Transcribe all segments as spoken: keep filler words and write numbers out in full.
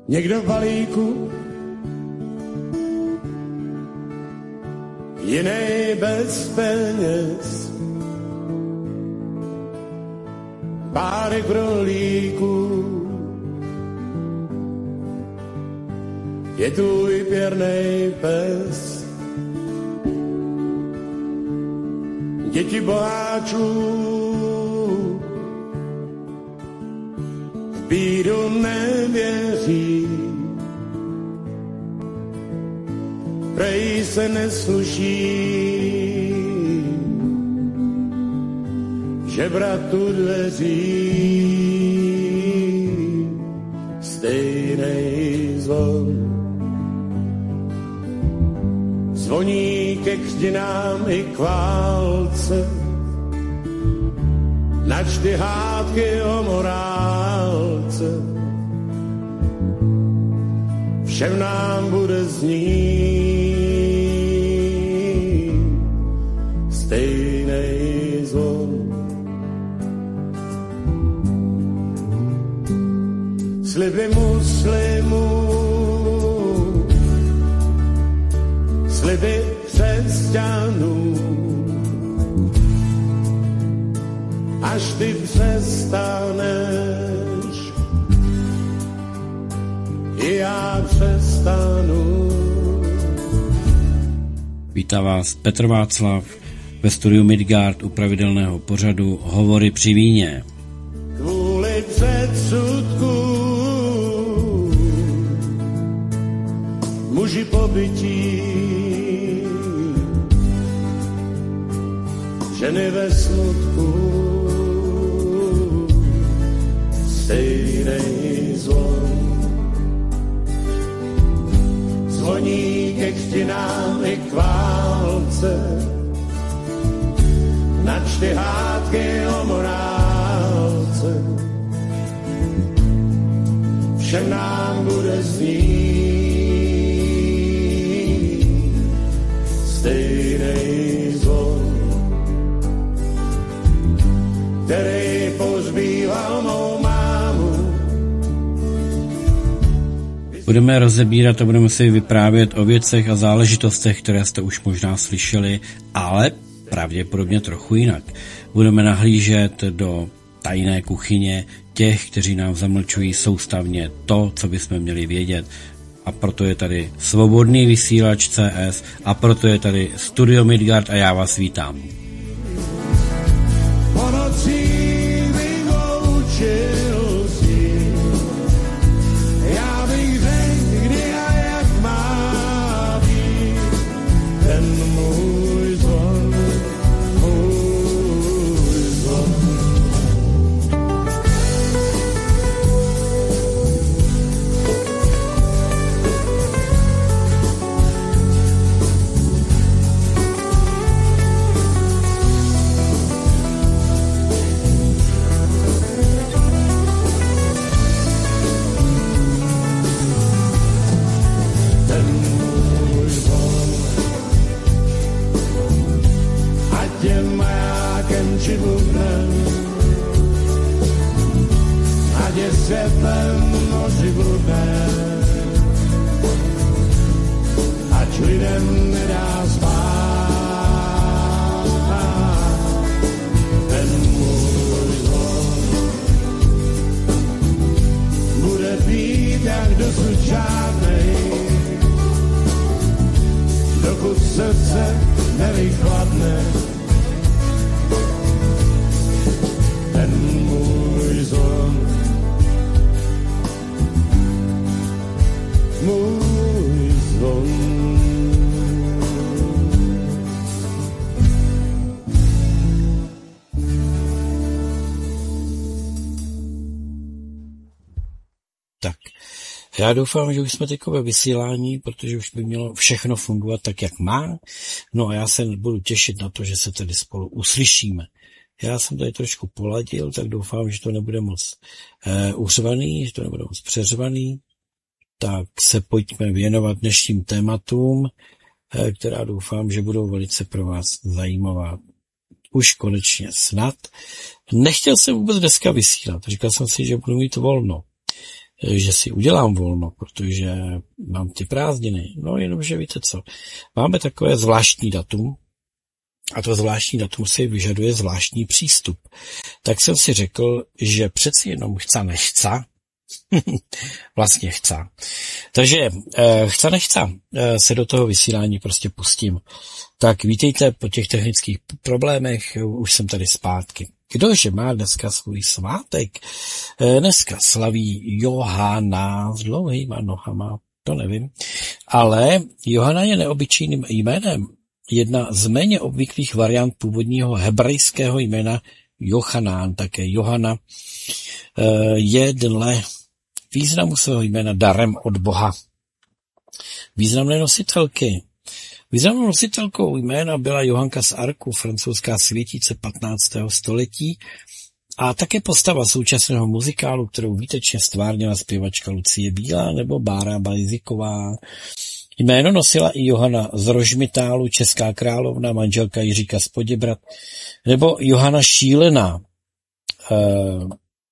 někdo v balíku, jiný bez peněz, párek v rohlíku, je tvůj pěrnej pes. Děti boháčů v bídu nevěří, prej se nesluší žebratu dveří, stejnej zvon zvoní ke křtinám i k válce, načty hádky o morálce, všem nám bude znít stejnej zvon. Sliby muslimů, sliby křesťanů, až ty přestaneš, i já přestanu. Vítá vás Petr Václav ve studiu Midgard u pravidelného pořadu Hovory při víně. Kvůli předsudku muži pobytí, ženy ve smutku, stejnej zvon zvoní ke křtinám i k válce, načty hádky o morálce, všem nám bude znít stejnej zvon, který pozbýval mou mámu. Budeme rozebírat a budeme si vyprávět o věcech a záležitostech, které jste už možná slyšeli, ale pravděpodobně trochu jinak. Budeme nahlížet do tajné kuchyně těch, kteří nám zamlčují soustavně to, co bychom měli vědět. A proto je tady Svobodný vysílač C S a proto je tady Studio Midgard a já vás vítám. Já doufám, že už jsme teď ve vysílání, protože už by mělo všechno fungovat tak, jak má. No a já se budu těšit na to, že se tady spolu uslyšíme. Já jsem tady trošku poladil, tak doufám, že to nebude moc uh, uřvaný, že to nebude moc přeřvaný. Tak se pojďme věnovat dnešním tématům, uh, která doufám, že budou velice pro vás zajímavá. Už konečně snad. Nechtěl jsem vůbec dneska vysílat, říkal jsem si, že budu mít volno. že si udělám volno, protože mám ty prázdniny. No jenomže víte co, máme takové zvláštní datum a to zvláštní datum si vyžaduje zvláštní přístup. Tak jsem si řekl, že přeci jenom chca nechca, vlastně chca. Takže eh, chca nechca eh, se do toho vysílání prostě pustím. Tak vítejte po těch technických problémech, už jsem tady zpátky. Kdože má dneska svůj svátek? Eh, dneska slaví Johana s dlouhýma nohama, to nevím. Ale Johana je neobyčejným jménem. Jedna z méně obvyklých variant původního hebrejského jména Jochanán, také Johana, eh, je dle významu svého jména darem od Boha. Významné nositelky. Významnou nositelkou jména byla Johanka z Arku, francouzská světice patnáctého století a také postava současného muzikálu, kterou výtečně stvárnila zpěvačka Lucie Bílá nebo Bára Bajziková. Jméno nosila i Johana z Rožmitálu, česká královna, manželka Jiříka z Poděbrad, nebo Johana Šílená. Uh,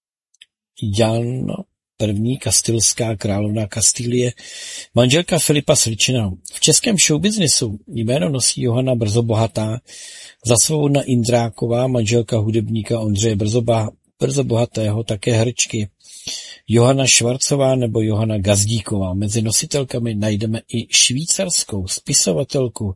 Jan první kastilská královna Kastilie, manželka Filipa Sličina. V českém showbiznesu jméno nosí Johana Brzobohatá, Zasvobodna Indráková, manželka hudebníka Ondřeje Brzoba, Brzobohatého, také herečky Johana Švarcová nebo Johana Gazdíková. Mezi nositelkami najdeme i švýcarskou spisovatelku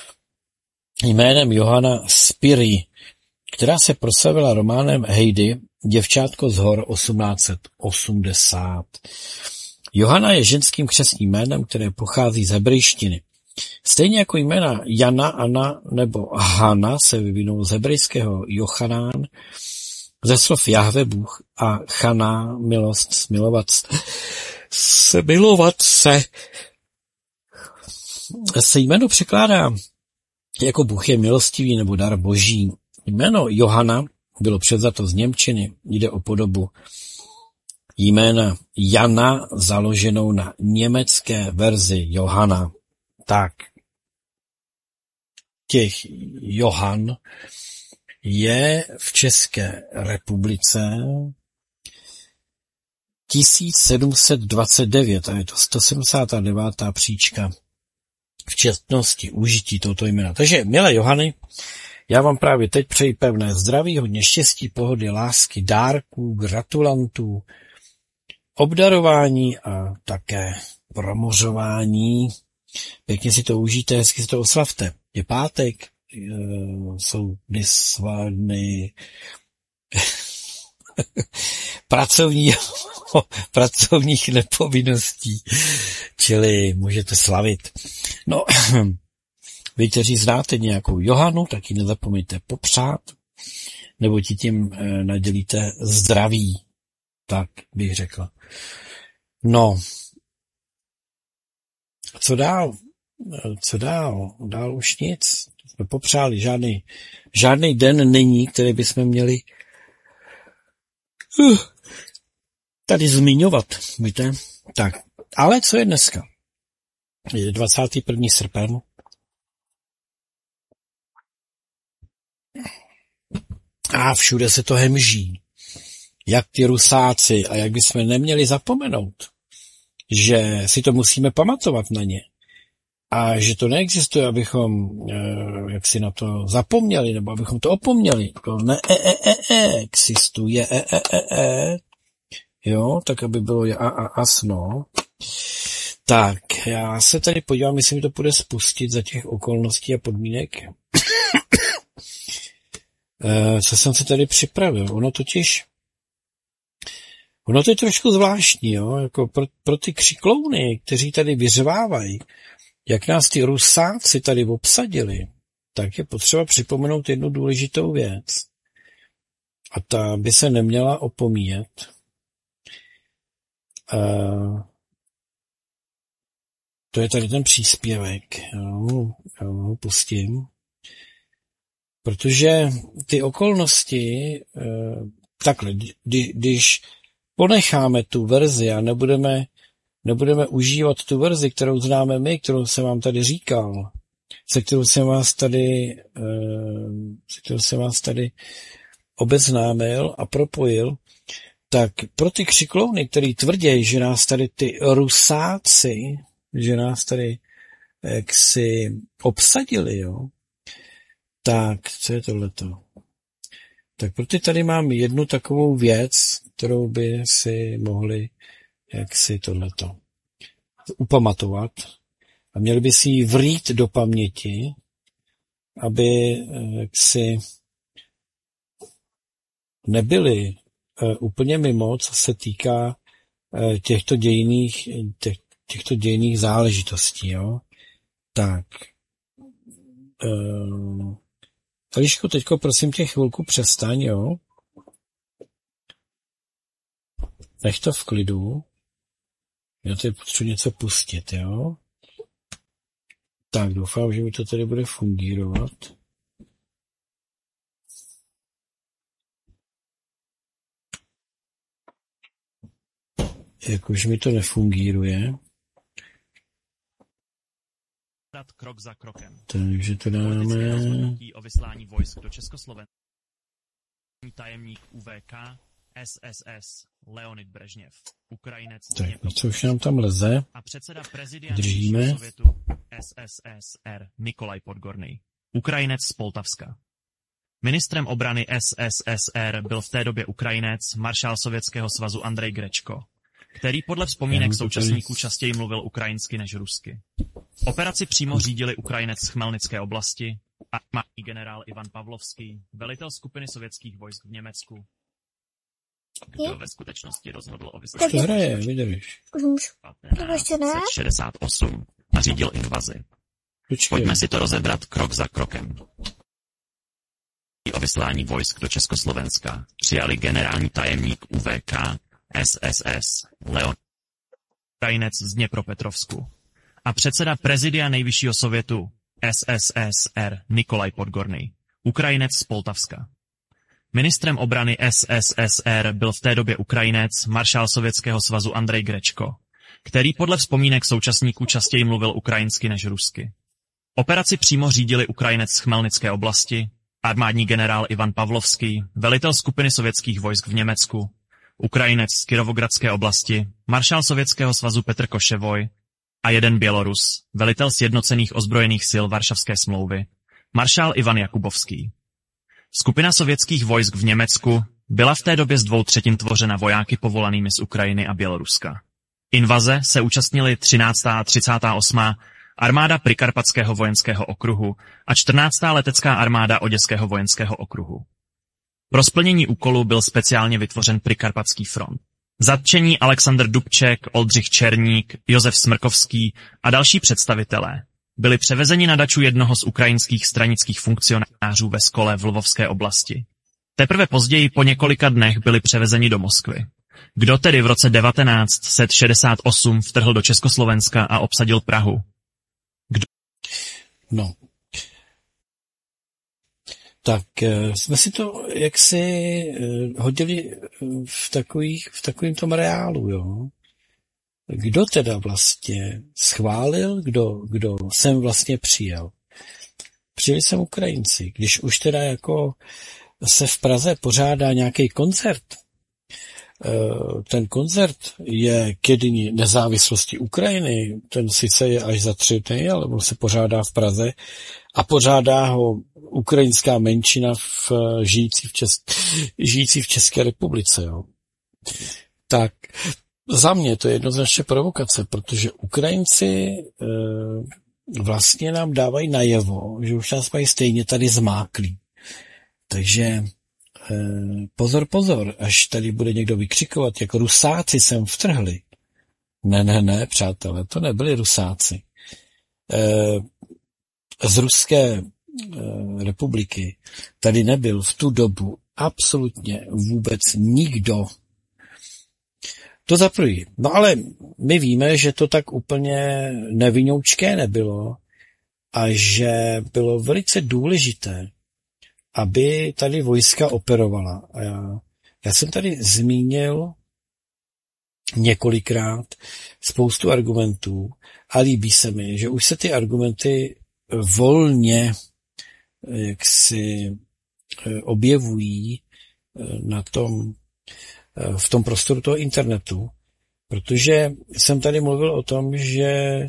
jménem Johana Spyri, která se proslavila románem Heidi, Děvčátko z hor osmnáct set osmdesát. Johana je ženským křestním jménem, které pochází z hebrejštiny. Stejně jako jména Jana, Anna nebo Hana se vyvinou z hebrejského Jochanán, ze slov Jahve Bůh a Chana, milost, smilovat se, milovat se. Se jméno překládá jako Bůh je milostivý nebo dar boží. Jméno Johana bylo převzato z němčiny, jde o podobu jména Jana založenou na německé verzi Johana. Tak, těch Johan je v České republice tisíc sedm set dvacet devět a je to sto sedmdesátá devátá příčka v četnosti užití tohoto jména. Takže, milé Johany, já vám právě teď přeji pevné zdraví, hodně štěstí, pohody, lásky, dárků, gratulantů, obdarování a také promořování. Pěkně si to užijte, hezky si to oslavte. Je pátek, jsou dny svádny pracovní, pracovních nepovinností, čili můžete slavit. No, vy, kteří znáte nějakou Johanu, tak ji nezapomeňte popřát, nebo ti tím nadělíte zdraví, tak bych řekla. No, co dál? Co dál? Dál už nic. Jsme popřáli, žádný, žádný den není, který bychom měli uh, tady zmiňovat, víte? Tak, ale co je dneska? Je dvacátého prvního srpen. A všude se to hemží. Jak ty Rusáci a jak bychom neměli zapomenout, že si to musíme pamatovat na ně. A že to neexistuje, abychom e, jak si na to zapomněli, nebo abychom to opomněli. To ne, e, e, e, e, existuje, e, e, e, e. Jo, tak aby bylo a, a, asno. Tak, já se tady podívám, jestli mi to půjde spustit za těch okolností a podmínek. e, co jsem se tady připravil? Ono totiž, ono to je trošku zvláštní, jo, jako pro, pro ty křiklouny, kteří tady vyřvávají, jak nás ty Rusáci tady obsadili, tak je potřeba připomenout jednu důležitou věc. A ta by se neměla opomíjet. Uh, to je tady ten příspěvek. Jo, já ho pustím. Protože ty okolnosti, uh, takhle, kdy, když ponecháme tu verzi a nebudeme Nebudeme užívat tu verzi, kterou známe my, kterou jsem vám tady říkal, se kterou jsem vás tady, se kterou jsem vás tady obeznámil a propojil, tak pro ty křiklouny, který tvrdí, že nás tady ty Rusáci, že nás tady jaksi obsadili, jo, tak co je tohleto? Tak pro ty tady mám jednu takovou věc, kterou by si mohli jaksi tohleto upamatovat a měli by si ji vrít do paměti, aby jaksi nebyli uh, úplně mimo, co se týká uh, těchto dějných, těch, těchto dějných záležitostí, jo. Tak. Uh, Eliško, teďko prosím tě chvilku přestaň, jo. Nech to v klidu. Já tady potřebuji něco pustit, jo. Tak, doufám, že mi to tady bude fungovat. Jakož mi to nefungíruje. Krok za krokem. Takže to dáme... o vyslání vojsk do Československa. Tajemník U V K, S S S, Leonid Brežněv, Ukrajinec. Tak, něco už nám tam leze. A předseda prezidia Držíme. Sovětu S S S R, Nikolaj Podgorný, Ukrajinec z Poltavska. Ministrem obrany S S S R byl v té době Ukrajinec, maršál Sovětského svazu Andrej Grečko, který podle vzpomínek současníků častěji mluvil ukrajinsky než rusky. Operaci přímo řídili Ukrajinec z Chmelnické oblasti, armádní generál Ivan Pavlovský, velitel skupiny sovětských vojsk v Německu. Kdo ve skutečnosti rozhodl o vyslání to hraje, vydrž. patnáct set šedesát osm a řídil invazi. Počkej. Pojďme si to rozebrat krok za krokem. O vyslání vojsk do Československa přijali generální tajemník U V K, S S S, Leon, Ukrajinec z Dněpropetrovsku a předseda prezidia Nejvyššího sovětu S S S R Nikolaj Podgorný, Ukrajinec z Poltavska. Ministrem obrany S S S R byl v té době Ukrajinec, maršál Sovětského svazu Andrej Grečko, který podle vzpomínek současníků častěji mluvil ukrajinsky než rusky. Operaci přímo řídili Ukrajinec z Chmelnické oblasti, armádní generál Ivan Pavlovský, velitel skupiny sovětských vojsk v Německu, Ukrajinec z Kirovogradské oblasti, maršál Sovětského svazu Petr Koševoj a jeden Bělorus, velitel sjednocených ozbrojených sil Varšavské smlouvy, maršál Ivan Jakubovský. Skupina sovětských vojsk v Německu byla v té době z dvou třetin tvořena vojáky povolanými z Ukrajiny a Běloruska. Invaze se účastnili třináctá a třicátá osmá armáda Prikarpatského vojenského okruhu a čtrnáctá letecká armáda Oděského vojenského okruhu. Pro splnění úkolu byl speciálně vytvořen Prikarpatský front. Zatčení Alexandr Dubček, Oldřich Černík, Josef Smrkovský a další představitelé byli převezeni na daču jednoho z ukrajinských stranických funkcionářů ve Skole v Lvovské oblasti. Teprve později po několika dnech byli převezeni do Moskvy. Kdo tedy v roce devatenáct set šedesát osm vtrhl do Československa a obsadil Prahu? Kdo? No. Tak jsme si to jaksi hodili v takových, v takovým tom reálu, jo. Kdo teda vlastně schválil, kdo, kdo sem vlastně přijel? Přijeli sem Ukrajinci. Když už teda jako se v Praze pořádá nějaký koncert, ten koncert je ke dni nezávislosti Ukrajiny, ten sice je až za tři dny, ale on se pořádá v Praze a pořádá ho ukrajinská menšina v, žijící, v Česk, žijící v České republice. Jo. Tak za mě to je jednoznačně provokace, protože Ukrajinci e, vlastně nám dávají najevo, že už nás mají stejně tady zmáklí. Takže e, pozor, pozor, až tady bude někdo vykřikovat, jak Rusáci sem vtrhli. Ne, ne, ne, přátelé, to nebyli Rusáci. E, z Ruské e, republiky tady nebyl v tu dobu absolutně vůbec nikdo. To za první. No ale my víme, že to tak úplně nevinoučké nebylo a že bylo velice důležité, aby tady vojska operovala. A já, já jsem tady zmínil několikrát spoustu argumentů a líbí se mi, že už se ty argumenty volně jak si objevují na tom v tom prostoru toho internetu, protože jsem tady mluvil o tom, že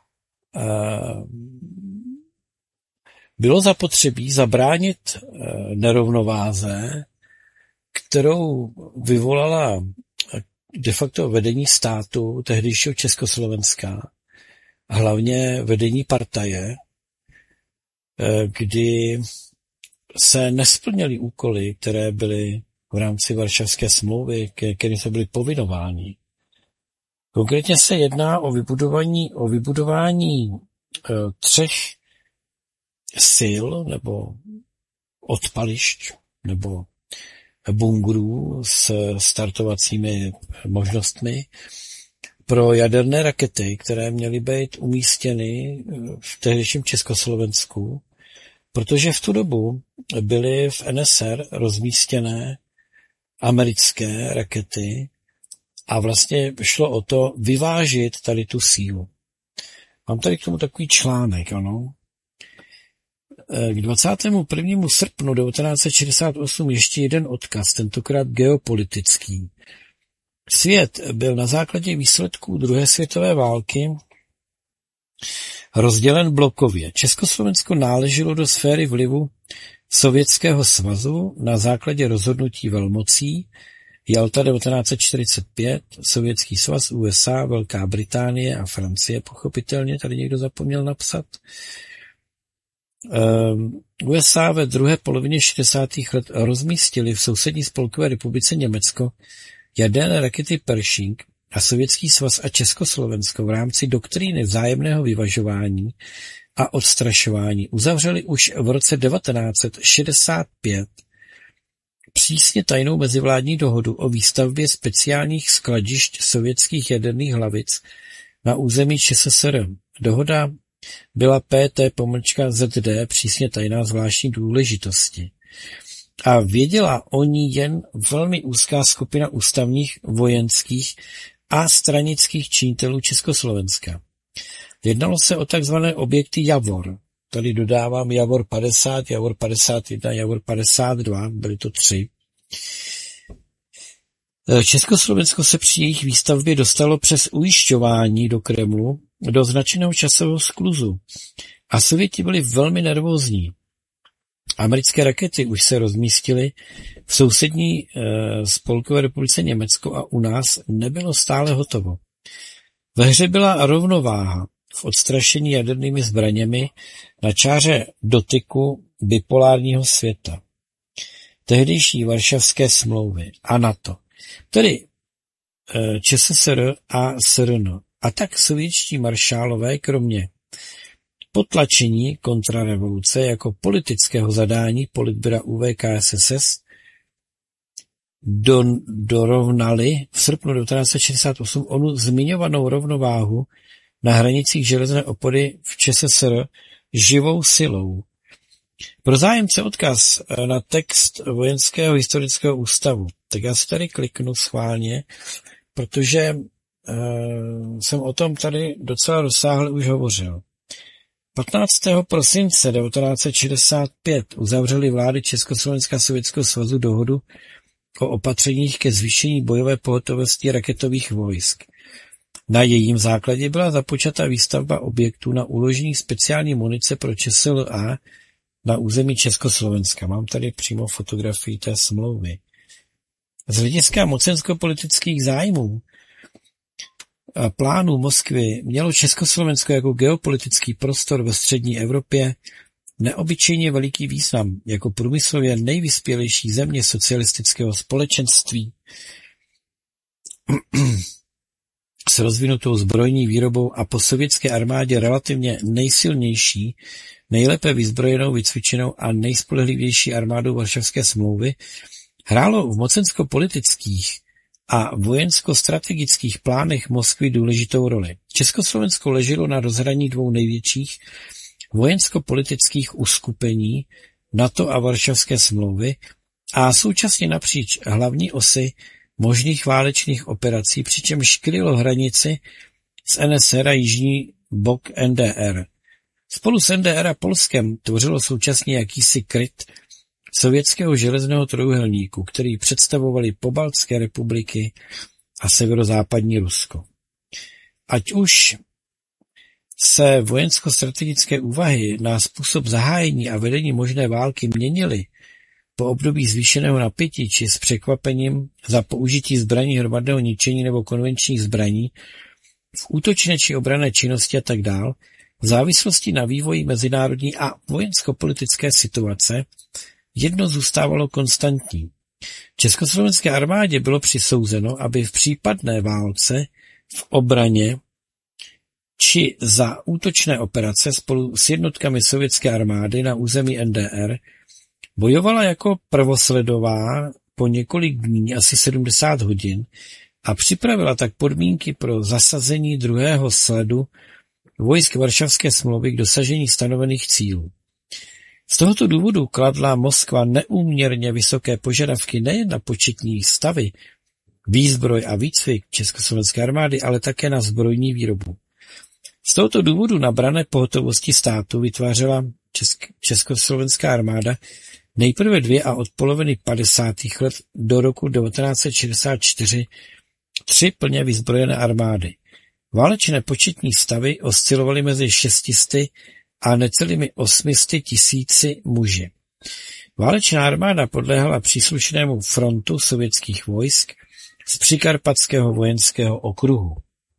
bylo zapotřebí zabránit nerovnováze, kterou vyvolala de facto vedení státu tehdejšího Československa, hlavně vedení partaje, kdy se nesplněly úkoly, které byly v rámci Varšavské smlouvy, které se byly povinovány. Konkrétně se jedná o vybudování, o vybudování e, třech sil nebo odpališť nebo bungrů s startovacími možnostmi pro jaderné rakety, které měly být umístěny v tehdejším Československu, protože v tu dobu byly v N S R rozmístěné americké rakety a vlastně šlo o to vyvážit tady tu sílu. Mám tady k tomu takový článek, ano. K dvacátého prvního srpnu devatenáct set šedesát osm ještě jeden odkaz, tentokrát geopolitický. Svět byl na základě výsledků druhé světové války rozdělen blokově. Československo náleželo do sféry vlivu Sovětského svazu na základě rozhodnutí velmocí Jalta devatenáct set čtyřicet pět, Sovětský svaz, U S A, Velká Británie a Francie, pochopitelně, tady někdo zapomněl napsat. Um, U S A ve druhé polovině šedesátých let rozmístili v sousední spolkové republice Německo jaderné rakety Pershing a Sovětský svaz a Československo v rámci doktríny vzájemného vyvažování a odstrašování uzavřeli už v roce devatenáct set šedesát pět přísně tajnou mezivládní dohodu o výstavbě speciálních skladišť sovětských jaderných hlavic na území ČSSR. Dohoda byla P T pomlčka Z D přísně tajná zvláštní důležitosti. A věděla o ní jen velmi úzká skupina ústavních, vojenských a stranických činitelů Československa. Jednalo se o takzvané objekty Javor. Tady dodávám Javor padesát, Javor padesát jedna, Javor padesát dva, byly to tři. Československo se při jejich výstavbě dostalo přes ujišťování do Kremlu do značeného časového skluzu a Sověti byli velmi nervózní. Americké rakety už se rozmístily v sousední e, spolkové republice Německo a u nás nebylo stále hotovo. Ve hře byla rovnováha v odstrašení jadernými zbraněmi na čáře dotyku bipolárního světa. Tehdejší Varšavské smlouvy a NATO, tedy e, ČSSR a S R N. A tak sovětští maršálové kromě potlačení kontrarevoluce jako politického zadání politbyra U V K S S S do, dorovnali v srpnu devatenáct set šedesát osm onu zmiňovanou rovnováhu na hranicích železné opony v ČSSR živou silou. Pro zájemce odkaz na text Vojenského historického ústavu. Tak já si tady kliknu schválně, protože uh, jsem o tom tady docela rozsáhle už hovořil. patnáctého prosince devatenáct set šedesát pět uzavřely vlády Československa a Sovětského svazu dohodu o opatřeních ke zvýšení bojové pohotovosti raketových vojsk. Na jejím základě byla započata výstavba objektů na uložení speciální munice pro Č S L A na území Československa. Mám tady přímo fotografii té smlouvy. Z hlediska mocensko-politických zájmů a plánů Moskvy mělo Československo jako geopolitický prostor ve střední Evropě neobyčejně veliký význam jako průmyslově nejvyspělejší země socialistického společenství s rozvinutou zbrojní výrobou a po sovětské armádě relativně nejsilnější, nejlépe vyzbrojenou, vycvičenou a nejspolehlivější armádou Varšavské smlouvy, hrálo v mocensko-politických a vojensko-strategických plánech Moskvy důležitou roli. Československo leželo na rozhraní dvou největších vojensko-politických uskupení NATO a Varšavské smlouvy a současně napříč hlavní osy možných válečných operací, přičemž krylo hranici s N S R a jižní bok N D R. Spolu s N D R a Polskem tvořilo současně jakýsi kryt sovětského železného trojúhelníku, který představovaly pobaltské republiky a severozápadní Rusko. Ať už se vojensko-strategické úvahy na způsob zahájení a vedení možné války měnily po období zvýšeného napětí či s překvapením za použití zbraní hromadného ničení nebo konvenčních zbraní v útočné či obranné činnosti a tak dál, v závislosti na vývoji mezinárodní a vojensko-politické situace, jedno zůstávalo konstantní. Československé armádě bylo přisouzeno, aby v případné válce, v obraně či za útočné operace spolu s jednotkami sovětské armády na území N D R bojovala jako prvosledová po několik dní, asi sedmdesát hodin, a připravila tak podmínky pro zasazení druhého sledu vojsk Varšavské smlouvy k dosažení stanovených cílů. Z tohoto důvodu kladla Moskva neúměrně vysoké požadavky nejen na početní stavy, výzbroj a výcvik československé armády, ale také na zbrojní výrobu. Z tohoto důvodu na branné pohotovosti státu vytvářela česk- československá armáda nejprve dvě a od poloviny padesátých let do roku devatenáct set šedesát čtyři tři plně vyzbrojené armády. Válečné početní stavy oscilovaly mezi šestisty a necelými osmisty tisíci muži. Válečná armáda podléhala příslušnému frontu sovětských vojsk z Přikarpatského vojenského okruhu.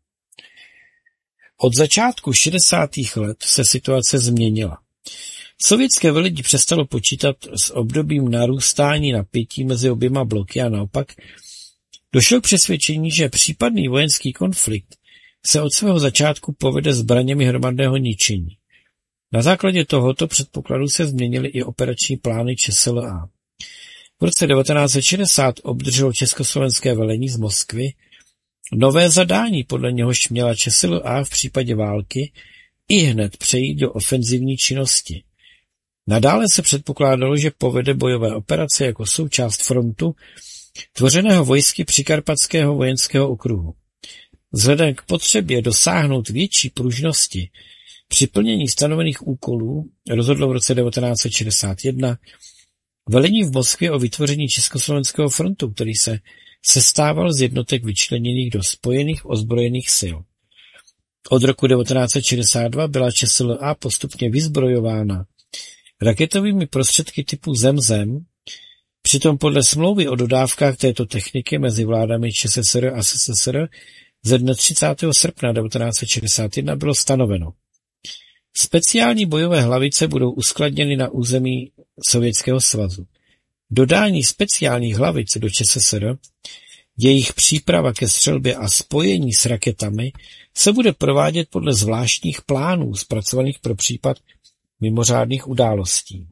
Od začátku šedesátých let se situace změnila. Sovětské velení přestalo počítat s obdobím narůstání napětí mezi oběma bloky a naopak došlo k přesvědčení, že případný vojenský konflikt se od svého začátku povede zbraněmi hromadného ničení. Na základě tohoto předpokladu se změnily i operační plány ČSLA. V roce devatenáct set šedesát obdrželo československé velení z Moskvy nové zadání, podle něhož měla ČSLA v případě války i hned přejít do ofenzivní činnosti. Nadále se předpokládalo, že povede bojové operace jako součást frontu tvořeného vojsky Přikarpatského vojenského okruhu. Vzhledem k potřebě dosáhnout větší pružnosti při plnění stanovených úkolů rozhodlo v roce devatenáct set šedesát jedna velení v Moskvě o vytvoření Československého frontu, který se sestával z jednotek vyčleněných do spojených ozbrojených sil. Od roku devatenáct set šedesát dva byla ČSLA postupně vyzbrojována raketovými prostředky typu Zem-Zem, přitom podle smlouvy o dodávkách této techniky mezi vládami ČSSR a SSSR ze dne třicátého srpna devatenáct set šedesát jedna bylo stanoveno. Speciální bojové hlavice budou uskladněny na území Sovětského svazu. Dodání speciálních hlavic do ČSSR, jejich příprava ke střelbě a spojení s raketami se bude provádět podle zvláštních plánů zpracovaných pro případ mimořádných událostí.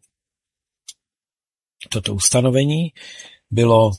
Toto ustanovení bylo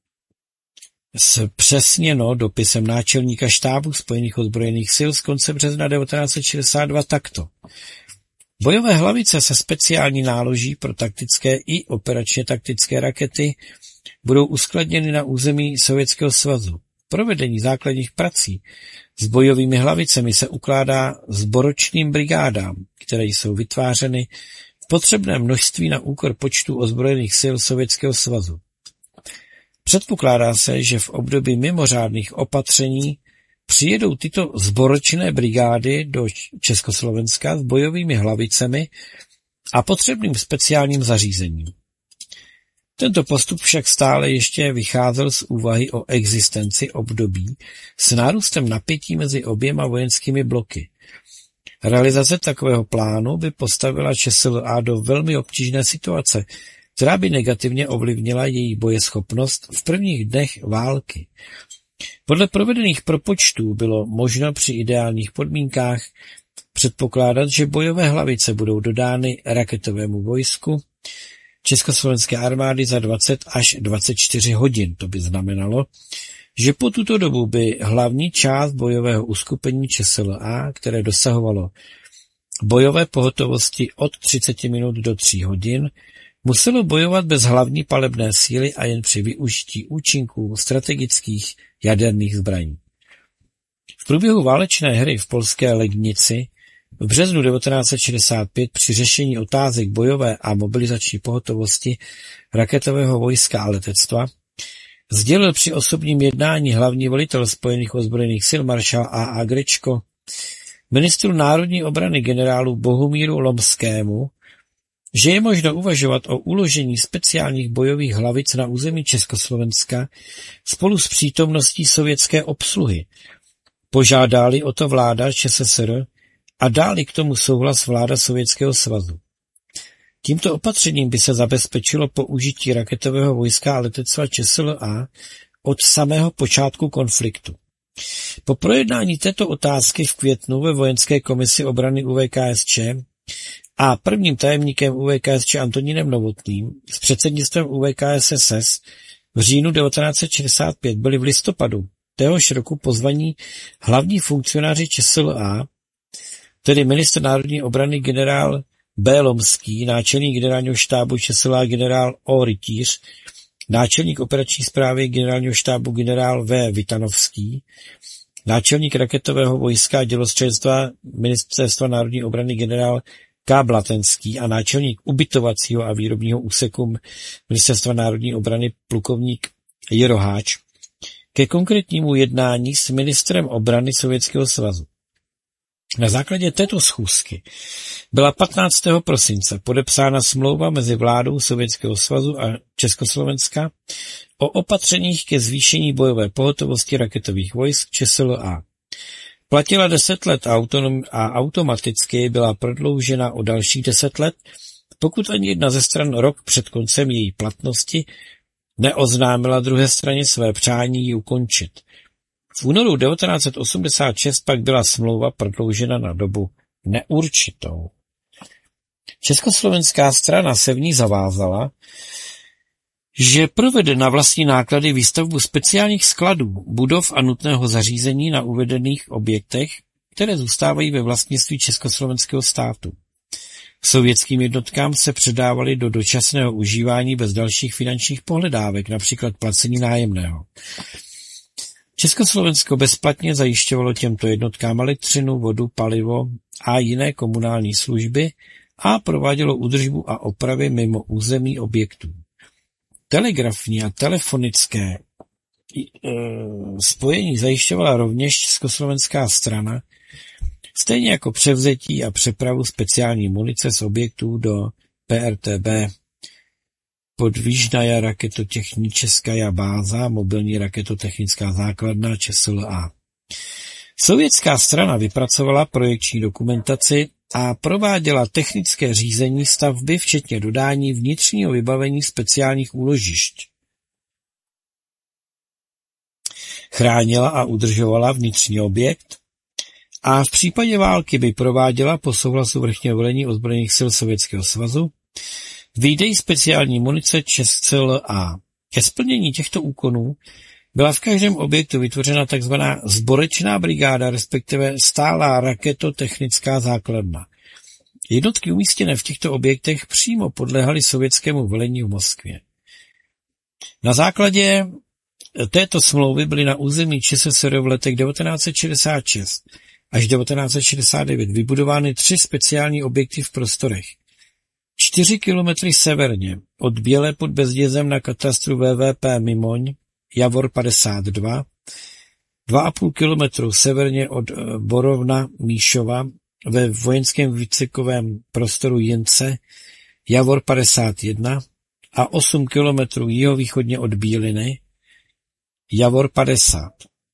zpřesněno dopisem náčelníka štábu Spojených ozbrojených sil z konce března devatenáct set šedesát dva takto. Bojové hlavice se speciální náloží pro taktické i operačně taktické rakety budou uskladněny na území Sovětského svazu. Provedení základních prací s bojovými hlavicemi se ukládá sboročným brigádám, které jsou vytvářeny v potřebném množství na úkor počtu ozbrojených sil Sovětského svazu. Předpokládá se, že v období mimořádných opatření přijedou tyto sboročné brigády do Československa s bojovými hlavicemi a potřebným speciálním zařízením. Tento postup však stále ještě vycházel z úvahy o existenci období s nárůstem napětí mezi oběma vojenskými bloky. Realizace takového plánu by postavila ČSLA do velmi obtížné situace, která by negativně ovlivnila její bojeschopnost v prvních dnech války. Podle provedených propočtů bylo možno při ideálních podmínkách předpokládat, že bojové hlavice budou dodány raketovému vojsku Československé armády za dvacet až dvacet čtyři hodin. To by znamenalo, že po tuto dobu by hlavní část bojového uskupení ČSLA, které dosahovalo bojové pohotovosti od třicet minut do tří hodin, muselo bojovat bez hlavní palebné síly a jen při využití účinků strategických jaderných zbraní. V průběhu válečné hry v polské Legnici V březnu devatenáct set šedesát pět při řešení otázek bojové a mobilizační pohotovosti raketového vojska a letectva sdělil při osobním jednání hlavní velitel Spojených ozbrojených sil maršál A A Grečko ministru národní obrany generálu Bohumíru Lomskému, že je možno uvažovat o uložení speciálních bojových hlavic na území Československa spolu s přítomností sovětské obsluhy. Požádali o to vláda ČSSR a dáli k tomu souhlas vláda Sovětského svazu. Tímto opatřením by se zabezpečilo použití raketového vojska a letectva ČSLA od samého počátku konfliktu. Po projednání této otázky v květnu ve vojenské komisi obrany U V K S Č a prvním tajemníkem U V K S Č Antonínem Novotným s předsednictvem U V K S S S v říjnu devatenáct set šedesát pět byli v listopadu téhož roku pozvaní hlavní funkcionáři ČSLA, tedy ministr národní obrany generál B. Lomský, náčelník generálního štábu ČSLA generál O. Rytíř, náčelník operační správy generálního štábu generál V. Vitanovský, náčelník raketového vojska a dělostřelectva ministerstva národní obrany generál K. Blatenský a náčelník ubytovacího a výrobního úseku ministerstva národní obrany plukovník Jiroháč ke konkrétnímu jednání s ministrem obrany Sovětského svazu. Na základě této schůzky byla patnáctého prosince podepsána smlouva mezi vládou Sovětského svazu a Československa o opatřeních ke zvýšení bojové pohotovosti raketových vojsk ČSLA. Platila deset let autonom a automaticky byla prodloužena o dalších deset let, pokud ani jedna ze stran rok před koncem její platnosti neoznámila druhé straně své přání ji ukončit. V únoru devatenáct set osmdesát šest pak byla smlouva prodloužena na dobu neurčitou. Československá strana se v ní zavázala, že provede na vlastní náklady výstavbu speciálních skladů, budov a nutného zařízení na uvedených objektech, které zůstávají ve vlastnictví československého státu. Sovětským jednotkám se předávaly do dočasného užívání bez dalších finančních pohledávek, například placení nájemného. Československo bezplatně zajišťovalo těmto jednotkám elektřinu, vodu, palivo a jiné komunální služby a provádělo údržbu a opravy mimo území objektů. Telegrafní a telefonické e, spojení zajišťovala rovněž československá strana, stejně jako převzetí a přepravu speciální munice z objektů do P R T B, podvížnaja raketotechničeskaja báza, mobilní raketotechnická základna ČSLA. Sovětská strana vypracovala projekční dokumentaci a prováděla technické řízení stavby, včetně dodání vnitřního vybavení speciálních úložišť. Chránila a udržovala vnitřní objekt a v případě války by prováděla po souhlasu vrchního velení ozbrojených sil Sovětského svazu výdej speciální munice ČSLA. Ke splnění těchto úkonů byla v každém objektu vytvořena tzv. Sborečná brigáda, respektive stálá raketotechnická základna. Jednotky umístěné v těchto objektech přímo podléhaly sovětskému velení v Moskvě. Na základě této smlouvy byly na území ČSSR v letech devatenáct set šedesát šest až devatenáct set šedesát devět vybudovány tři speciální objekty v prostorech. Čtyři kilometry severně od Bělé pod Bezdězem na katastru V V P Mimoň, Javor padesát dva, dva a půl kilometru severně od Borovna Míšova ve vojenském výcvikovém prostoru Jince, Javor padesát jedna a osm kilometrů jihovýchodně od Bíliny, Javor padesát.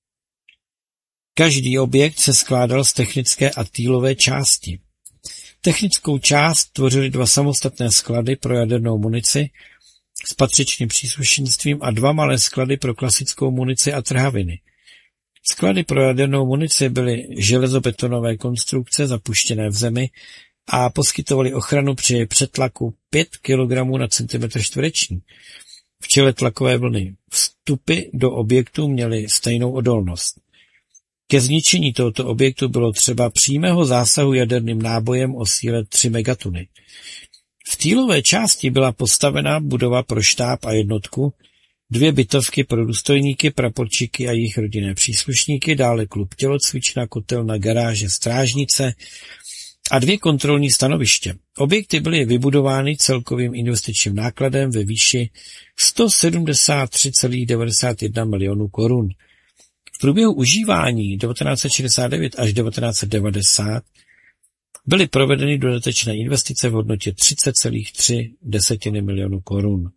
Každý objekt se skládal z technické a týlové části. Technickou část tvořily dva samostatné sklady pro jadernou munici s patřičným příslušenstvím a dva malé sklady pro klasickou munici a trhaviny. Sklady pro jadernou munici byly železobetonové konstrukce zapuštěné v zemi a poskytovaly ochranu při přetlaku pět kilogramů na centimetr čtvereční. V čele tlakové vlny vstupy do objektu měly stejnou odolnost. Ke zničení tohoto objektu bylo třeba přímého zásahu jaderným nábojem o síle tři megatuny. V týlové části byla postavena budova pro štáb a jednotku, dvě bytovky pro důstojníky, praporčíky a jejich rodinné příslušníky, dále klub tělocvična, kotelna, garáže, strážnice, a dvě kontrolní stanoviště. Objekty byly vybudovány celkovým investičním nákladem ve výši sto sedmdesát tři celá devadesát jedna milionů korun. V průběhu užívání devatenáct set šedesát devět až devatenáct set devadesát byly provedeny dodatečné investice v hodnotě třicet celá tři milionů korun.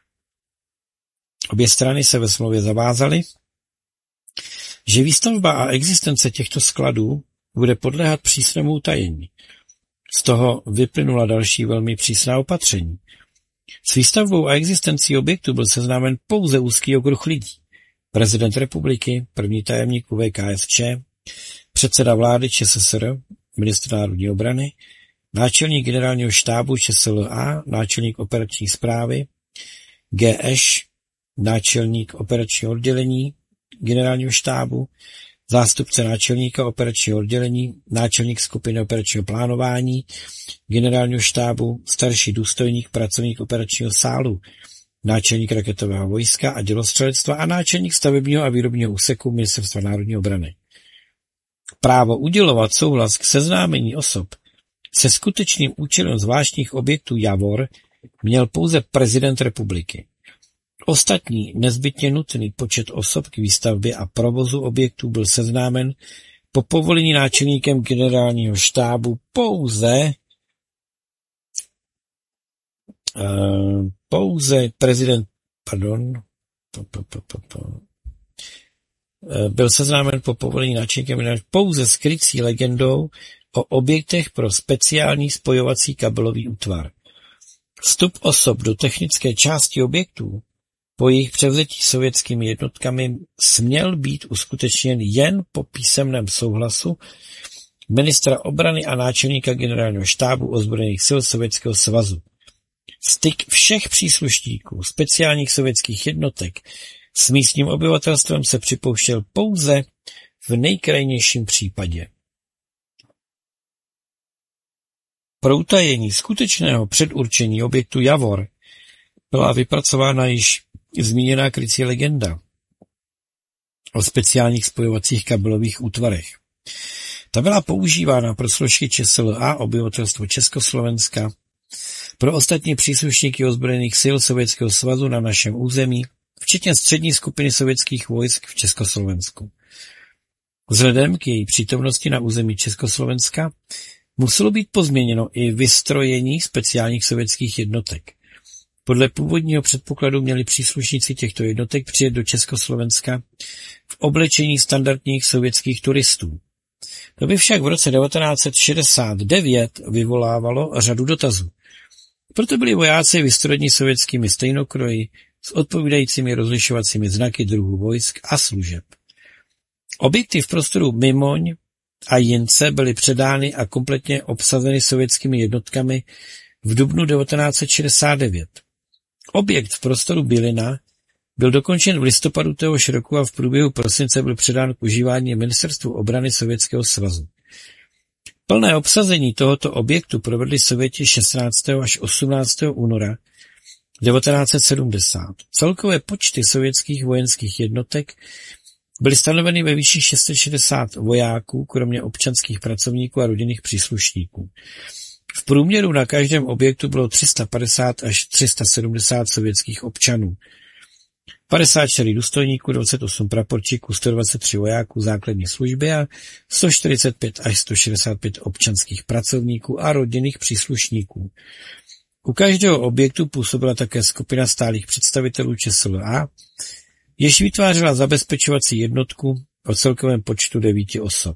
Obě strany se ve smlouvě zavázaly, že výstavba a existence těchto skladů bude podléhat přísnému utajení. Z toho vyplynula další velmi přísná opatření. S výstavbou a existencí objektu byl seznámen pouze úzký okruh lidí. Prezident republiky, první tajemník U V K S Č, předseda vlády ČSSR, ministr národní obrany, náčelník generálního štábu Č S L A, náčelník operační správy, G Š, náčelník operačního oddělení generálního štábu, zástupce náčelníka operačního oddělení, náčelník skupiny operačního plánování, generálního štábu, starší důstojník, pracovník operačního sálu, náčelník raketového vojska a dělostřelectva a náčelník stavebního a výrobního úseku Ministerstva národní obrany. Právo udělovat souhlas k seznámení osob se skutečným účelem zvláštních objektů Javor měl pouze prezident republiky. Ostatní nezbytně nutný počet osob k výstavbě a provozu objektů byl seznámen po povolení náčelníkem generálního štábu pouze uh, pouze prezident, pardon, po, po, po, po, po, uh, byl seznámen po povolení náčelníkem generálního pouze s krycí legendou o objektech pro speciální spojovací kabelový útvar. Vstup osob do technické části objektů po jejich převzetí sovětskými jednotkami směl být uskutečněn jen po písemném souhlasu ministra obrany a náčelníka generálního štábu ozbrojených sil Sovětského svazu. Styk všech příslušníků speciálních sovětských jednotek s místním obyvatelstvem se připouštěl pouze v nejkrajnějším případě. Pro utajení skutečného předurčení objektu Javor byla vypracována již zmíněná krycí legenda o speciálních spojovacích kabelových útvarech. Ta byla používána pro složky Č S L A, obyvatelstvo Československa, pro ostatní příslušníky ozbrojených sil Sovětského svazu na našem území, včetně střední skupiny sovětských vojsk v Československu. Vzhledem k její přítomnosti na území Československa muselo být pozměněno i vystrojení speciálních sovětských jednotek. Podle původního předpokladu měli příslušníci těchto jednotek přijet do Československa v oblečení standardních sovětských turistů. To by však v roce devatenáct set šedesát devět vyvolávalo řadu dotazů. Proto byli vojáci vystrojeni sovětskými stejnokroji s odpovídajícími rozlišovacími znaky druhů vojsk a služeb. Objekty v prostoru Mimoň a Jince byly předány a kompletně obsazeny sovětskými jednotkami v dubnu devatenáct set šedesát devět. Objekt v prostoru Bílina byl dokončen v listopadu téhož roku a v průběhu prosince byl předán k užívání Ministerstvu obrany Sovětského svazu. Plné obsazení tohoto objektu provedli Sověti šestnáctého až osmnáctého února devatenáct set sedmdesát. Celkové počty sovětských vojenských jednotek byly stanoveny ve výši šest set šedesát vojáků, kromě občanských pracovníků a rodinných příslušníků. V průměru na každém objektu bylo tři sta padesát až tři sta sedmdesát sovětských občanů. padesát čtyři důstojníků, dvacet osm praporčíků, sto dvacet tři vojáků základní služby a sto čtyřicet pět až sto šedesát pět občanských pracovníků a rodinných příslušníků. U každého objektu působila také skupina stálých představitelů Č S L A, jež vytvářela zabezpečovací jednotku o celkovém počtu devíti osob.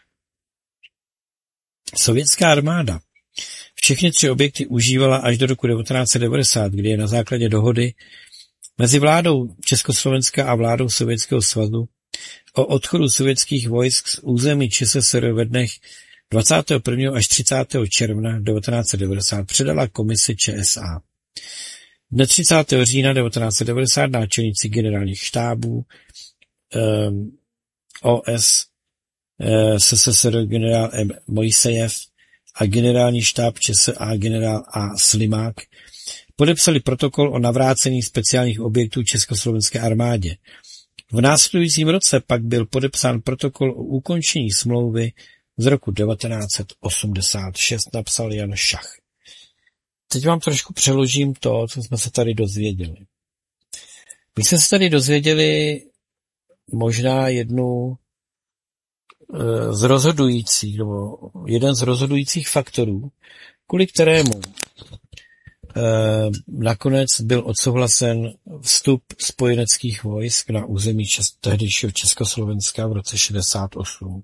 Sovětská armáda všechny tři objekty užívala až do roku devatenáct set devadesát, kdy je na základě dohody mezi vládou Československa a vládou Sovětského svazu o odchodu sovětských vojsk z území ČSSR ve dnech dvacátého prvního až třicátého června devatenáct set devadesát předala komisi Č S A. Dne třicátého října devatenáct set devadesát náčelníci generálních štábů um, O S S S R generál M. Mojsejev a generální štáb Č S A generál A. Slimák podepsali protokol o navrácení speciálních objektů Československé armádě. V následujícím roce pak byl podepsán protokol o ukončení smlouvy z roku devatenáct set osmdesát šest napsal Jan Šach. Teď vám trošku přeložím to, co jsme se tady dozvěděli. My jsme se tady dozvěděli možná jednu z rozhodujících, nebo jeden z rozhodujících faktorů, kvůli kterému nakonec byl odsouhlasen vstup spojeneckých vojsk na území čes- tehdejšího Československa v roce šedesát osm.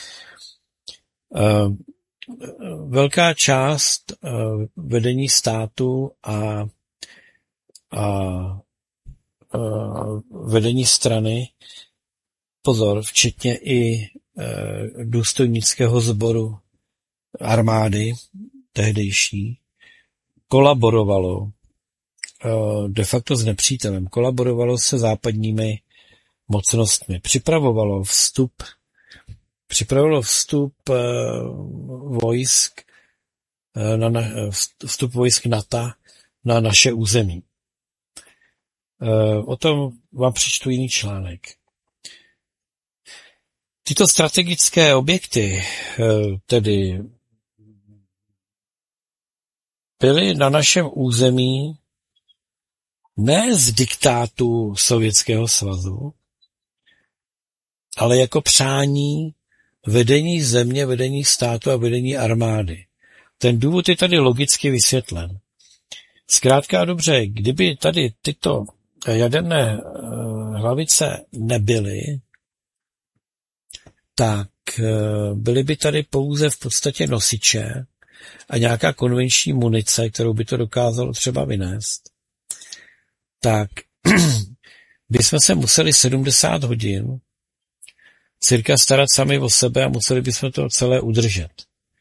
Velká část vedení státu a, a, a vedení strany, pozor, včetně i důstojnického sboru armády tehdejší, kolaborovalo de facto s nepřítelem, kolaborovalo se západními mocnostmi, připravovalo vstup, připravovalo vstup vojsk, na, vstup vojsk NATO na naše území. O tom vám přečtu jiný článek. Tyto strategické objekty tedy byly na našem území ne z diktátu Sovětského svazu, ale jako přání vedení země, vedení státu a vedení armády. Ten důvod je tady logicky vysvětlen. Zkrátka a dobře, kdyby tady tyto jaderné hlavice nebyly, tak byly by tady pouze v podstatě nosiče a nějaká konvenční munice, kterou by to dokázalo třeba vynést, tak bychom se museli sedmdesát hodin cirka starat sami o sebe a museli bychom to celé udržet.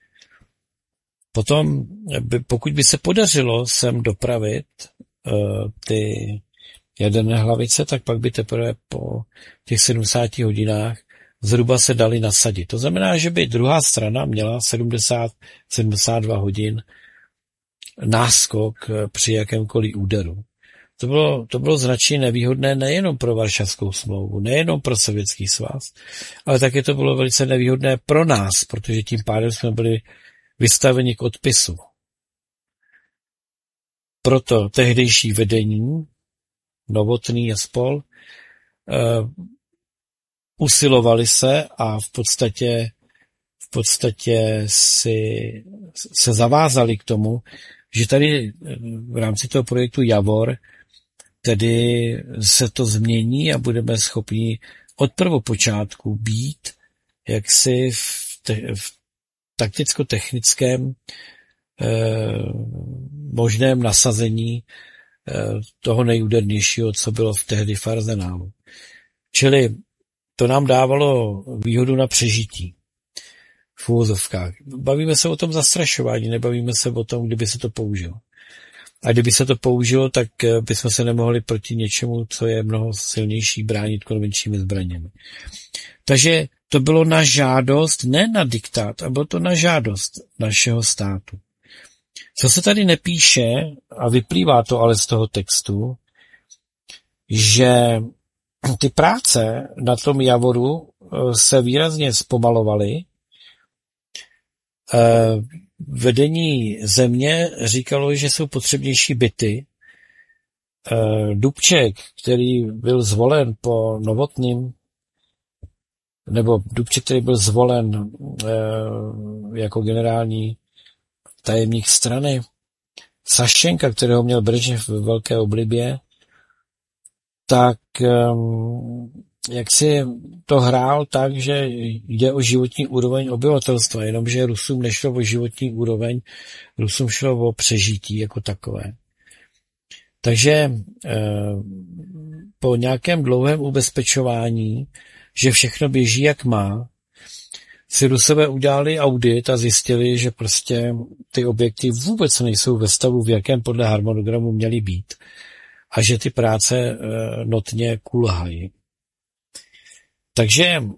Potom, pokud by se podařilo sem dopravit uh, ty jaderné hlavice, tak pak by teprve po těch sedmdesáti hodinách zhruba se dali nasadit. To znamená, že by druhá strana měla sedmdesát sedmdesát dva hodin náskok při jakémkoliv úderu. To bylo, to bylo značně nevýhodné nejenom pro Varšavskou smlouvu, nejenom pro Sovětský svaz, ale také to bylo velice nevýhodné pro nás, protože tím pádem jsme byli vystaveni k odpisu. Proto tehdejší vedení, Novotný a spol, uh, usilovali se a v podstatě, v podstatě si, se zavázali k tomu, že tady v rámci toho projektu Javor tedy se to změní a budeme schopni od prvopočátku být jaksi v, te, v takticko-technickém eh, možném nasazení eh, toho nejúdernějšího, co bylo v tehdy v arzenálu. Čili to nám dávalo výhodu na přežití v úvozovkách. Bavíme se o tom zastrašování, nebavíme se o tom, kdyby se to použilo. A kdyby se to použilo, tak bychom se nemohli proti něčemu, co je mnoho silnější, bránit konvenčními zbraněmi. Takže to bylo na žádost, ne na diktát, a bylo to na žádost našeho státu. Co se tady nepíše, a vyplývá to ale z toho textu, že ty práce na tom Javoru se výrazně zpomalovaly. Vedení země říkalo, že jsou potřebnější byty. Dubček, který byl zvolen po Novotným, nebo Dubček, který byl zvolen jako generální tajemník strany, Sašenka, kterého měl Brežněv ve velké oblibě, tak jak si to hrál tak, že jde o životní úroveň obyvatelstva, jenomže Rusům nešlo o životní úroveň, Rusům šlo o přežití jako takové. Takže po nějakém dlouhém ubezpečování, že všechno běží jak má, si Rusové udělali audit a zjistili, že prostě ty objekty vůbec nejsou ve stavu, v jakém podle harmonogramu měly být a že ty práce notně kulhají. Takže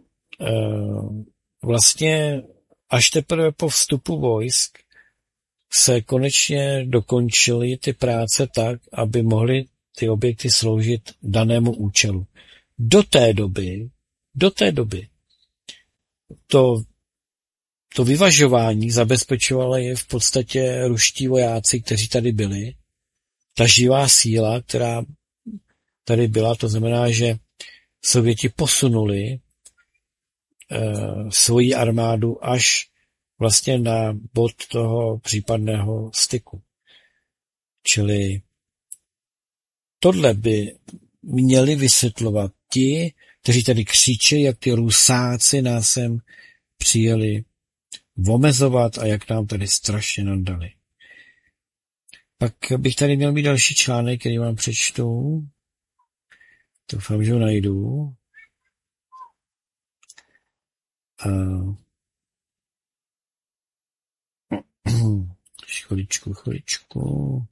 vlastně až teprve po vstupu vojsk se konečně dokončily ty práce tak, aby mohly ty objekty sloužit danému účelu. Do té doby, do té doby to to vyvažování zabezpečovali je v podstatě ruští vojáci, kteří tady byli. Ta živá síla, která tady byla, to znamená, že Sověti posunuli e, svoji armádu až vlastně na bod toho případného styku. Čili tohle by měli vysvětlovat ti, kteří tady křičí, jak ty Rusáci nás sem přijeli omezovat a jak nám tady strašně nadali. Pak bych tady měl mít další článek, který vám přečtu. Doufám, že ho najdu. Uh, chviličku, chviličku.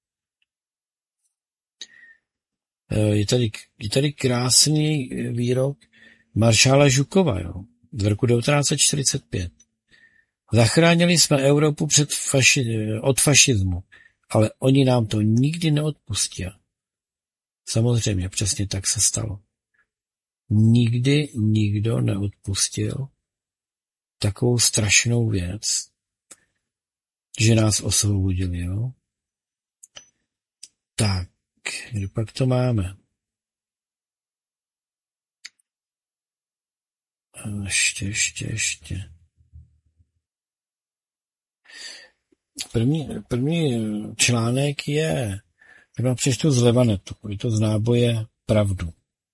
Je tady, je tady krásný výrok maršála Žukova, jo, z roku devatenáct set čtyřicet pět. Zachránili jsme Evropu před faši- od fašismu, ale oni nám to nikdy neodpustí. Samozřejmě, přesně tak se stalo. Nikdy nikdo neodpustil takovou strašnou věc, že nás osvobodili, jo. Tak, kde pak to máme? Ještě, ještě, ještě. První, první článek je, tak vám přečtu z Levanetu, je to z náboje Pravdu.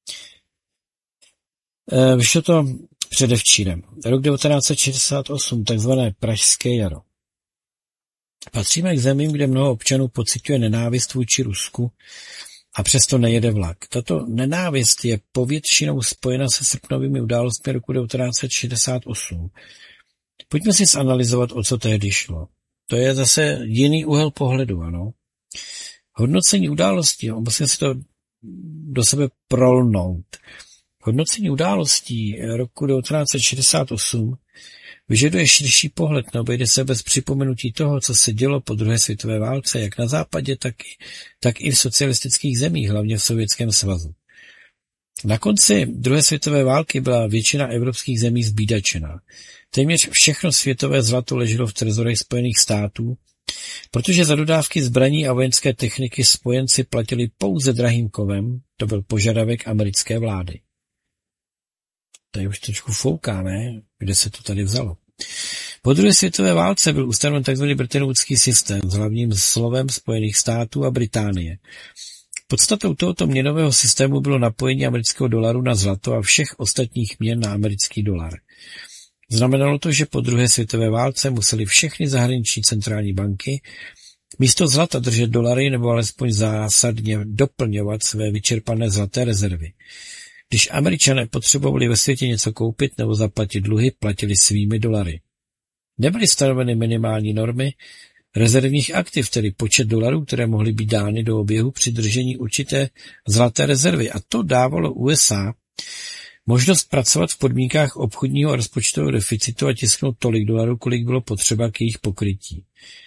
E, vyšlo to předevčírem. Rok devatenáct set šedesát osm, takzvané Pražské jaro. Patříme k zemím, kde mnoho občanů pociťuje nenávist vůči Rusku a přesto nejede vlak. Tato nenávist je povětšinou spojena se srpnovými událostmi roku devatenáct set šedesát osm. Pojďme si zanalyzovat, o co tehdy šlo. To je zase jiný úhel pohledu, ano. Hodnocení událostí, musím si to do sebe prolnout. Hodnocení událostí roku devatenáct set šedesát osm vyžaduje širší pohled, neobejde se bez připomenutí toho, co se dělo po druhé světové válce, jak na západě, tak i, tak i v socialistických zemích, hlavně v Sovětském svazu. Na konci druhé světové války byla většina evropských zemí zbídačená. Téměř všechno světové zlato leželo v trezorech Spojených států, protože za dodávky zbraní a vojenské techniky spojenci platili pouze drahým kovem, to byl požadavek americké vlády. Tady už trošku fouká, ne? Kde se to tady vzalo? Po druhé světové válce byl ustanoven tzv. Bretton-Woodský systém s hlavním slovem Spojených států a Británie. Podstatou tohoto měnového systému bylo napojení amerického dolaru na zlato a všech ostatních měn na americký dolar. Znamenalo to, že po druhé světové válce museli všechny zahraniční centrální banky místo zlata držet dolary nebo alespoň zásadně doplňovat své vyčerpané zlaté rezervy. Když Američané potřebovali ve světě něco koupit nebo zaplatit dluhy, platili svými dolary. Nebyly stanoveny minimální normy rezervních aktiv, tedy počet dolarů, které mohly být dány do oběhu při držení určité zlaté rezervy. A to dávalo U S A možnost pracovat v podmínkách obchodního a rozpočtového deficitu a tisknout tolik dolarů, kolik bylo potřeba k jejich pokrytí.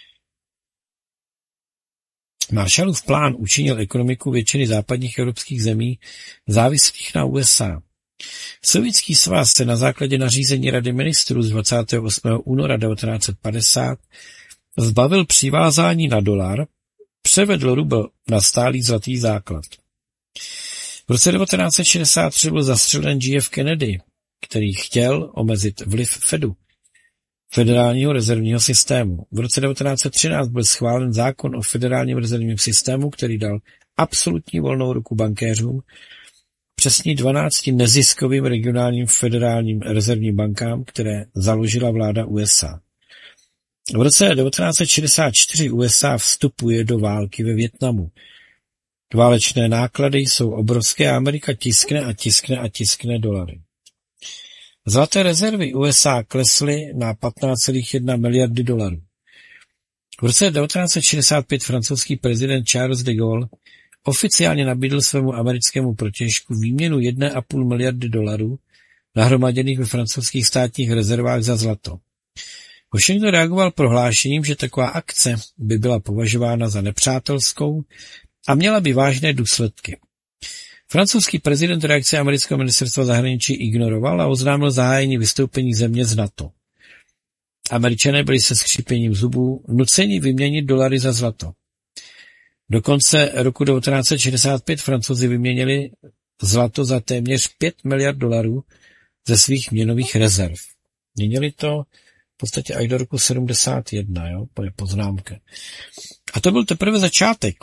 Marshallův plán učinil ekonomiku většiny západních evropských zemí závislých na U S A. Sovětský svaz se na základě nařízení Rady ministrů z dvacátého osmého února devatenáct set padesát zbavil přivázání na dolar, převedl rubl na stálý zlatý základ. V roce devatenáct set šedesát tři byl zastřelen J F Kennedy, který chtěl omezit vliv Fedu, federálního rezervního systému. V roce devatenáct set třináct byl schválen zákon o federálním rezervním systému, který dal absolutní volnou ruku bankéřům, přesně dvanácti neziskovým regionálním federálním rezervním bankám, které založila vláda U S A. V roce devatenáct set šedesát čtyři U S A vstupuje do války ve Vietnamu. Válečné náklady jsou obrovské a Amerika tiskne a tiskne a tiskne dolary. Zlaté rezervy U S A klesly na patnáct celá jedna miliardy dolarů. V roce devatenáct set šedesát pět francouzský prezident Charles de Gaulle oficiálně nabídl svému americkému protějšku výměnu jedna celá pět miliardy dolarů nahromaděných ve francouzských státních rezervách za zlato. Washington reagoval prohlášením, že taková akce by byla považována za nepřátelskou a měla by vážné důsledky. Francouzský prezident reakce amerického ministerstva zahraničí ignoroval a oznámil zahájení vystoupení země z NATO. Američané byli se skřípěním zubů nuceni vyměnit dolary za zlato. Do konce roku devatenáct set šedesát pět Francouzi vyměnili zlato za téměř pět miliard dolarů ze svých měnových rezerv. Měnili to v podstatě až do roku sedmdesát jedna, jo, to je poznámka. A to byl teprve začátek.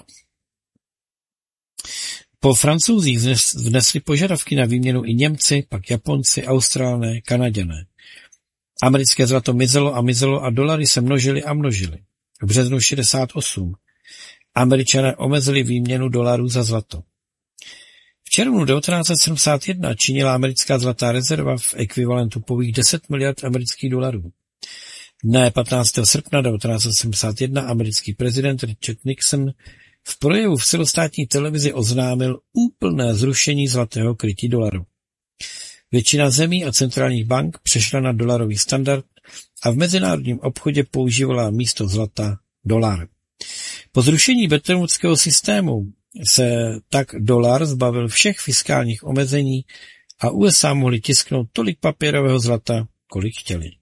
Po Francouzích vnesli požadavky na výměnu i Němci, pak Japonci, Australané, Kanaďané. Americké zlato mizelo a mizelo a dolary se množily a množily. V březnu šedesát osm Američané omezili výměnu dolarů za zlato. V červnu devatenáct set sedmdesát jedna činila americká zlatá rezerva v ekvivalentu pouhých deset miliard amerických dolarů. Dne patnáctého srpna devatenáct set sedmdesát jedna americký prezident Richard Nixon v projevu v celostátní televizi oznámil úplné zrušení zlatého krytí dolaru. Většina zemí a centrálních bank přešla na dolarový standard a v mezinárodním obchodě používala místo zlata dolar. Po zrušení Brettonwoodského systému se tak dolar zbavil všech fiskálních omezení a U S A mohli tisknout tolik papírového zlata, kolik chtěli.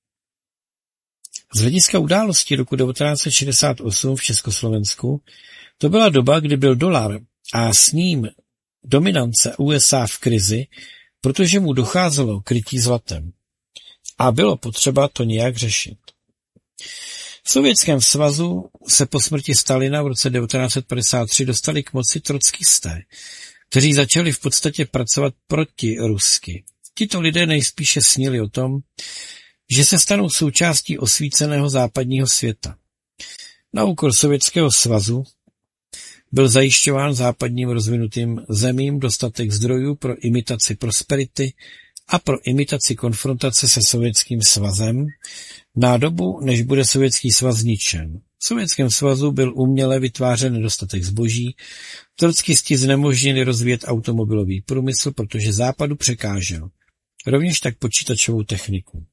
Z hlediska událostí roku devatenáct set šedesát osm v Československu to byla doba, kdy byl dolar a s ním dominance U S A v krizi, protože mu docházelo krytí zlatem. A bylo potřeba to nějak řešit. V Sovětském svazu se po smrti Stalina v roce devatenáct set padesát tři dostali k moci trockisté, kteří začali v podstatě pracovat proti rusky. Tito lidé nejspíše snili o tom, že se stanou součástí osvíceného západního světa. Na úkor Sovětského svazu byl zajišťován západním rozvinutým zemím dostatek zdrojů pro imitaci prosperity a pro imitaci konfrontace se Sovětským svazem na dobu, než bude Sovětský svaz zničen. V Sovětském svazu byl uměle vytvářen nedostatek zboží, trockisti znemožnili rozvíjet automobilový průmysl, protože západu překážel. Rovněž tak počítačovou techniku.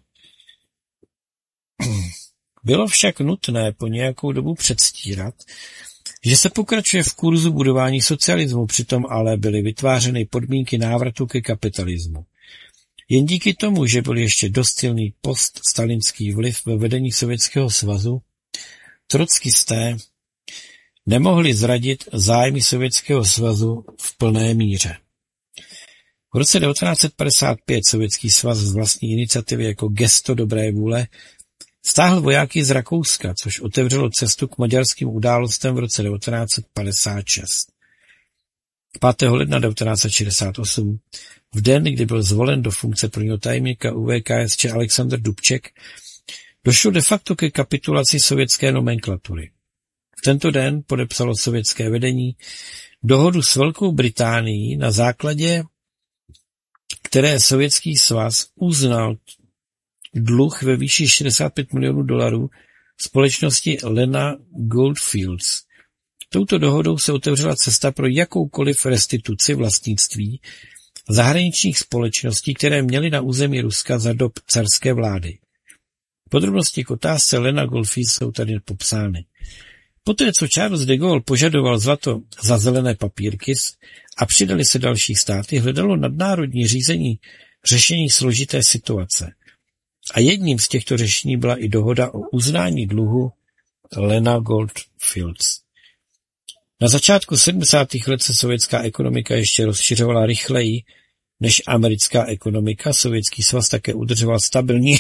Bylo však nutné po nějakou dobu předstírat, že se pokračuje v kurzu budování socialismu, přitom ale byly vytvářeny podmínky návratu ke kapitalismu. Jen díky tomu, že byl ještě dost silný poststalinský vliv ve vedení Sovětského svazu, trockisté nemohli zradit zájmy Sovětského svazu v plné míře. V roce devatenáct set padesát pět Sovětský svaz z vlastní iniciativy jako gesto dobré vůle stáhl vojáky z Rakouska, což otevřelo cestu k maďarským událostem v roce devatenáct set padesát šest. pátého ledna devatenáct set šedesát osm, v den, kdy byl zvolen do funkce prvního tajemníka U V K S Č Alexandr Dubček, došlo de facto ke kapitulaci sovětské nomenklatury. V tento den podepsalo sovětské vedení dohodu s Velkou Británií, na základě které Sovětský svaz uznal dluh ve výši šedesát pět milionů dolarů společnosti Lena Goldfields. Touto dohodou se otevřela cesta pro jakoukoliv restituci vlastnictví zahraničních společností, které měly na území Ruska za dob carské vlády. Podrobnosti k otázce Lena Goldfields jsou tady popsány. Poté, co Charles de Gaulle požadoval zlato za zelené papírky a přidali se další státy, hledalo nadnárodní řízení řešení složité situace. A jedním z těchto řešení byla i dohoda o uznání dluhu Lena Goldfields. Na začátku sedmdesátých let se sovětská ekonomika ještě rozšiřovala rychleji než americká ekonomika. Sovětský svaz také udržoval stabilní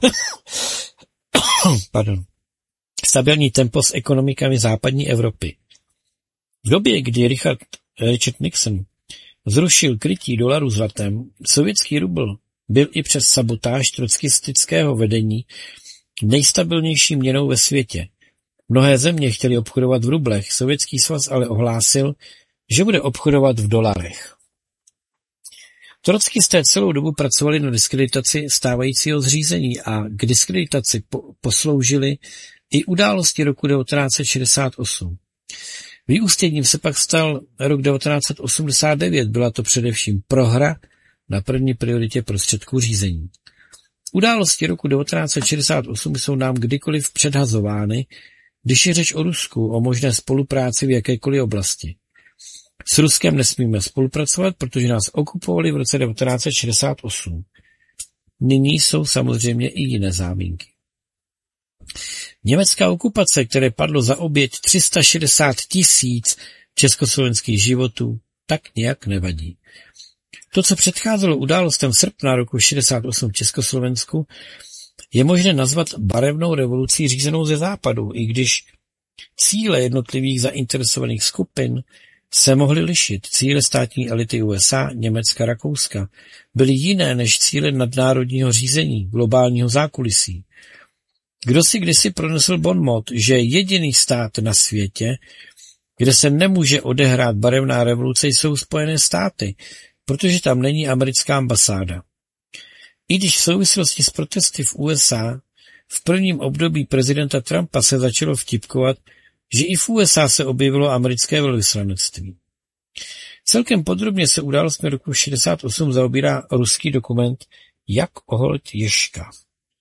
pardon, stabilní tempo s ekonomikami západní Evropy. V době, kdy Richard, Richard Nixon zrušil krytí dolaru zlatem, sovětský rubl byl i přes sabotáž trockistického vedení nejstabilnější měnou ve světě. Mnohé země chtěly obchodovat v rublech, Sovětský svaz ale ohlásil, že bude obchodovat v dolarech. Trockisté celou dobu pracovali na diskreditaci stávajícího zřízení a k diskreditaci po- posloužily i události roku devatenáct set šedesát osm. Vyústěním se pak stal rok devatenáct set osmdesát devět, byla to především prohra na první prioritě prostředků řízení. Události roku devatenáct set šedesát osm jsou nám kdykoliv předhazovány, když je řeč o Rusku, o možné spolupráci v jakékoliv oblasti. S Ruskem nesmíme spolupracovat, protože nás okupovali v roce devatenáct set šedesát osm. nyní jsou samozřejmě i jiné záminky. Německá okupace, které padlo za oběť tři sta šedesát tisíc československých životů, tak nějak nevadí. To, co předcházelo událostem srpna roku šedesát osm v Československu, je možné nazvat barevnou revolucí řízenou ze západu, i když cíle jednotlivých zainteresovaných skupin se mohly lišit. Cíle státní elity U S A, Německa, Rakouska byly jiné než cíle nadnárodního řízení, globálního zákulisí. Kdo si kdysi pronesl bonmot, že jediný stát na světě, kde se nemůže odehrát barevná revoluce, jsou Spojené státy, protože tam není americká ambasáda. I když v souvislosti s protesty v U S A v prvním období prezidenta Trumpa se začalo vtipkovat, že i v U S A se objevilo americké velvyslanectví. Celkem podrobně se událostmi roku šedesát osm zaobírá ruský dokument Jak oholt Ježka.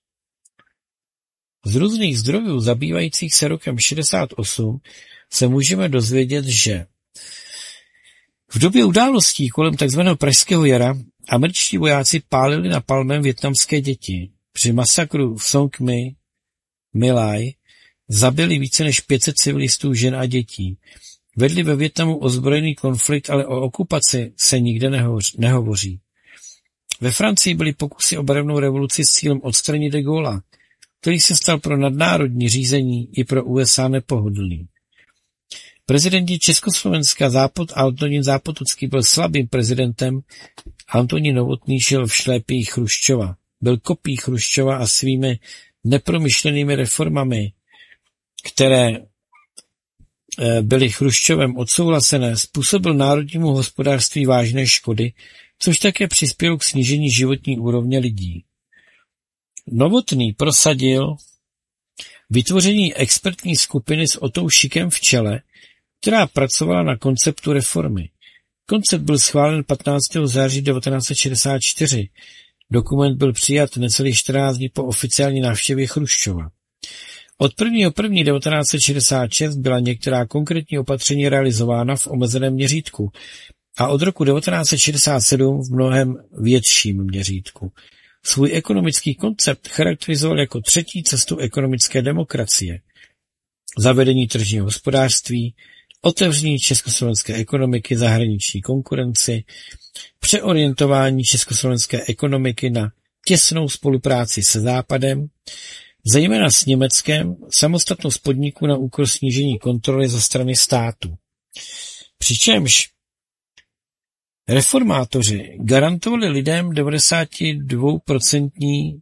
Z různých zdrojů zabývajících se rokem šedesát osm se můžeme dozvědět, že v době událostí kolem tzv. Pražského jara američtí vojáci pálili napalmem vietnamské děti. Při masakru v Song Mi, My Lai zabili více než pět set civilistů, žen a dětí. Vedli ve Vietnamu ozbrojený konflikt, ale o okupaci se nikde nehovoří. Ve Francii byly pokusy o barevnou revoluci s cílem odstranit de Gaulla, který se stal pro nadnárodní řízení i pro U S A nepohodlný. Prezidenti Československa Západ Antonín Zápotocký byl slabým prezidentem, Antonín Novotný žil v šlépí Chruščova. Byl kopií Chruščova a svými nepromyšlenými reformami, které byly Chruščovem odsouhlasené, způsobil národnímu hospodářství vážné škody, což také přispělo k snížení životní úrovně lidí. Novotný prosadil vytvoření expertní skupiny s Otou Šikem v čele, která pracovala na konceptu reformy. Koncept byl schválen patnáctého září devatenáct set šedesát čtyři. Dokument byl přijat necelých čtrnáct dní po oficiální návštěvě Chruščova. Od prvního prvního devatenáct set šedesát šest byla některá konkrétní opatření realizována v omezeném měřítku a od roku devatenáct set šedesát sedm v mnohem větším měřítku. Svůj ekonomický koncept charakterizoval jako třetí cestu ekonomické demokracie. Zavedení tržního hospodářství, otevření československé ekonomiky zahraniční konkurenci, přeorientování československé ekonomiky na těsnou spolupráci se Západem, zejména s Německem, samostatnost podniků na úkor snížení kontroly ze strany státu. Přičemž reformátoři garantovali lidem devadesát dva procent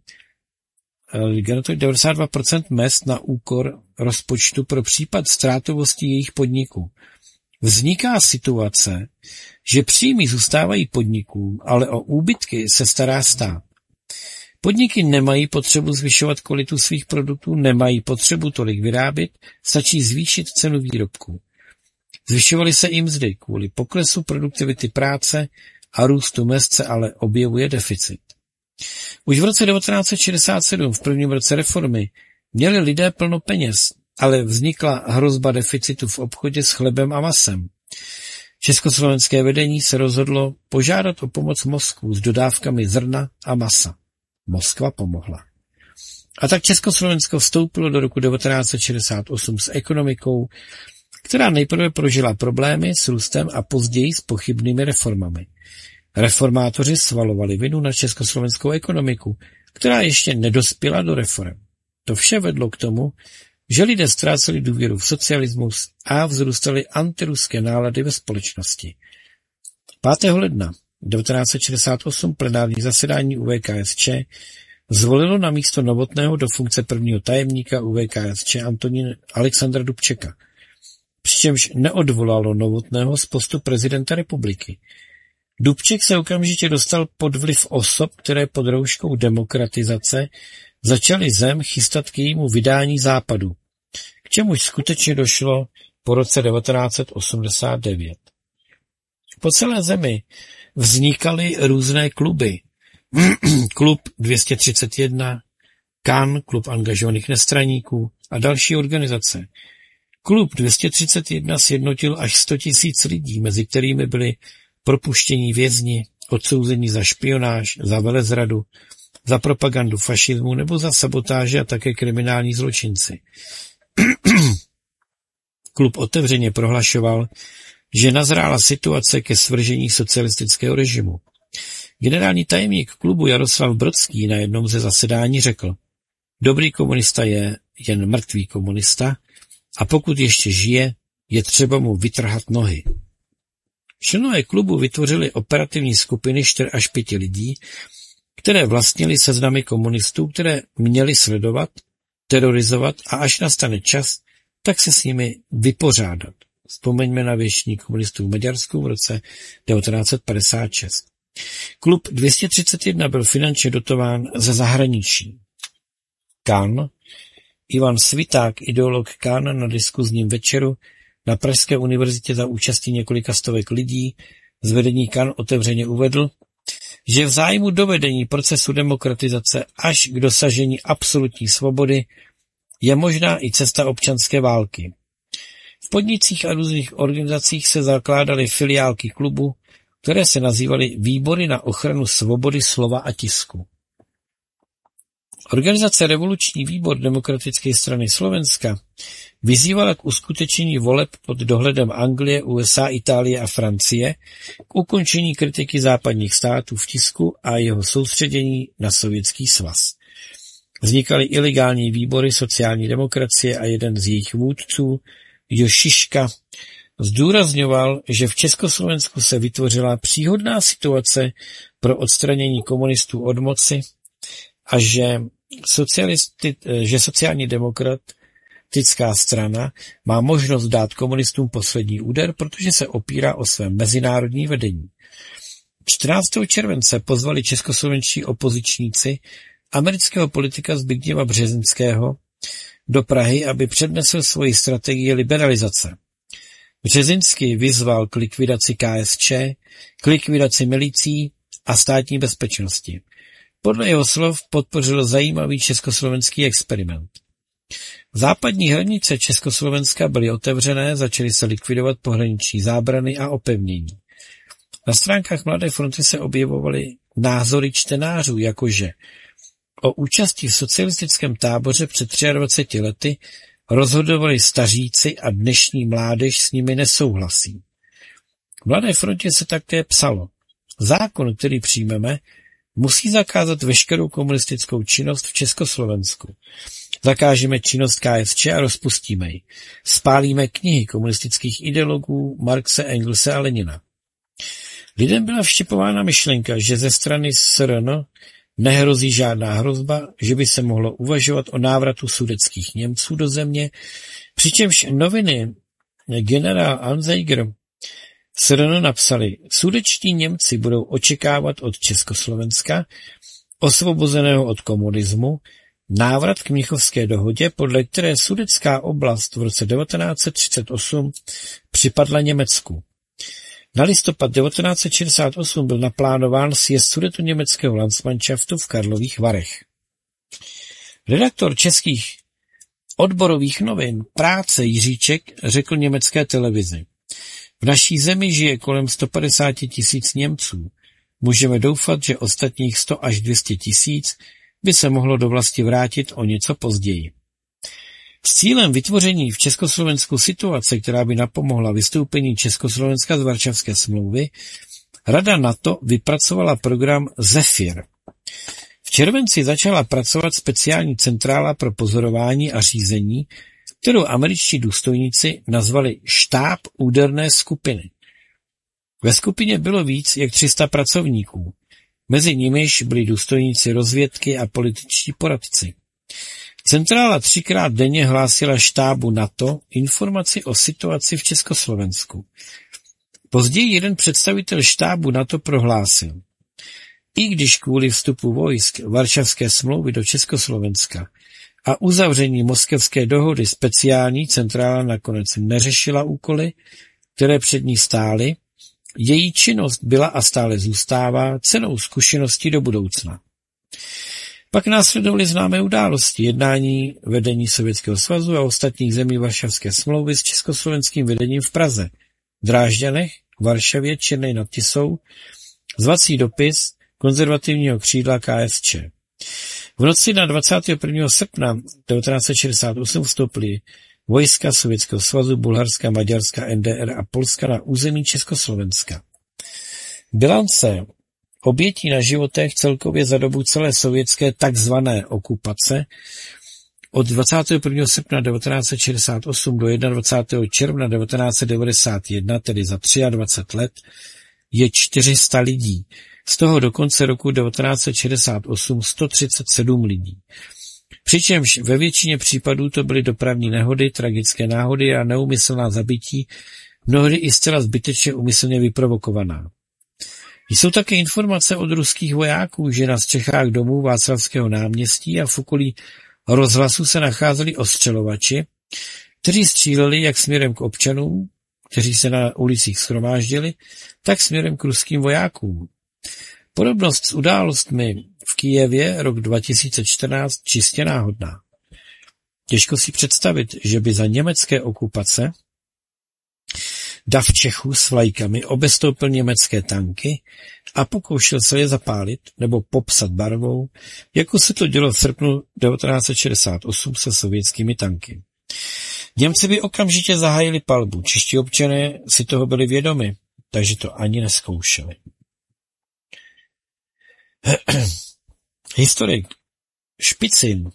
devadesát dva procent mezd na úkor rozpočtu pro případ ztrátovosti jejich podniků. Vzniká situace, že příjmy zůstávají podnikům, ale o úbytky se stará stát. Podniky nemají potřebu zvyšovat kvalitu svých produktů, nemají potřebu tolik vyrábět, stačí zvýšit cenu výrobků. Zvyšovaly se i mzdy, kvůli poklesu produktivity práce a růstu mezd se ale objevuje deficit. Už v roce devatenáct set šedesát sedm, v prvním roce reformy, měli lidé plno peněz, ale vznikla hrozba deficitu v obchodě s chlebem a masem. Československé vedení se rozhodlo požádat o pomoc Moskvu s dodávkami zrna a masa. Moskva pomohla. A tak Československo vstoupilo do roku devatenáct set šedesát osm s ekonomikou, která nejprve prožila problémy s růstem a později s pochybnými reformami. Reformátoři svalovali vinu na československou ekonomiku, která ještě nedospěla do reform. To vše vedlo k tomu, že lidé ztráceli důvěru v socialismus a vzrůstaly antiruské nálady ve společnosti. pátého ledna devatenáct set šedesát osm plenární zasedání U V K S Č zvolilo na místo Novotného do funkce prvního tajemníka U V K S Č Antonín Alexandra Dubčeka, přičemž neodvolalo Novotného z postu prezidenta republiky. Dubček se okamžitě dostal pod vliv osob, které pod rouškou demokratizace začaly zem chystat k jejímu vydání západu, k čemuž skutečně došlo po roce devatenáct set osmdesát devět. Po celé zemi vznikaly různé kluby. Klub dvě stě třicet jedna, K A N, klub angažovaných nestraníků a další organizace. Klub dvě stě třicet jedna sjednotil až sto tisíc lidí, mezi kterými byli propuštění vězni, odsouzení za špionáž, za velezradu, za propagandu fašismu nebo za sabotáže a také kriminální zločinci. Klub otevřeně prohlašoval, že nazrála situace ke svržení socialistického režimu. Generální tajemník klubu Jaroslav Brodský na jednom ze zasedání řekl: dobrý komunista je jen mrtvý komunista a pokud ještě žije, je třeba mu vytrhat nohy. Členové klubu vytvořili operativní skupiny čtyř až pěti lidí, které vlastnili seznamy komunistů, které měli sledovat, terorizovat a až nastane čas, tak se s nimi vypořádat. Vzpomeňme na věštění komunistů v Maďarsku v roce devatenáct set padesát šest. Klub dvě stě třicet jedna byl finančně dotován ze zahraničí. Kahn, Ivan Sviták, ideolog Kahn, na diskuzním večeru na Pražské univerzitě za účastí několika stovek lidí z vedení Kahn otevřeně uvedl, že v zájmu dovedení procesu demokratizace až k dosažení absolutní svobody je možná i cesta občanské války. V podnicích a různých organizacích se zakládaly filiálky klubu, které se nazývaly Výbory na ochranu svobody slova a tisku. Organizace Revoluční výbor Demokratické strany Slovenska vyzývala k uskutečnění voleb pod dohledem Anglie, U S A, Itálie a Francie, k ukončení kritiky západních států v tisku a jeho soustředění na Sovětský svaz. Vznikaly ilegální výbory sociální demokracie a jeden z jejich vůdců, Jošiška, zdůrazňoval, že v Československu se vytvořila příhodná situace pro odstranění komunistů od moci a že, že sociální demokratická strana má možnost dát komunistům poslední úder, protože se opírá o své mezinárodní vedení. čtrnáctého července pozvali českoslovenští opozičníci amerického politika Zbigněva Březinského do Prahy, aby přednesl svoji strategii liberalizace. Březinský vyzval k likvidaci K S Č, k likvidaci milicí a státní bezpečnosti. Podle jeho slov podpořil zajímavý československý experiment. Západní hranice Československa byly otevřené, začaly se likvidovat pohraniční zábrany a opevnění. Na stránkách Mladé fronty se objevovaly názory čtenářů, jakože o účasti v socialistickém táboře před dvaceti třemi lety rozhodovali staříci a dnešní mládež s nimi nesouhlasí. V Mladé frontě se také psalo: zákon, který přijmeme, musí zakázat veškerou komunistickou činnost v Československu. Zakážeme činnost K S Č a rozpustíme ji. Spálíme knihy komunistických ideologů Marxe, Engelse a Lenina. Lidem byla vštěpována myšlenka, že ze strany S R N nehrozí žádná hrozba, že by se mohlo uvažovat o návratu sudetských Němců do země, přičemž noviny generál Anzeiger S R N napsali: sudečtí Němci budou očekávat od Československa, osvobozeného od komunismu, návrat k Mnichovské dohodě, podle které sudetská oblast v roce devatenáct set třicet osm připadla Německu. Na listopad devatenáct set šedesát osm byl naplánován sjezd sudetoněmeckého Landsmannschaftu v Karlových Varech. Redaktor českých odborových novin Práce Jiříček řekl německé televizi: v naší zemi žije kolem sto padesát tisíc Němců. Můžeme doufat, že ostatních sto až dvě stě tisíc by se mohlo do vlasti vrátit o něco později. S cílem vytvoření v Československu situace, která by napomohla vystoupení Československa z Varšavské smlouvy, Rada NATO vypracovala program Zephyr. V červenci začala pracovat speciální centrála pro pozorování a řízení, kterou američtí důstojníci nazvali štáb úderné skupiny. Ve skupině bylo víc jak tři sta pracovníků. Mezi nimiž byli důstojníci rozvědky a političtí poradci. Centrála třikrát denně hlásila štábu NATO informaci o situaci v Československu. Později jeden představitel štábu NATO prohlásil: i když kvůli vstupu vojsk Varšavské smlouvy do Československa a uzavření Moskevské dohody speciální centrála nakonec neřešila úkoly, které před ní stály, její činnost byla a stále zůstává cennou zkušeností do budoucna. Pak následovaly známé události, jednání vedení Sovětského svazu a ostatních zemí Varšavské smlouvy s československým vedením v Praze, Drážďanech, Varšavě, Černej nad Tisou, zvací dopis konzervativního křídla K S Č. V noci na dvacátého prvního srpna devatenáct set šedesát osm vstoupily vojska Sovětského svazu, Bulharska, Maďarska, N D R a Polska na území Československa. Bilance obětí na životech celkově za dobu celé sovětské takzvané okupace od dvacátého prvního srpna devatenáct set šedesát osm do dvacátého prvního června devatenáct set devadesát jedna, tedy za dvacet tři let, je čtyři sta lidí. Z toho do konce roku devatenáct set šedesát osm sto třicet sedm lidí. Přičemž ve většině případů to byly dopravní nehody, tragické náhody a neúmyslná zabití, mnohdy i zcela zbytečně úmyslně vyprovokovaná. Jsou také informace od ruských vojáků, že na střechách domů Václavského náměstí a v okolí rozhlasu se nacházeli ostřelovači, kteří stříleli jak směrem k občanům, kteří se na ulicích shromáždili, tak směrem k ruským vojákům. Podobnost s událostmi v Kyjevě rok dva tisíce čtrnáct čistě náhodná. Těžko si představit, že by za německé okupace dav Čechů s vlajkami obestoupil německé tanky a pokoušel se je zapálit nebo popsat barvou, jako se to dělo v srpnu devatenáct set šedesát osm se sovětskými tanky. Němci by okamžitě zahájili palbu, čeští občané si toho byli vědomi, takže to ani nezkoušeli. Historik Špicin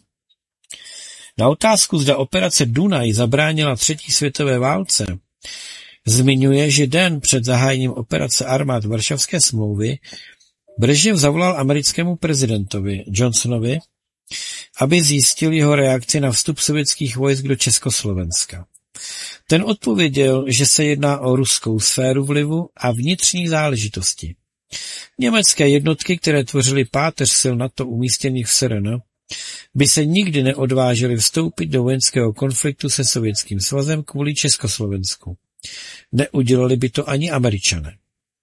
na otázku, zda operace Dunaj zabránila třetí světové válce, zmiňuje, že den před zahájením operace armád Varšavské smlouvy Brežněv zavolal americkému prezidentovi Johnsonovi, aby zjistil jeho reakci na vstup sovětských vojsk do Československa. Ten odpověděl, že se jedná o ruskou sféru vlivu a vnitřní záležitosti. Německé jednotky, které tvořily páteř sil NATO umístěných v S R N, by se nikdy neodvážily vstoupit do vojenského konfliktu se Sovětským svazem kvůli Československu. Neudělali by to ani Američané.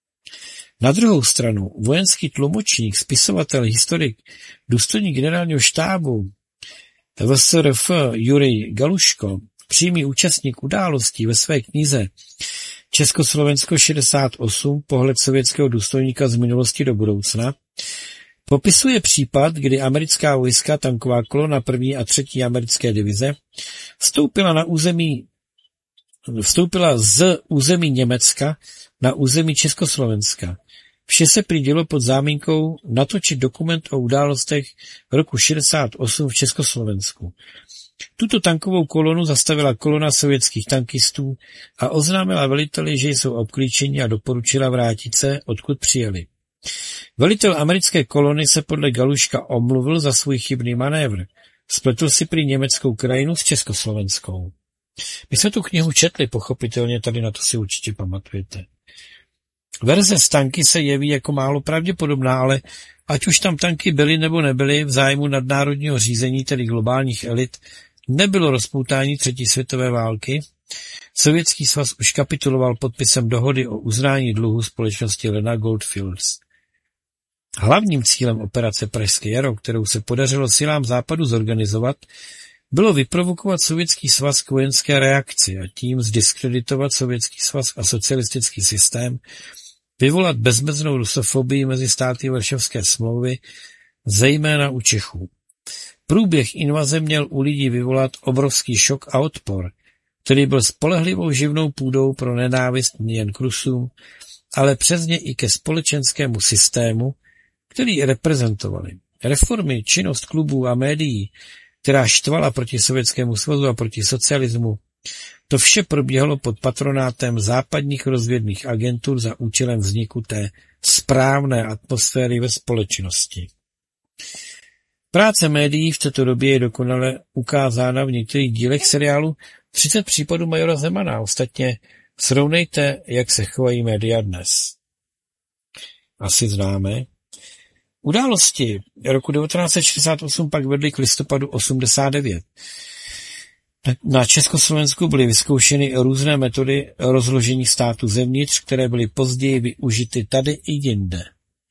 Na druhou stranu vojenský tlumočník, spisovatel, historik, důstojník generálního štábu V S R F Jurij Galuško, přímý účastník událostí ve své knize Československo šedesát osm, pohled sovětského důstojníka z minulosti do budoucna, popisuje případ, kdy americká vojska, tanková kolona první a třetí americké divize, vstoupila na území vstoupila z území Německa na území Československa. Vše se prý dělo pod záminkou natočit dokument o událostech roku šedesát osm v Československu. Tuto tankovou kolonu zastavila kolona sovětských tankistů a oznámila veliteli, že jsou obklíčeni a doporučila vrátit se, odkud přijeli. Velitel americké kolony se podle Galuška omluvil za svůj chybný manévr. Spletl si prý německou krajinu s československou. My jsme tu knihu četli, pochopitelně, tady na to si určitě pamatujete. Verze z tanky se jeví jako málo pravděpodobná, ale ať už tam tanky byly nebo nebyly, v zájmu nadnárodního řízení, tedy globálních elit, nebylo rozpoutání třetí světové války. Sovětský svaz už kapituloval podpisem dohody o uznání dluhu společnosti Lena Goldfields. Hlavním cílem operace Pražské jaro, kterou se podařilo silám západu zorganizovat, bylo vyprovokovat Sovětský svaz k vojenské reakci a tím zdiskreditovat Sovětský svaz a socialistický systém, vyvolat bezmeznou rusofobii mezi státy Varšavské smlouvy, zejména u Čechů. Průběh invaze měl u lidí vyvolat obrovský šok a odpor, který byl spolehlivou živnou půdou pro nenávist nejen k Rusům, ale přesně i ke společenskému systému, který reprezentovali. Reformy, činnost klubů a médií, která štvala proti Sovětskému svazu a proti socialismu, to vše probíhalo pod patronátem západních rozvědných agentur za účelem vzniku té správné atmosféry ve společnosti. Práce médií v této době je dokonale ukázána v některých dílech seriálu třicet případů majora Zemana. Ostatně srovnejte, jak se chovají média dnes. Asi známe. Události roku devatenáct set šedesát osm pak vedly k listopadu osmdesát devět. Na Československu byly vyzkoušeny různé metody rozložení státu zevnitř, které byly později využity tady i jinde.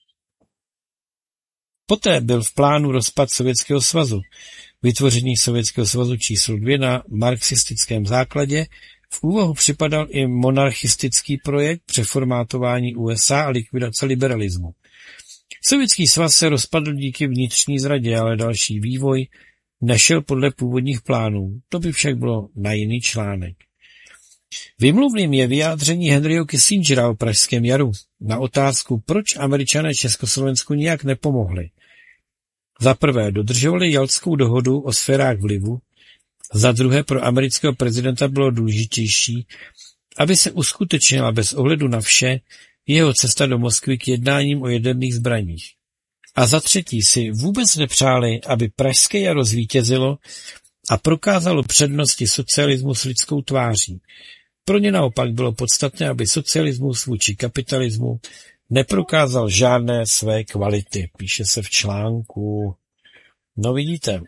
Poté byl v plánu rozpad Sovětského svazu, vytvoření Sovětského svazu číslo dvě na marxistickém základě. V úvahu připadal i monarchistický projekt přeformátování U S A a likvidace liberalismu. Sovětský svaz se rozpadl díky vnitřní zradě, ale další vývoj nešel podle původních plánů. To by však bylo na jiný článek. Vymluvným je vyjádření Henryho Kissingera o Pražském jaru na otázku, proč Američané Československu nijak nepomohli. Za prvé dodržovali Jaltskou dohodu o sférách vlivu, za druhé pro amerického prezidenta bylo důležitější, aby se uskutečnila bez ohledu na vše jeho cesta do Moskvy k jednáním o jaderných zbraních. A za třetí si vůbec nepřáli, aby Pražské jaro zvítězilo a prokázalo přednosti socialismu s lidskou tváří. Pro ně naopak bylo podstatné, aby socialismus vůči kapitalismu neprokázal žádné své kvality, píše se v článku. No vidíte,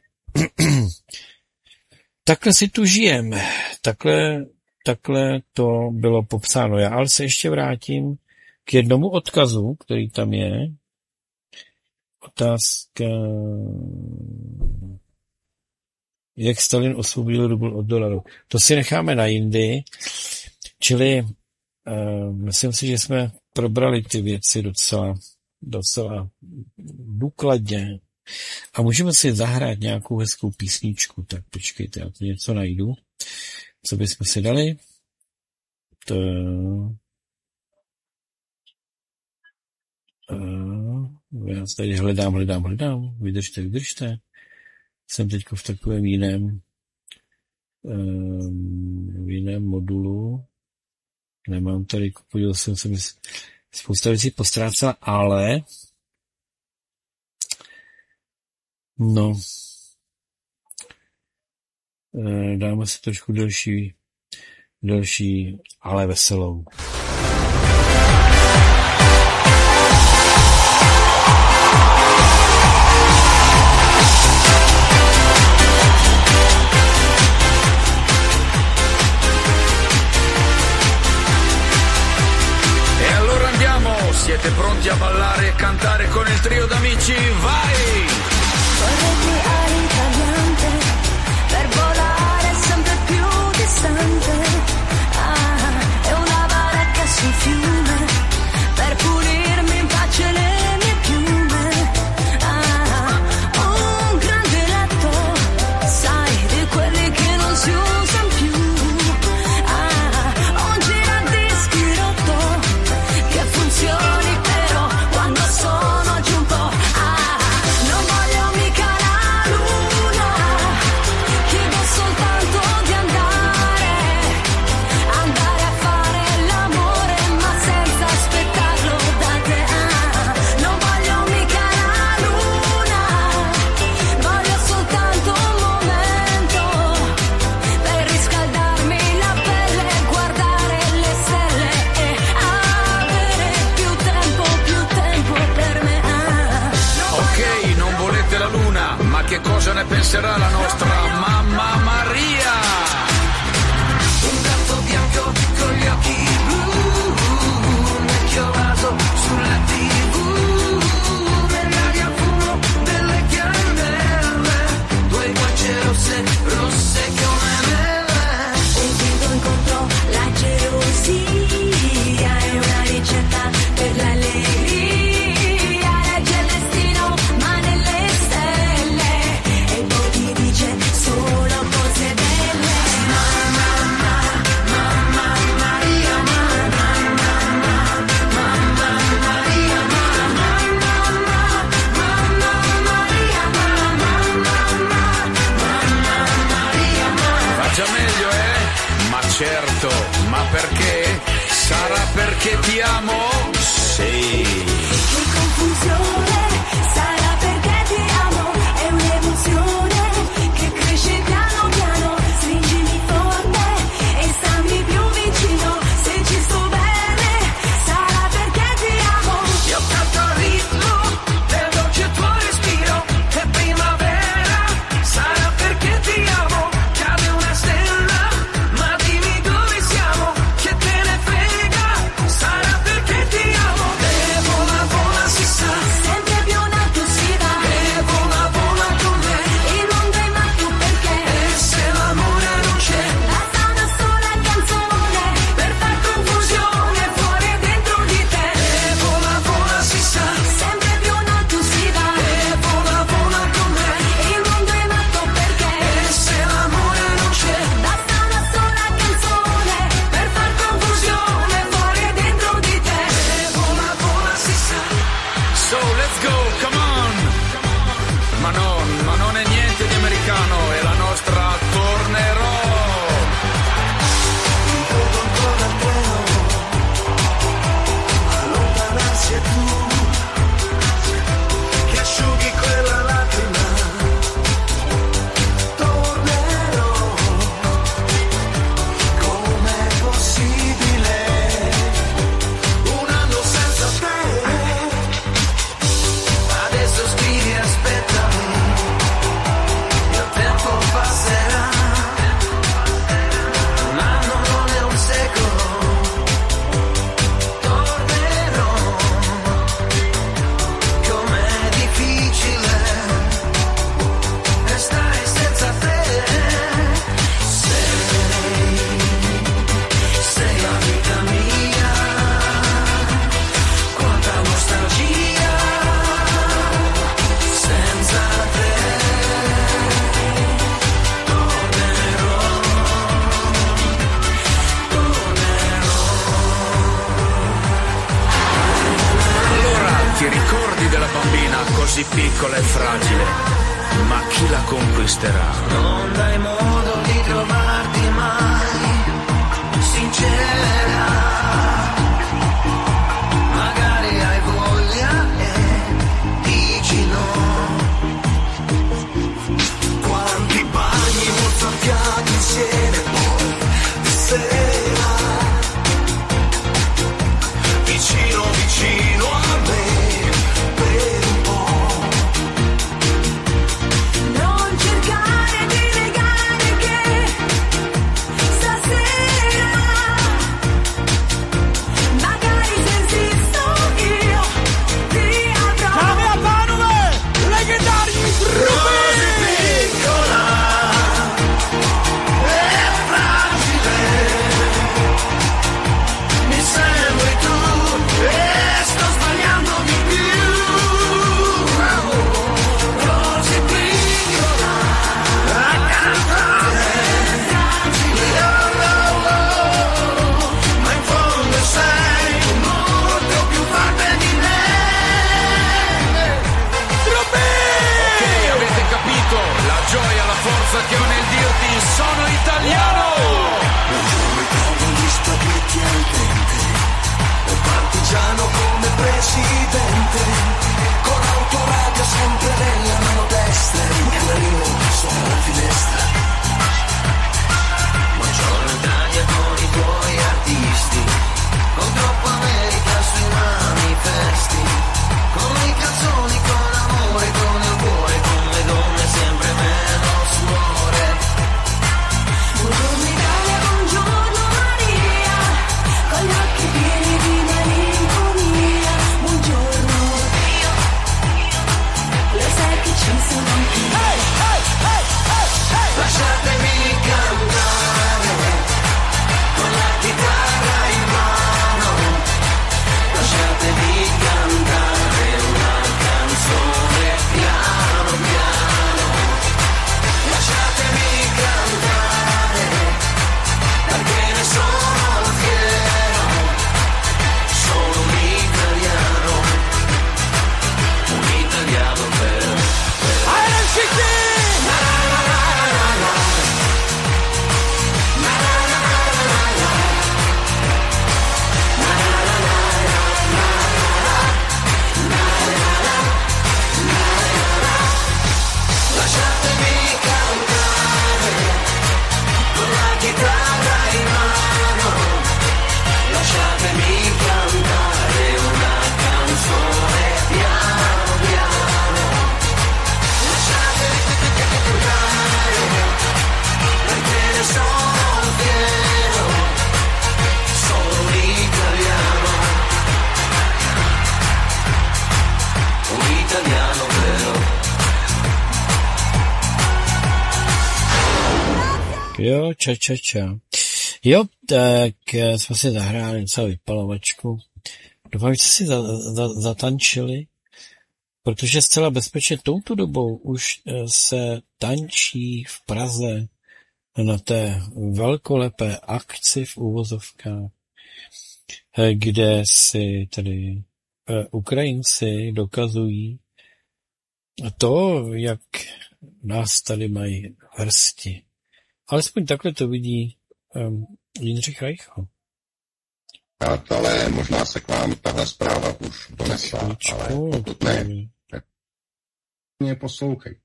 takhle si tu žijem, takhle, takhle to bylo popsáno. Já ale se ještě vrátím k jednomu odkazu, který tam je. Otázka, jak Stalin osvobodil rubl od dolaru. To si necháme na jindy, čili uh, myslím si, že jsme probrali ty věci docela, docela důkladně a můžeme si zahrát nějakou hezkou písničku. Tak počkejte, já to něco najdu. Co bychom si dali? To... Uh, já tady hledám, hledám, hledám. Vydržte, vydržte. Jsem teďko v takovém jiném um, v jiném modulu. Nemám tady, podíval jsem se, spousta věcí postrácela, ale no dáme si trošku delší, delší, ale veselou. Siete pronti a ballare e cantare con il trio d'amici? Vai! Vorrei creare un traviante per volare sempre più distante. Ah, e una baracca sul fiume per pulirmi in pace le mie piume. Ah, un grande letto, sai, di quelli che non si usano più. Ah, un giradischi rotto che funziona. Che cosa ne penserà la nostra mamma Maria? Un gatto bianco con gli occhi blu, un vecchio vaso sulla tivù, nell'aria fumo delle candele, due guance rosse, rosse come mele. Un vinto incontrò la gelosia e una ricetta per l'allegria, legge il destino ma nelle stelle. Solo cose belle. Mamma, mamma, Maria, mamma, mamma, mamma Maria, mamma, mamma Maria, mamma, mamma Maria, mamma. Faccia meglio, eh? Ma certo, ma perché? Sarà perché ti amo? Sì. Che confusione, sarà perché ti amo, è un'emozione. Piano piano, stringimi forte e stammi più vicino, se ci sto bene, sarà perché ti amo. Io canto al ritmo del dolce tuo respiro, è primavera, sarà perché ti amo. Cade una stella, ma dimmi dove siamo, che te ne frega, sarà perché ti amo. E vola, vola, si sa. piccola e fragile, ma chi la conquisterà? Non dai modo di trovarti mai sincera, magari hai voglia e dici no. Quanti bagni mozzafiati insieme poi di sera, vicino vicino a me per un po'. Non cercare di negare che stasera magari se esisto io ti avrò. Chiave a Panume, leggendari Così piccola e fragile, mi sembri tu e sto sbagliando di più. Così piccola a cantare, fragile, oh, oh, oh, ma in fondo sei molto più forte di me. Ok, avete capito la gioia, la forza che ho nel dirti sono italiano. Un giorno mi trovo gli spaghetti al dente, un partigiano come presidente, con l'autoradio sempre nella mano destra e un clarion sopra la finestra. Buongiorno Italia con i tuoi artisti, con troppa America sui manifesti, con le canzoni, con l'amore, con il cuore, con le donne sempre meno suore. Buongiorno Italia, buongiorno Maria, con gli occhi pieni di malinconia. Buongiorno Dio, lo sai che ci sono anch'io. Lasciatemi cantare con la chitarra in mano, lasciatemi cantare una canzone piano piano, lasciatemi cantare perché ne sono fiero, sono un italiano, un italiano vero. Lasciatemi cantare con la chitarra in mano, lasciatemi cantare una canzone piano piano, lasciatemi cantare perché ne sono fiero, sono un italiano, un italiano vero. Jo, ča, ča, ča. Jo, tak eh, jsme si zahráli docela vypalovačku. Doufám, že jste si za, za, zatančili, protože zcela bezpečně touto dobou už eh, se tančí v Praze na té velkolepé akci v uvozovkách, eh, kde si tedy eh, Ukrajinci dokazují to, jak nás tady mají hrsti. Alespoň takhle to vidí um, Jindřich Reichl. Přátelé, možná se k vám tahle zpráva už donesla, ale pokud ne, tak mě poslouchejte.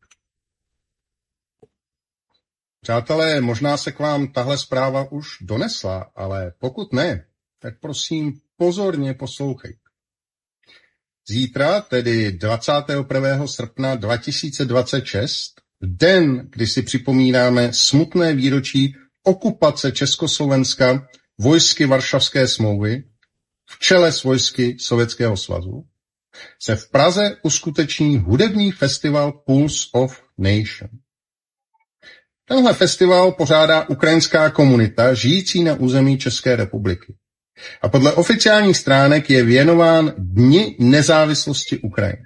Přátelé, možná se k vám tahle zpráva už donesla, ale pokud ne, tak prosím pozorně poslouchejte. Zítra, tedy dvacátého prvního srpna dva tisíce dvacet šest, den, kdy si připomínáme smutné výročí okupace Československa vojsky Varšavské smlouvy v čele s vojsky Sovětského svazu, se v Praze uskuteční hudební festival Pulse of Nation. Tenhle festival pořádá ukrajinská komunita žijící na území České republiky. A podle oficiálních stránek je věnován Dni nezávislosti Ukrajiny.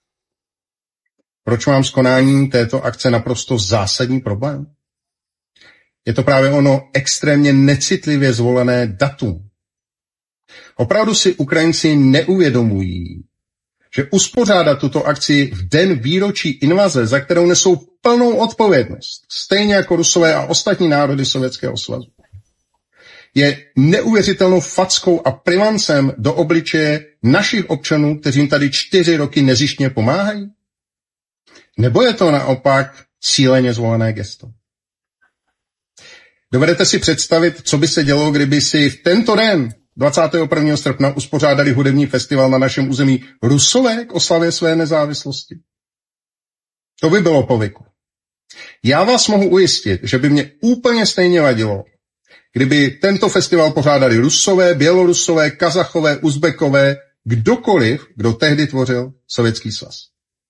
Proč mám s konáním této akce naprosto zásadní problém? Je to právě ono extrémně necitlivě zvolené datum. Opravdu si Ukrajinci neuvědomují, že uspořádat tuto akci v den výročí invaze, za kterou nesou plnou odpovědnost, stejně jako Rusové a ostatní národy Sovětského svazu, je neuvěřitelnou fackou a privancem do obličeje našich občanů, kteří jim tady čtyři roky nezištně pomáhají? Nebo je to naopak cíleně zvolené gesto? Dovedete si představit, co by se dělo, kdyby si v tento den dvacátého prvního srpna uspořádali hudební festival na našem území Rusové k oslavě své nezávislosti? To by bylo povyku. Já vás mohu ujistit, že by mě úplně stejně vadilo, kdyby tento festival pořádali Rusové, Bělorusové, Kazachové, Uzbekové, kdokoliv, kdo tehdy tvořil Sovětský svaz.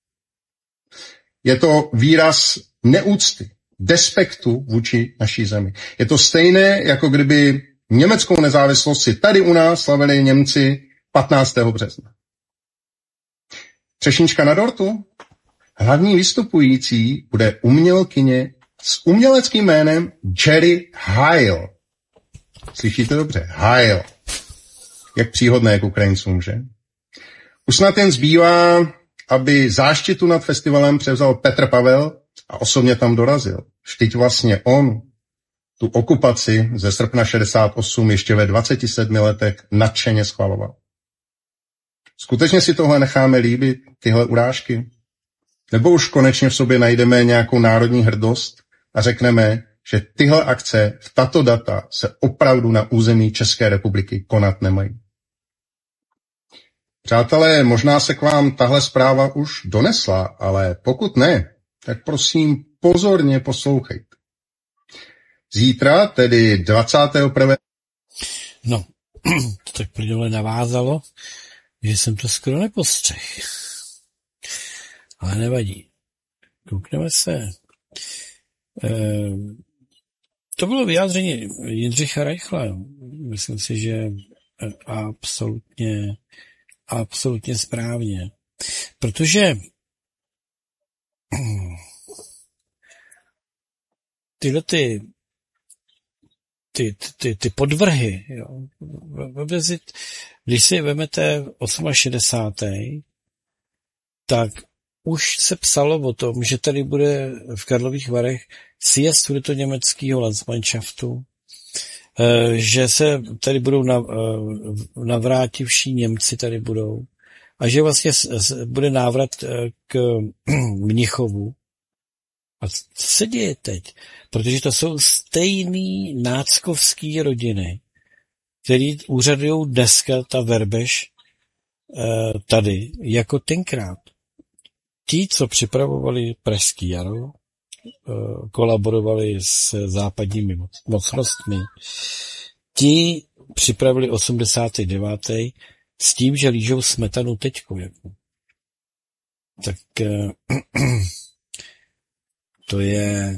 Je to výraz neúcty, despektu vůči naší zemi. Je to stejné, jako kdyby německou nezávislost si tady u nás slavili Němci patnáctého března. Třešnička na dortu? Hlavní vystupující bude umělkyně s uměleckým jménem Jerry Heil. Slyšíte dobře? Heil. Jak příhodné k Ukrajincům, že? Už snad jen zbývá, aby záštitu nad festivalem převzal Petr Pavel a osobně tam dorazil. Vždyť vlastně on tu okupaci ze srpna šedesát osm ještě ve dvaceti sedmi letech nadšeně schvaloval. Skutečně si tohle necháme líbit, tyhle urážky? Nebo už konečně v sobě najdeme nějakou národní hrdost a řekneme, že tyhle akce v tato data se opravdu na území České republiky konat nemají? Přátelé, možná se k vám tahle zpráva už donesla, ale pokud ne, tak prosím pozorně poslouchejte. Zítra, tedy dvacátého prvního No, to tak plynule navázalo, že jsem to skoro nepostřehl. Ale nevadí. Koukneme se. E, to bylo vyjádření Jindřicha Reichla. Myslím si, že absolutně, absolutně správně. Protože tyhle ty Ty, ty, ty podvrhy, jo. Když si vezmete šedesátý osmý, tak už se psalo o tom, že tady bude v Karlových Varech sjezd sudetoněmeckého Landsmannschaftu, že se tady budou navrátivší Němci tady budou a že vlastně bude návrat k Mnichovu. A co se děje teď? Protože to jsou stejný náckovský rodiny, který úřadují dneska, ta Verbež, tady, jako tenkrát. Ti, co připravovali Pražský jaro, kolaborovali s západními mocnostmi, ti připravili osmdesátý devátý s tím, že lížou smetanu teďko. Jako. Tak to je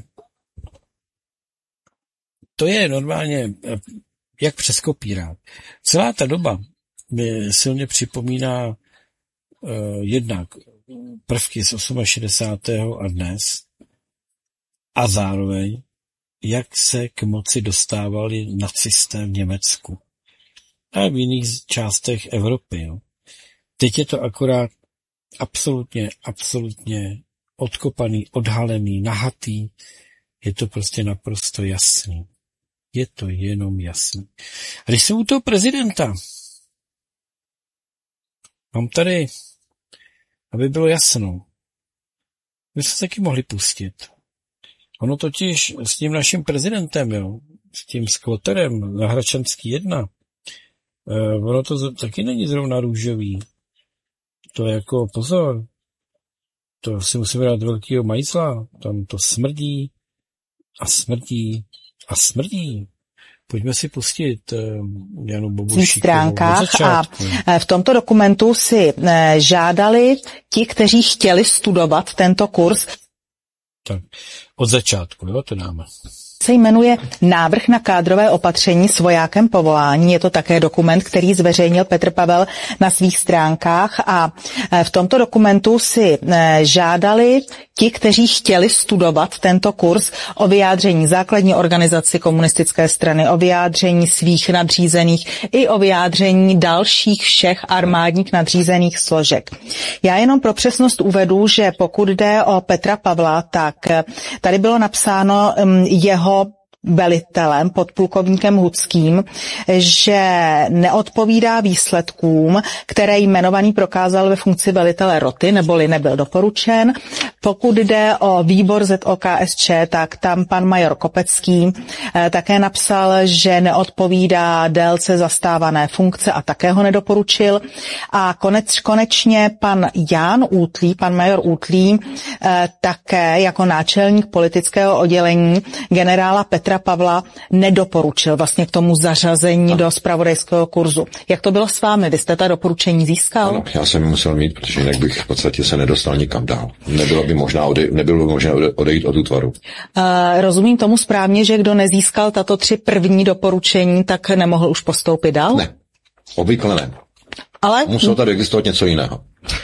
to je normálně jak přes kopírák. Celá ta doba mi silně připomíná uh, jednak prvky z šedesátého osmého a dnes a zároveň jak se k moci dostávali nacisté v Německu a v jiných částech Evropy. Jo. Teď je to akorát absolutně, absolutně odkopaný, odhalený, nahatý. Je to prostě naprosto jasný. Je to jenom jasný. A když jsem u toho prezidenta, mám tady, aby bylo jasno, my jsme taky mohli pustit. Ono totiž s tím naším prezidentem, jo, s tím skvoterem na Hračanský jedna, eh, ono to taky není zrovna růžový. To je jako pozor, to si musíme dát velkýho majzla, tam to smrdí a smrdí a smrdí. Pojďme si pustit uh, Janu Bobošíkovou stránkách a v tomto dokumentu si uh, žádali ti, kteří chtěli studovat tento kurz. Tak, od začátku, jo, to dáme. se jmenuje Návrh na kádrové opatření s vojákem povolání. Je to také dokument, který zveřejnil Petr Pavel na svých stránkách a v tomto dokumentu si žádali ti, kteří chtěli studovat tento kurz, o vyjádření základní organizaci komunistické strany, o vyjádření svých nadřízených i o vyjádření dalších všech armádních nadřízených složek. Já jenom pro přesnost uvedu, že pokud jde o Petra Pavla, tak tady bylo napsáno jeho velitelem, podplukovníkem Hudským, že neodpovídá výsledkům, které jmenovaný prokázal ve funkci velitele roty, neboli nebyl doporučen. Pokud jde o výbor Z O K S Č, tak tam pan major Kopecký také napsal, že neodpovídá délce zastávané funkce a také ho nedoporučil. A konec, konečně pan Jan Útlý, pan major Útlý, také jako náčelník politického oddělení generála Petra Pavla nedoporučil vlastně k tomu zařazení ano. do zpravodajského kurzu. Jak to bylo s vámi? Vy jste ta doporučení získal? Ano, já jsem ji musel mít, protože jinak bych v podstatě se nedostal nikam dál. Nebylo by možná odej, nebylo by možné odejít od útvaru. Uh, rozumím tomu správně, že kdo nezískal tato tři první doporučení, tak nemohl už postoupit dál? Ne, obvykle ne. Ale... Muselo tady existovat něco jiného.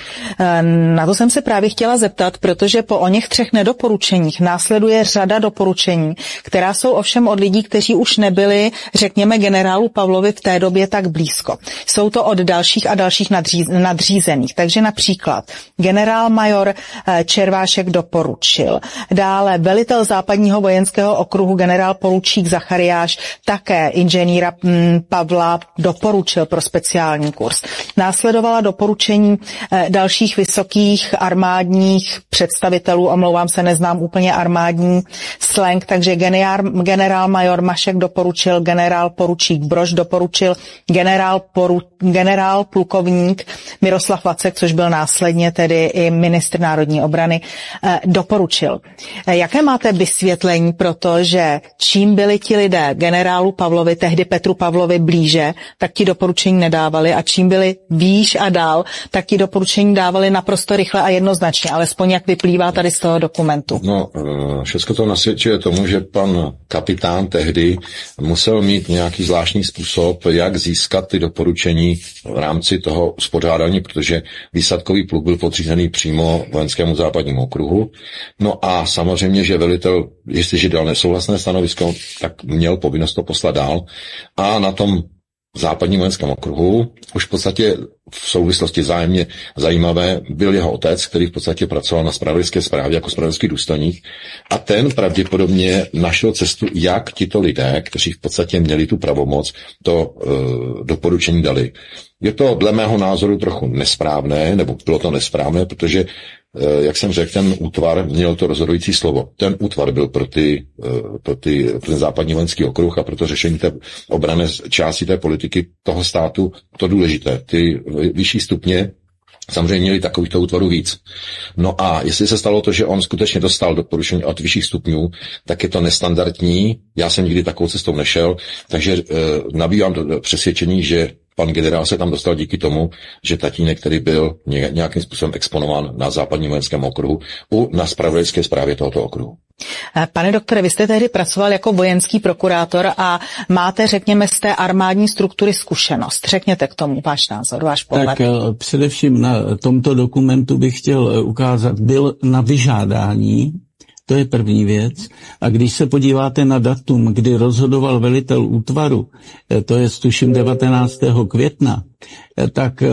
Na to jsem se právě chtěla zeptat, protože po oněch třech nedoporučeních následuje řada doporučení, která jsou ovšem od lidí, kteří už nebyli, řekněme, generálu Pavlovi v té době tak blízko. Jsou to od dalších a dalších nadří, nadřízených. Takže například generál major Červášek doporučil. Dále velitel západního vojenského okruhu generál poručík Zachariáš také inženýra Pavla doporučil pro speciální kurz. Následovala doporučení dalších vysokých armádních představitelů, omlouvám se, neznám úplně armádní slang, takže generál, generál major Mašek doporučil, generál poručík Brož doporučil, generál, poru, generál plukovník Miroslav Vacek, což byl následně tedy i ministr národní obrany, doporučil. Jaké máte vysvětlení pro to, že čím byli ti lidé generálu Pavlovi, tehdy Petru Pavlovi blíže, tak ti doporučení nedávali a čím byli výš a dál, tak ti doporučení dávali naprosto rychle a jednoznačně, alespoň jak vyplývá tady z toho dokumentu. No, všechno to nasvědčuje tomu, že pan kapitán tehdy musel mít nějaký zvláštní způsob, jak získat ty doporučení v rámci toho uspořádání, protože výsadkový pluk byl podřízený přímo vojenskému západnímu okruhu. No a samozřejmě, že velitel, jestliže dal nesouhlasné stanovisko, tak měl povinnost to poslat dál a na tom v západním vojenském okruhu už v podstatě v souvislosti vzájemně zajímavé byl jeho otec, který v podstatě pracoval na zpravodajské správě jako zpravodajský důstojník a ten pravděpodobně našel cestu, jak tito lidé, kteří v podstatě měli tu pravomoc, to uh, doporučení dali. Je to dle mého názoru trochu nesprávné, nebo bylo to nesprávné, protože jak jsem řekl, ten útvar měl to rozhodující slovo. Ten útvar byl pro, ty, pro, ty, pro ten západní vojenský okruh a pro to řešení té obranné části té politiky toho státu to důležité. Ty vyšší stupně samozřejmě měli takovýchto útvarů víc. No a jestli se stalo to, že on skutečně dostal doporučení od vyšších stupňů, tak je to nestandardní. Já jsem nikdy takovou cestou nešel, takže e, nabývám do přesvědčení, že pan generál se tam dostal díky tomu, že tatínek, který byl nějakým způsobem exponován na západním vojenském okruhu, u na zpravodajské správě tohoto okruhu. Pane doktore, vy jste tehdy pracoval jako vojenský prokurátor a máte, řekněme, z té armádní struktury zkušenost. Řekněte k tomu váš názor, váš pohled. Tak především na tomto dokumentu bych chtěl ukázat, byl na vyžádání. To je první věc. A když se podíváte na datum, kdy rozhodoval velitel útvaru, to je tuším devatenáctého května, tak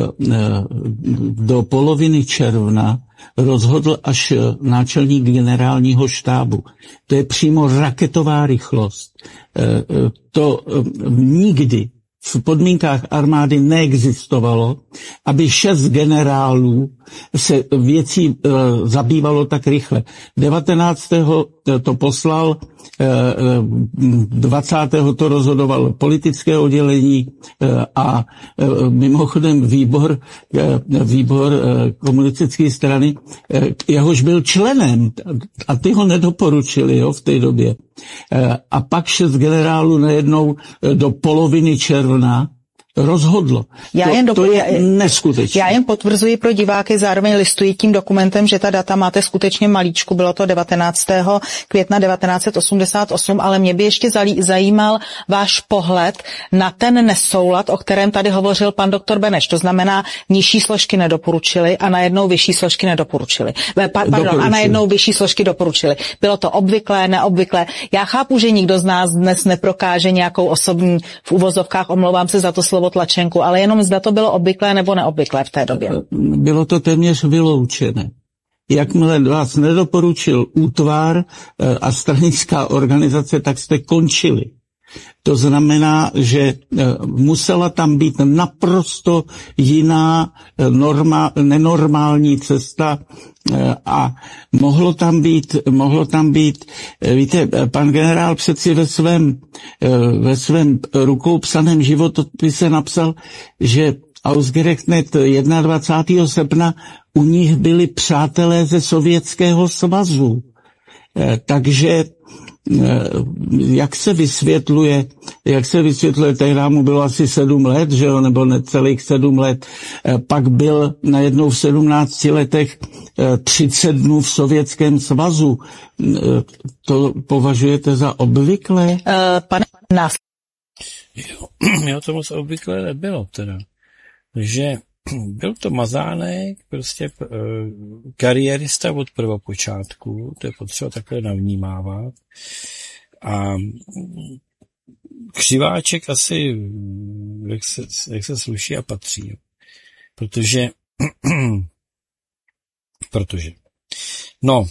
do poloviny června rozhodl až náčelník generálního štábu. To je přímo raketová rychlost. To nikdy v podmínkách armády neexistovalo, aby šest generálů se věcí e, zabývalo tak rychle. devatenáctého to poslal, e, dvacátého to rozhodoval politické oddělení e, a e, mimochodem výbor, e, výbor e, komunistické strany, e, jehož byl členem a ty ho nedoporučili, jo, v té době. E, a pak šest generálů najednou e, do poloviny června rozhodlo. Já to, jen to dopl- je neskutečné. Já jen potvrzuji pro diváky, zároveň listuji tím dokumentem, že ta data máte skutečně malíčku, bylo to devatenáctého května devatenáct set osmdesát osm, ale mě by ještě zajímal váš pohled na ten nesoulad, o kterém tady hovořil pan doktor Beneš. To znamená, nižší složky nedoporučili a najednou vyšší složky nedoporučili. Pardon, a najednou vyšší složky doporučili. Bylo to obvyklé, neobvyklé. Já chápu, že nikdo z nás dnes neprokáže nějakou osobní, v uvozovkách, omlouvám se za to slovo, tlačenku, ale jenom zda to bylo obvyklé nebo neobvyklé v té době. Bylo to téměř vyloučené. Jakmile vás nedoporučil útvar a stranická organizace, tak jste končili. To znamená, že musela tam být naprosto jiná norma, nenormální cesta a mohlo tam být, mohlo tam být, víte, pan generál přeci ve svém, ve svém rukou psaném životopise napsal, že ausgerechnet dvacátého prvního srpna u nich byli přátelé ze Sovětského svazu. Takže jak se vysvětluje, jak se vysvětluje, tehdy mu bylo asi sedm let, že jo, nebo necelých sedm let, pak byl najednou v sedmnácti letech třicet dnů v Sovětském svazu. To považujete za obvyklé? Uh, pane nás. Jo, jo, to moc obvyklé nebylo teda. Že byl to Mazánek, prostě uh, kariérista od prvopočátku, to je potřeba takhle navnímávat. A Křiváček asi, jak se, jak se sluší a patří. Protože, protože, no,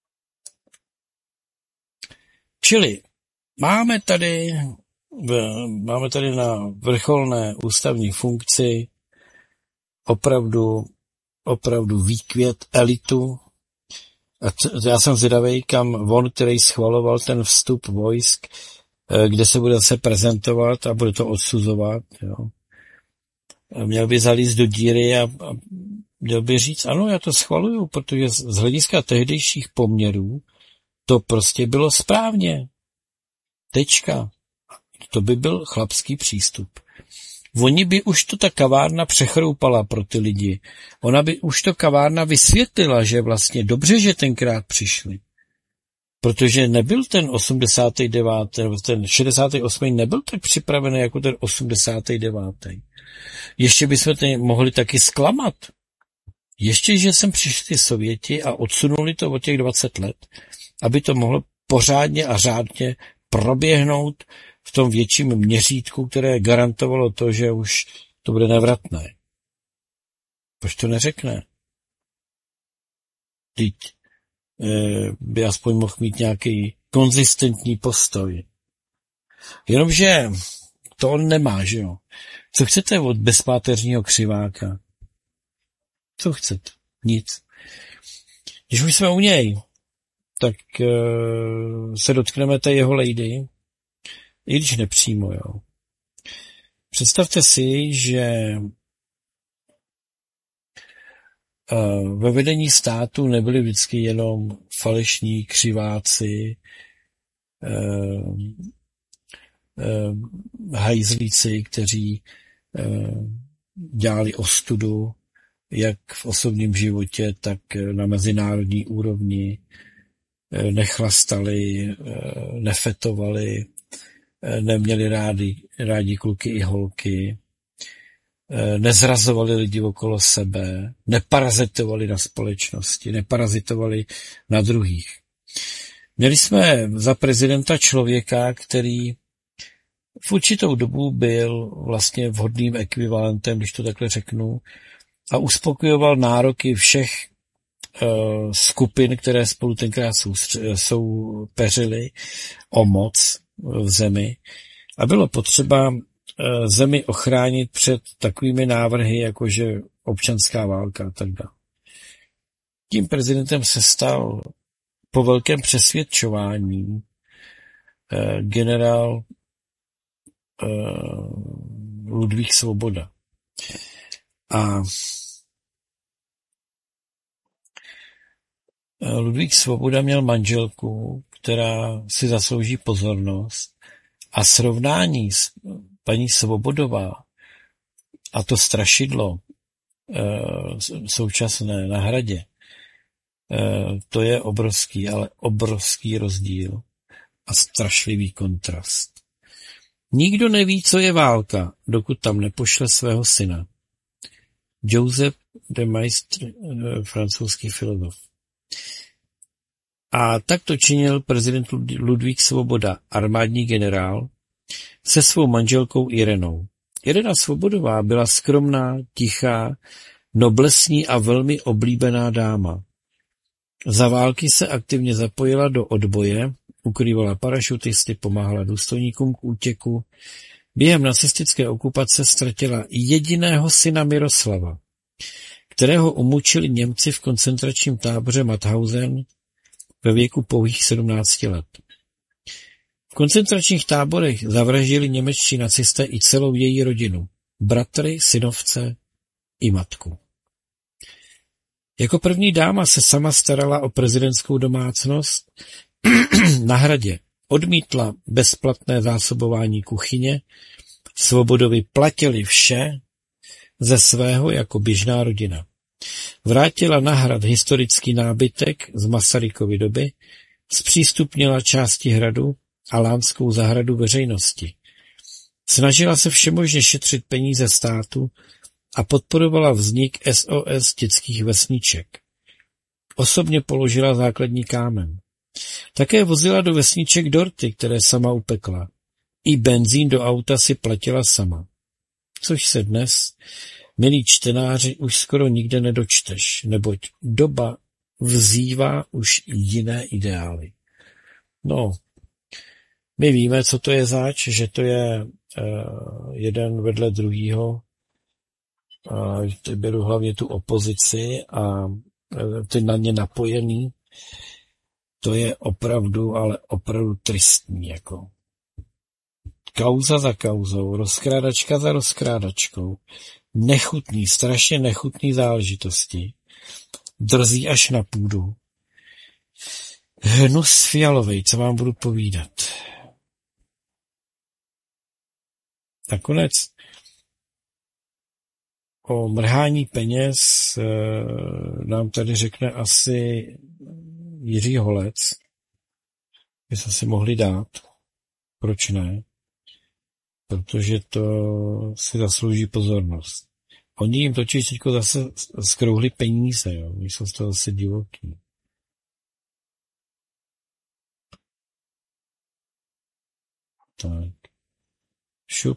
čili máme tady, máme tady na vrcholné ústavní funkci opravdu, opravdu výkvět elitu. A t- já jsem zvědavej, kam on, který schvaloval ten vstup vojsk, kde se bude se prezentovat a bude to odsuzovat, jo. Měl by zalízt do díry a, a měl by říct, ano, já to schvaluju, protože z, z hlediska tehdejších poměrů to prostě bylo správně. Tečka. To by byl chlapský přístup. Oni by už to ta kavárna přechroupala pro ty lidi. Ona by už to kavárna vysvětlila, že vlastně dobře, že tenkrát přišli. Protože nebyl ten osmdesátý devátý, ten šedesátý osmý nebyl tak připravený jako ten osmdesátý devátý. Ještě bychom to mohli taky zklamat. Ještě, že sem přišli Sověti a odsunuli to o těch dvacet let, aby to mohlo pořádně a řádně proběhnout v tom větším měřítku, které garantovalo to, že už to bude nevratné. Proč to neřekne? Teď eh, by aspoň mohl mít nějaký konzistentní postoj. Jenomže to on nemá, že jo? Co chcete od bezpáteřního Křiváka? Co chcete? Nic. Když už jsme u něj, tak eh, se dotkneme té jeho lady, i když nepřímo, jo. Představte si, že ve vedení státu nebyli vždycky jenom falešní křiváci, hajzlíci, kteří dělali ostudu jak v osobním životě, tak na mezinárodní úrovni, nechlastali, nefetovali, neměli rádi, rádi kluky i holky, nezrazovali lidi okolo sebe, neparazitovali na společnosti, neparazitovali na druhých. Měli jsme za prezidenta člověka, který v určitou dobu byl vlastně vhodným ekvivalentem, když to takhle řeknu, a uspokojoval nároky všech uh, skupin, které spolu tenkrát soupeřily o moc v zemi. A bylo potřeba uh, zemi ochránit před takovými návrhy, jakože občanská válka a tak dále. Tím prezidentem se stal po velkém přesvědčování uh, generál uh, Ludvík Svoboda. A Ludvík Svoboda měl manželku, která si zaslouží pozornost, a srovnání s paní Svobodová a to strašidlo současné na Hradě, to je obrovský, ale obrovský rozdíl a strašlivý kontrast. Nikdo neví, co je válka, dokud tam nepošle svého syna. Joseph de Maistre, francouzský filozof. A tak to činil prezident Ludvík Svoboda, armádní generál, se svou manželkou Irenou. Irena Svobodová byla skromná, tichá, noblesní a velmi oblíbená dáma. Za války se aktivně zapojila do odboje, ukrývala parašutisty, pomáhala důstojníkům k útěku. Během nacistické okupace ztratila jediného syna Miroslava, kterého umučili Němci v koncentračním táboře Mauthausen ve věku pouhých sedmnácti let. V koncentračních táborech zavraždili němečtí nacisté i celou její rodinu, bratry, synovce i matku. Jako první dáma se sama starala o prezidentskou domácnost na Hradě. Odmítla bezplatné zásobování kuchyně, Svobodovi platili vše ze svého jako běžná rodina. Vrátila na Hrad historický nábytek z Masarykovy doby, zpřístupnila části hradu a Lánskou zahradu veřejnosti. Snažila se všemožně šetřit peníze státu a podporovala vznik S O S dětských vesniček. Osobně položila základní kámen. Také vozila do vesniček dorty, které sama upekla. I benzín do auta si platila sama. Což se dnes, milí čtenáři, už skoro nikde nedočteš, neboť doba vzývá už jiné ideály. No, my víme, co to je zač, že to je uh, jeden vedle druhýho. Uh, beru hlavně tu opozici a uh, ty na ně napojený. To je opravdu, ale opravdu tristní, jako. Kauza za kauzou, rozkrádačka za rozkrádačkou. Nechutný, strašně nechutný záležitosti. Drzí až na půdu. Hnus fialovej, co vám budu povídat. Nakonec o mrhání peněz e, nám tady řekne asi Jiří Holec. By se si mohli dát. Proč ne? Protože to si zaslouží pozornost. Oni jim totiž teďko zase skrouhli peníze, jo. Oni jsou z toho zase divoký. Tak. Šup.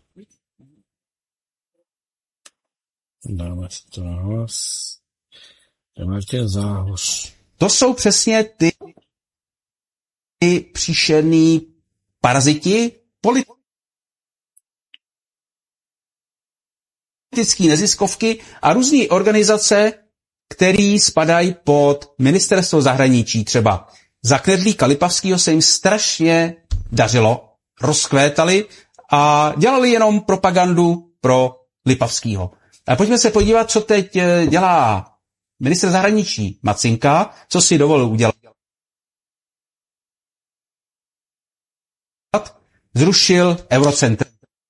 Dáme si to na hlas. Martin Záhoř. To jsou přesně ty, ty příšerný paraziti, politické neziskovky a různé organizace, které spadají pod ministerstvo zahraničí. Třeba za Knedlíka Lipavského se jim strašně dařilo, rozkvétali a dělali jenom propagandu pro Lipavského. A pojďme se podívat, co teď dělá ministr zahraničí Macinka, co si dovolil udělat. Zrušil Eurocentr.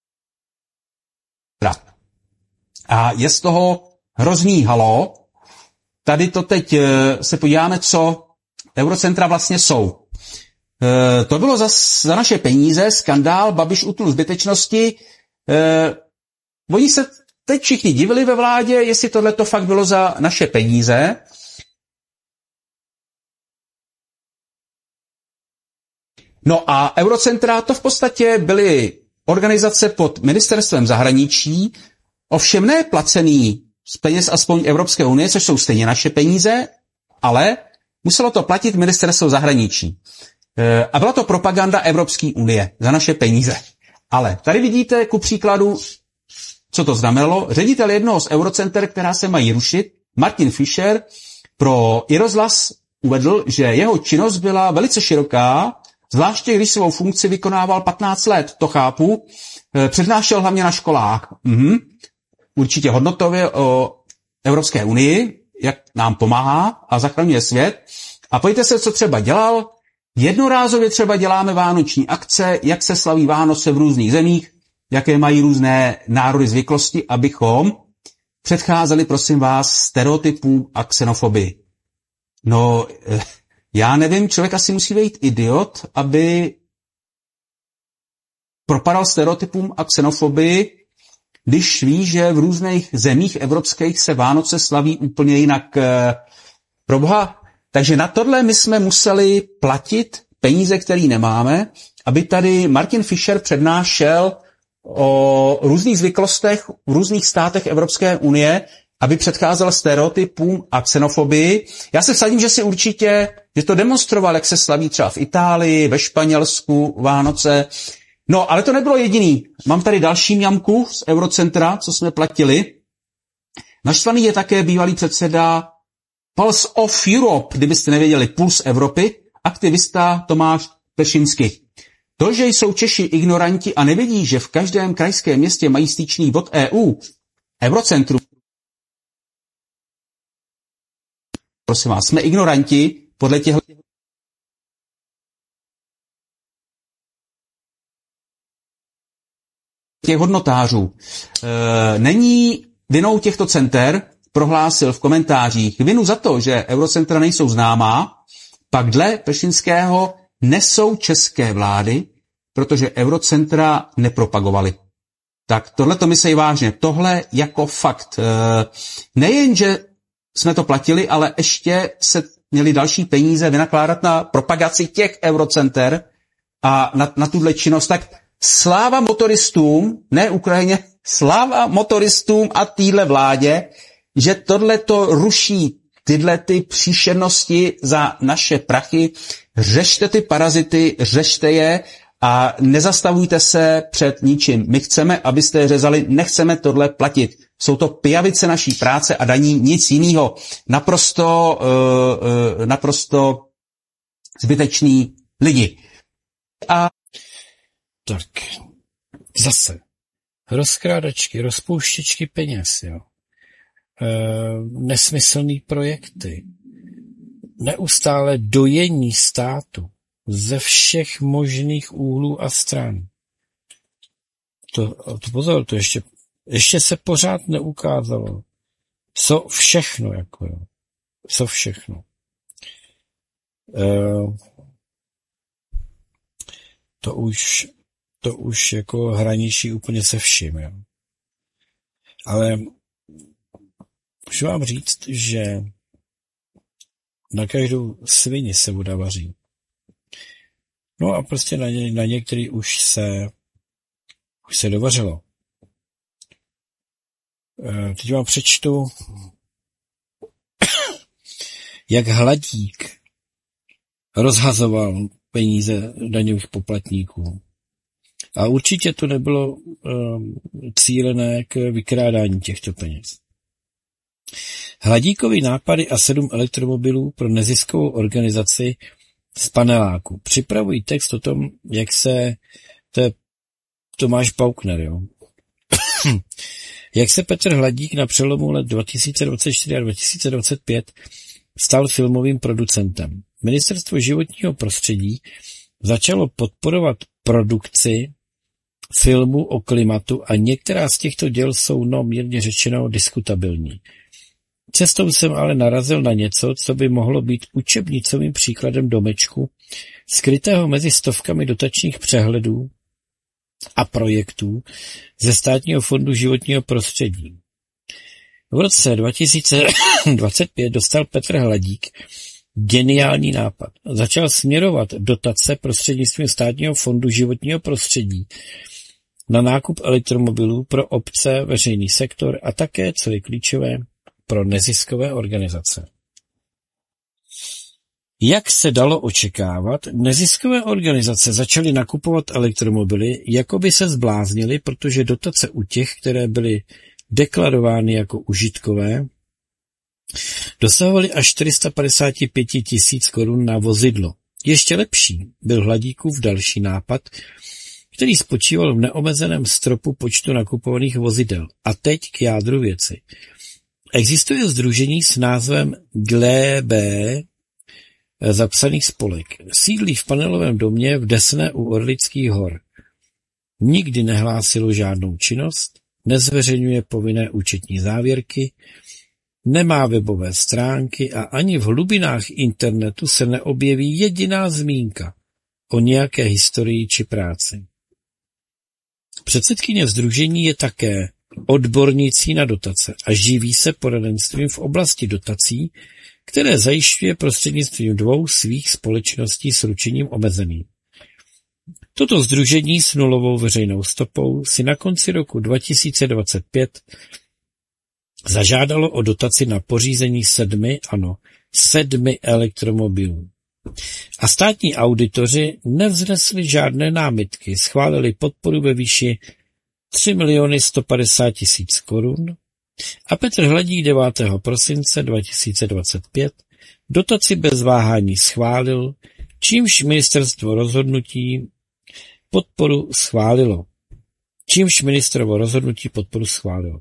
A je z toho hrozný halo. Tady to teď se podíváme, co Eurocentra vlastně jsou. To bylo za, za naše peníze, skandál, Babiš utul zbytečnosti. Oni se teď všichni divili ve vládě, jestli tohleto fakt bylo za naše peníze. No a Eurocentra to v podstatě byly organizace pod ministerstvem zahraničí, ovšem ne placený z peněz aspoň Evropské unie, což jsou stejně naše peníze, ale muselo to platit ministerstvo zahraničí. A byla to propaganda Evropské unie za naše peníze. Ale tady vidíte ku příkladu, co to znamenalo. Ředitel jednoho z Eurocenter, která se mají rušit, Martin Fischer, pro iRozhlas uvedl, že jeho činnost byla velice široká, zvláště když svou funkci vykonával patnáct let, to chápu, přednášel hlavně na školách. Mhm. Určitě hodnotově o Evropské unii, jak nám pomáhá a zachraňuje svět. A pojďte se, co třeba dělal. Jednorázově třeba děláme vánoční akce, jak se slaví Vánoce v různých zemích, jaké mají různé národy zvyklosti, abychom předcházeli, prosím vás, stereotypům a xenofobii. No, já nevím, člověk asi musí být idiot, aby propadal stereotypům a xenofobii, když ví, že v různých zemích evropských se Vánoce slaví úplně jinak. Proboha, takže na tohle my jsme museli platit peníze, které nemáme, aby tady Martin Fischer přednášel o různých zvyklostech v různých státech Evropské unie, aby předcházel stereotypům a xenofobii. Já se vsadím, že si určitě, že to demonstroval, jak se slaví třeba v Itálii, ve Španělsku, Vánoce. No, ale to nebylo jediný. Mám tady další mňamku z Eurocentra, co jsme platili. Naštvaný je také bývalý předseda Pulse of Europe, kdybyste nevěděli, Puls Evropy, aktivista Tomáš Pešinský. To, že jsou Češi ignoranti a nevidí, že v každém krajském městě mají styčný bod E U, Eurocentrum, prosím vás, jsme ignoranti podle těchto těch hodnotářů. E, není vinou těchto center, prohlásil v komentářích, vinu za to, že eurocentra nejsou známá, pak dle Pešinského nesou české vlády, protože eurocentra nepropagovaly. Tak tohle to myslí vážně. Tohle jako fakt. E, nejen, že jsme to platili, ale ještě se měli další peníze vynakládat na propagaci těch eurocenter a na, na tuhle činnost. Tak sláva motoristům, ne Ukrajině, sláva motoristům a týhle vládě, že tohle to ruší tyhle ty příšernosti za naše prachy. Řešte ty parazity, řešte je a nezastavujte se před ničím. My chceme, abyste je řezali, nechceme tohle platit. Jsou to pijavice naší práce a daní, nic jiného. Naprosto, uh, uh, naprosto zbytečný lidi. A tak, zase, rozkrádačky, rozpouštěčky peněz, jo. E, nesmyslný projekty, neustále dojení státu ze všech možných úhlů a stran. To, to pozor, to ještě, ještě se pořád neukázalo. Co všechno, jako jo. Co všechno. E, to už to už jako hraničí úplně se vším, jo. Ale můžu vám říct, že na každou svini se voda vaří. No a prostě na, ně, na některý už se už se dovařilo. E, teď vám přečtu, jak Hladík rozhazoval peníze daňových poplatníků. A určitě to nebylo um, cílené k vykrádání těchto peněz. Hladíkovi nápady a sedm elektromobilů pro neziskovou organizaci z paneláku. Připravují text o tom, jak se, to je Tomáš Paukner, jo. jak se Petr Hladík na přelomu let dva tisíce dvacet čtyři a dva tisíce dvacet pět stal filmovým producentem. Ministerstvo životního prostředí začalo podporovat produkci filmu o klimatu a některá z těchto děl jsou, no mírně řečeno, diskutabilní. Cestou jsem ale narazil na něco, co by mohlo být učebnicovým příkladem domečku, skrytého mezi stovkami dotačních přehledů a projektů ze Státního fondu životního prostředí. V roce dva tisíce dvacet pět dostal Petr Hladík geniální nápad. Začal směrovat dotace prostřednictvím Státního fondu životního prostředí na nákup elektromobilů pro obce, veřejný sektor a také, co je klíčové, pro neziskové organizace. Jak se dalo očekávat, neziskové organizace začaly nakupovat elektromobily, jako by se zbláznily, protože dotace u těch, které byly deklarovány jako užitkové, dosahovaly až čtyři sta padesát pět tisíc korun na vozidlo. Ještě lepší byl Hladíkův další nápad, který spočíval v neomezeném stropu počtu nakupovaných vozidel. A teď k jádru věci. Existuje sdružení s názvem G L E B, zapsaný spolek. Sídlí v panelovém domě v Desné u Orlických hor. nikdy nehlásilo žádnou činnost, nezveřejňuje povinné účetní závěrky, nemá webové stránky a ani v hlubinách internetu se neobjeví jediná zmínka o nějaké historii či práci. Předsedkyně sdružení je také odbornicí na dotace a živí se poradenstvím v oblasti dotací, které zajišťuje prostřednictvím dvou svých společností s ručením omezeným. Toto sdružení s nulovou veřejnou stopou si na konci roku dva tisíce dvacet pět zažádalo o dotaci na pořízení sedmi, ano, sedmi elektromobilů. A státní auditoři nevznesli žádné námitky, schválili podporu ve výši tři miliony sto padesát tisíc korun a Petr Hladík devátého prosince dva tisíce dvacet pět dotaci bez váhání schválil, čímž ministerstvo rozhodnutí podporu schválilo. Čímž ministerstvo rozhodnutí podporu schválilo.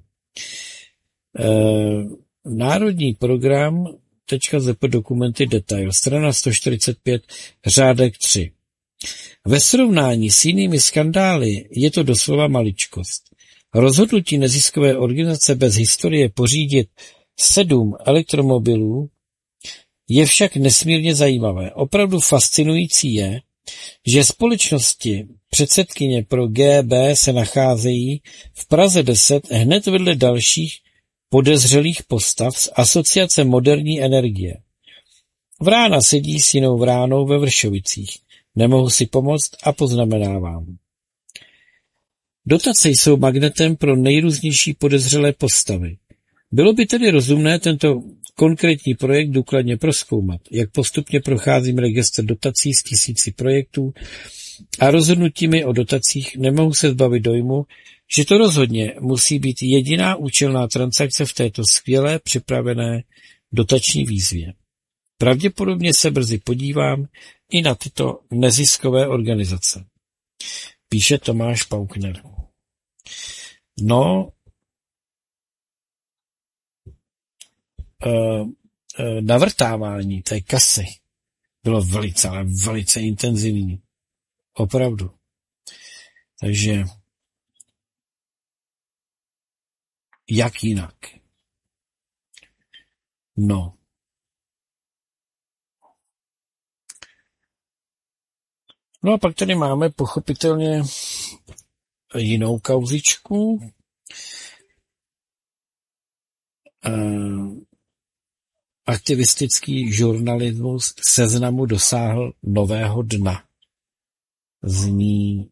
E, národní program .zp dokumenty detail, strana sto čtyřicet pět, řádek tři. Ve srovnání s jinými skandály je to doslova maličkost. Rozhodnutí neziskové organizace bez historie pořídit sedm elektromobilů je však nesmírně zajímavé. Opravdu fascinující je, že společnosti předsedkyně pro G B se nacházejí v Praze deset hned vedle dalších podezřelých postav z Asociace moderní energie. Vrána sedí s jinou vránou ve Vršovicích. Nemohu si pomoct a poznamenávám. Dotace jsou magnetem pro nejrůznější podezřelé postavy. Bylo by tedy rozumné tento konkrétní projekt důkladně prozkoumat, jak postupně procházím registr dotací z tisíci projektů a rozhodnutími o dotacích nemohu se zbavit dojmu, že to rozhodně musí být jediná účelná transakce v této skvělé připravené dotační výzvě. Pravděpodobně se brzy podívám i na tyto neziskové organizace. Píše Tomáš Paukner. No, navrtávání té kasy bylo velice, ale velice intenzivní. Opravdu. Takže jak jinak? No. No a pak tady máme pochopitelně jinou kauzičku. Aktivistický žurnalismus Seznamu dosáhl nového dna. Zní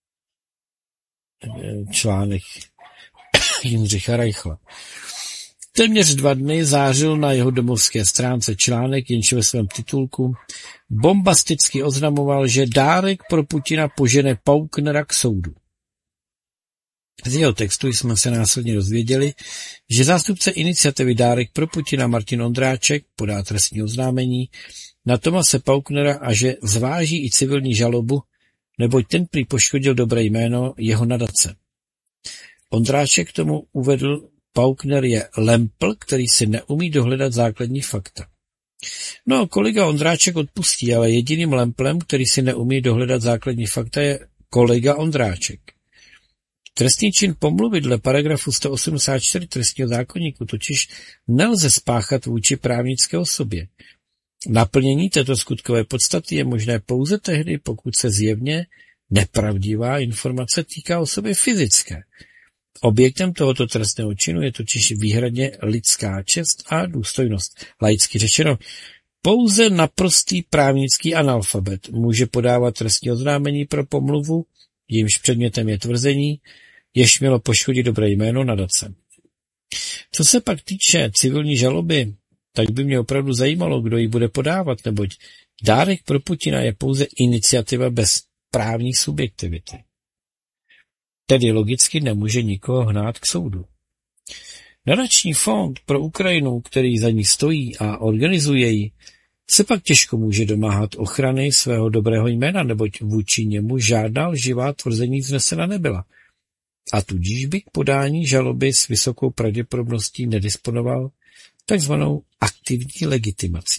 článek Jindřicha Reichla. Téměř dva dny zářil na jeho domovské stránce článek, jenž ve svém titulku bombasticky oznamoval, že dárek pro Putina požene Pauknera k soudu. Z jeho textu jsme se následně dozvěděli, že zástupce iniciativy Dárek pro Putina Martin Ondráček podá trestní oznámení na Tomase Pauknera a že zváží i civilní žalobu, neboť ten prý poškodil dobré jméno jeho nadace. Ondráček k tomu uvedl, Paukner je lempl, který si neumí dohledat základní fakta. No, kolega Ondráček odpustí, ale jediným lemplem, který si neumí dohledat základní fakta, je kolega Ondráček. Trestný čin pomluvy dle paragrafu sto osmdesát čtyři trestního zákoníku totiž nelze spáchat vůči právnické osobě. Naplnění této skutkové podstaty je možné pouze tehdy, pokud se zjevně nepravdivá informace týká osoby fyzické. Objektem tohoto trestného činu je totiž výhradně lidská čest a důstojnost. Laicky řečeno, pouze naprostý právnický analfabet může podávat trestní oznámení pro pomluvu, jejímž předmětem je tvrzení, jež mělo poškodit dobré jméno nadace. Co se pak týče civilní žaloby, tak by mě opravdu zajímalo, kdo ji bude podávat, neboť dárek pro Putina je pouze iniciativa bez právní subjektivity. Tedy logicky nemůže nikoho hnát k soudu. Nadační fond pro Ukrajinu, který za ní stojí a organizuje ji, se pak těžko může domáhat ochrany svého dobrého jména, neboť vůči němu žádná lživá tvrzení vznesena nebyla. A tudíž by k podání žaloby s vysokou pravděpodobností nedisponoval takzvanou aktivní legitimací.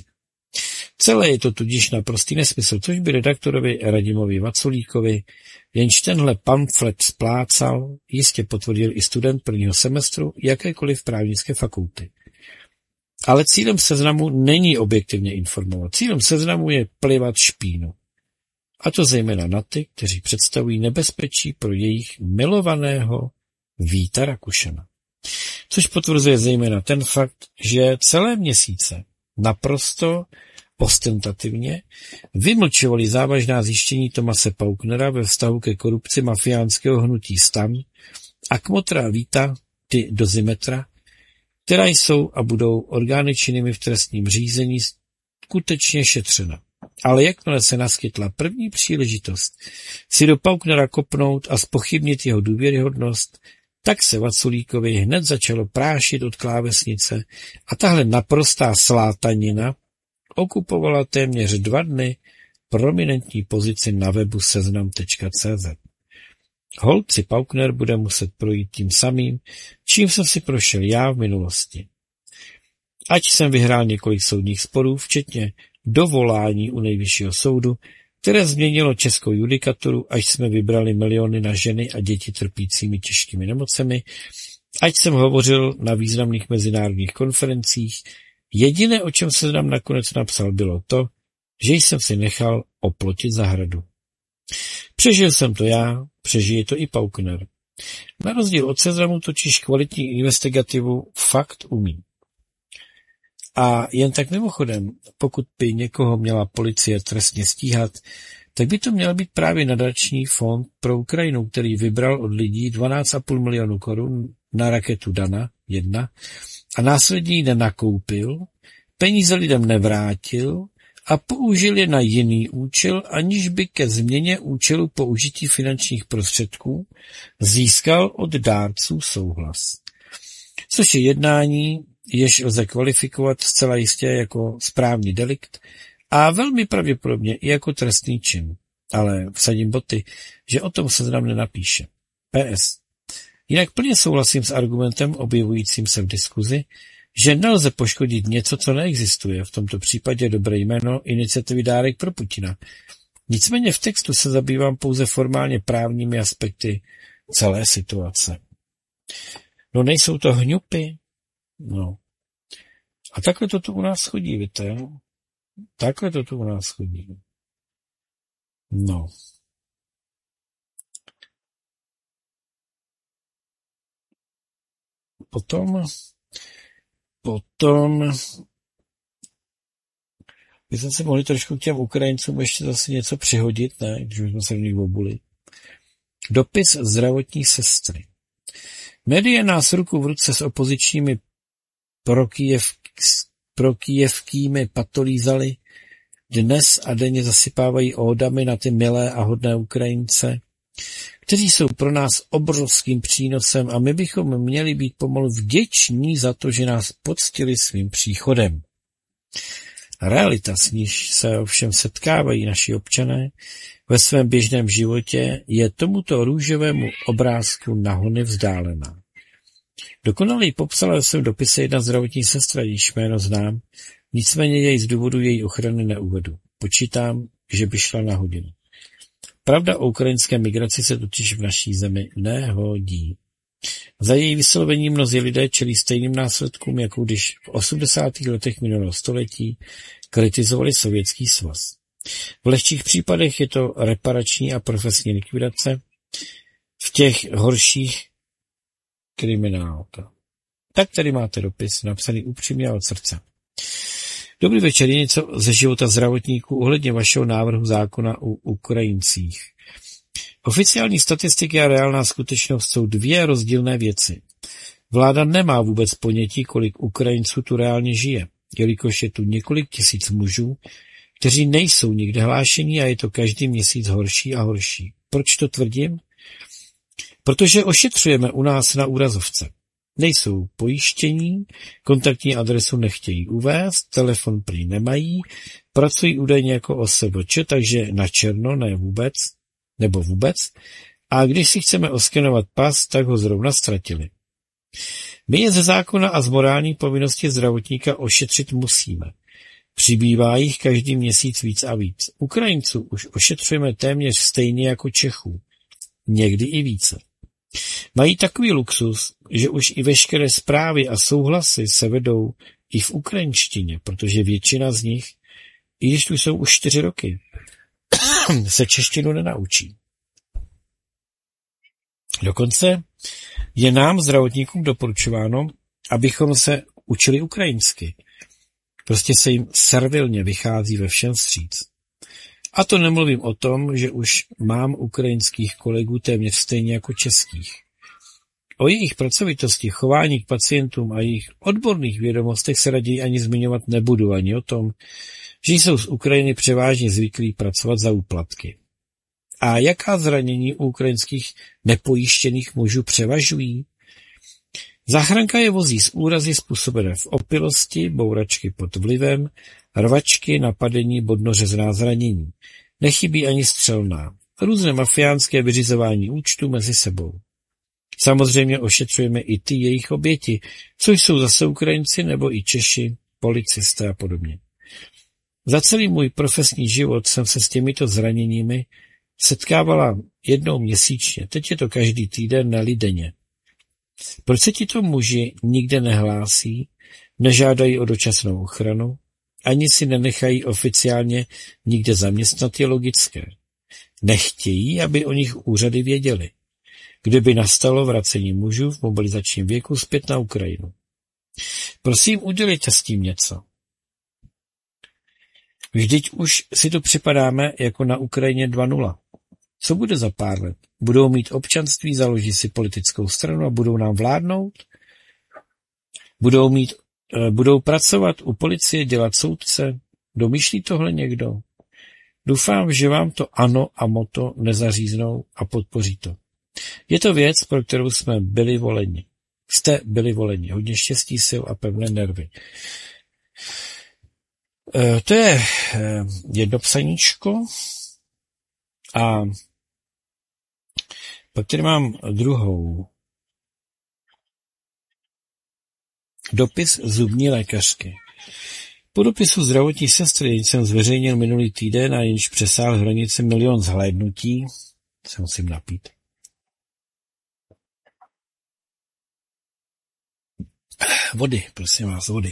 Celé je to tudíž naprostý nesmysl, což by redaktorovi Radimovi Vaculíkovi, jenž tenhle pamflet splácal, jistě potvrdil i student prvního semestru jakékoliv právnické fakulty. Ale cílem seznamu není objektivně informovat. Cílem seznamu je plivat špínu. A to zejména na ty, kteří představují nebezpečí pro jejich milovaného Víta Rakušana. Což potvrzuje zejména ten fakt, že celé měsíce naprosto ostentativně vymlčovali závažná zjištění Tomase Pauknera ve vztahu ke korupci mafiánského hnutí STAN a kmotra Víta ty Dozimetra, která jsou a budou orgány činnými v trestním řízení skutečně šetřena. Ale jakmile se naskytla první příležitost si do Pauknera kopnout a zpochybnit jeho důvěryhodnost, tak se Vaculíkovi hned začalo prášit od klávesnice a tahle naprostá slátanina okupovala téměř dva dny prominentní pozici na webu seznam tečka cé zet. Holt si Paukner bude muset projít tím samým, čím jsem si prošel já v minulosti. Ať jsem vyhrál několik soudních sporů, včetně dovolání u nejvyššího soudu, které změnilo českou judikaturu, až jsme vybrali miliony na ženy a děti trpícími těžkými nemocemi, ať jsem hovořil na významných mezinárodních konferencích, jediné, o čem se nám nakonec napsal, bylo to, že jsem si nechal oplotit zahradu. Přežil jsem to já, přežije to i Paukner. Na rozdíl od seznamu totiž kvalitní investigativu fakt umí. A jen tak mimochodem, pokud by někoho měla policie trestně stíhat, tak by to měl být právě nadační fond pro Ukrajinu, který vybral od lidí dvanáct a půl milionu korun na raketu Dana jedna a následně ji nenakoupil, peníze lidem nevrátil a použil je na jiný účel, aniž by ke změně účelu použití finančních prostředků získal od dárců souhlas. Což je jednání, jež lze kvalifikovat zcela jistě jako správní delikt a velmi pravděpodobně i jako trestný čin. Ale vsadím boty, že o tom seznam nenapíše. P S. Jinak plně souhlasím s argumentem objevujícím se v diskuzi, že nelze poškodit něco, co neexistuje, v tomto případě dobré jméno iniciativy Dárek pro Putina. Nicméně v textu se zabývám pouze formálně právními aspekty celé situace. No nejsou to hňupy? No. A takhle to tu u nás chodí, víte? Takhle to tu u nás chodí. No. Potom, potom bychom se mohli trošku k těm Ukrajincům ještě zase něco přihodit, ne? Když jsme se v nich obuli. Dopis zdravotní sestry. Média nás ruku v ruce s opozičními prokijev, prokijevskými patolízali, dnes a denně zasypávají ódami na ty milé a hodné Ukrajince, kteří jsou pro nás obrovským přínosem a my bychom měli být pomalu vděční za to, že nás poctili svým příchodem. Realita, s níž se ovšem setkávají naši občané ve svém běžném životě, je tomuto růžovému obrázku nahony vzdálená. Dokonale popsala ve svém dopise jedna zdravotní sestra, jejíž jméno znám, nicméně jej z důvodu její ochrany neuvedu. Počítám, že by šla na hodinu. Pravda o ukrajinské migraci se totiž v naší zemi nehodí. Za její vyslovení mnozí lidé čelí stejným následkům, jako když v osmdesátých letech minulého století kritizovali Sovětský svaz. V lehčích případech je to reparační a profesní likvidace, v těch horších kriminálka. Tak tady máte dopis, napsaný upřímně od srdce. Dobrý večer, je něco ze života zdravotníků ohledně vašeho návrhu zákona u Ukrajincích. Oficiální statistiky a reálná skutečnost jsou dvě rozdílné věci. Vláda nemá vůbec ponětí, kolik Ukrajinců tu reálně žije, jelikož je tu několik tisíc mužů, kteří nejsou nikde hlášení a je to každý měsíc horší a horší. Proč to tvrdím? Protože ošetřujeme u nás na úrazovce. Nejsou pojištění, kontaktní adresu nechtějí uvést, telefon prý nemají, pracují údajně jako O S V Č, takže na černo, ne vůbec, nebo vůbec, a když si chceme oskenovat pas, tak ho zrovna ztratili. My je ze zákona a z morální povinnosti zdravotníka ošetřit musíme. Přibývá jich každý měsíc víc a víc. Ukrajinců už ošetřujeme téměř stejně jako Čechů. Někdy i více. Mají takový luxus, že už i veškeré zprávy a souhlasy se vedou i v ukrajinštině, protože většina z nich, i když tu jsou už čtyři roky, se češtinu nenaučí. Dokonce je nám, zdravotníkům, doporučováno, abychom se učili ukrajinsky. Prostě se jim servilně vychází ve všem vstříc. A to nemluvím o tom, že už mám ukrajinských kolegů téměř stejně jako českých. O jejich pracovitosti, chování k pacientům a jejich odborných vědomostech se raději ani zmiňovat nebudu, ani o tom, že jsou z Ukrajiny převážně zvyklí pracovat za úplatky. A jaká zranění u ukrajinských nepojištěných mužů převažují? Záchranka je vozí z úrazy způsobené v opilosti, bouračky pod vlivem, rvačky, napadení, bodnořezná zranění. Nechybí ani střelná. Různé mafiánské vyřizování účtu mezi sebou. Samozřejmě ošetřujeme i ty jejich oběti, což jsou zase Ukrajinci nebo i Češi, policisté a podobně. Za celý můj profesní život jsem se s těmito zraněními setkávala jednou měsíčně, teď je to každý týden, ne-li denně. Proč se tito muži nikde nehlásí, nežádají o dočasnou ochranu, ani si nenechají oficiálně nikde zaměstnat, je logické. Nechtějí, aby o nich úřady věděli, kdyby nastalo vracení mužů v mobilizačním věku zpět na Ukrajinu. Prosím, udělejte s tím něco. Vždyť už si to připadáme jako na Ukrajině dva nula. Co bude za pár let? Budou mít občanství, založí si politickou stranu a budou nám vládnout? Budou, mít, budou pracovat u policie, dělat soudce? Domýšlí tohle někdo? Doufám, že vám to ano a moto nezaříznou a podpoří to. Je to věc, pro kterou jsme byli voleni. Jste byli voleni. Hodně štěstí, sil a pevné nervy. E, to je e, jedno psaníčko. A pak tady mám druhou. Dopis zubní lékařky. Po dopisu zdravotní sestry, jenž jsem zveřejnil minulý týden a jenž přesáhl hranici milion zhlédnutí, se musím napít. Vody, prosím vás, vody.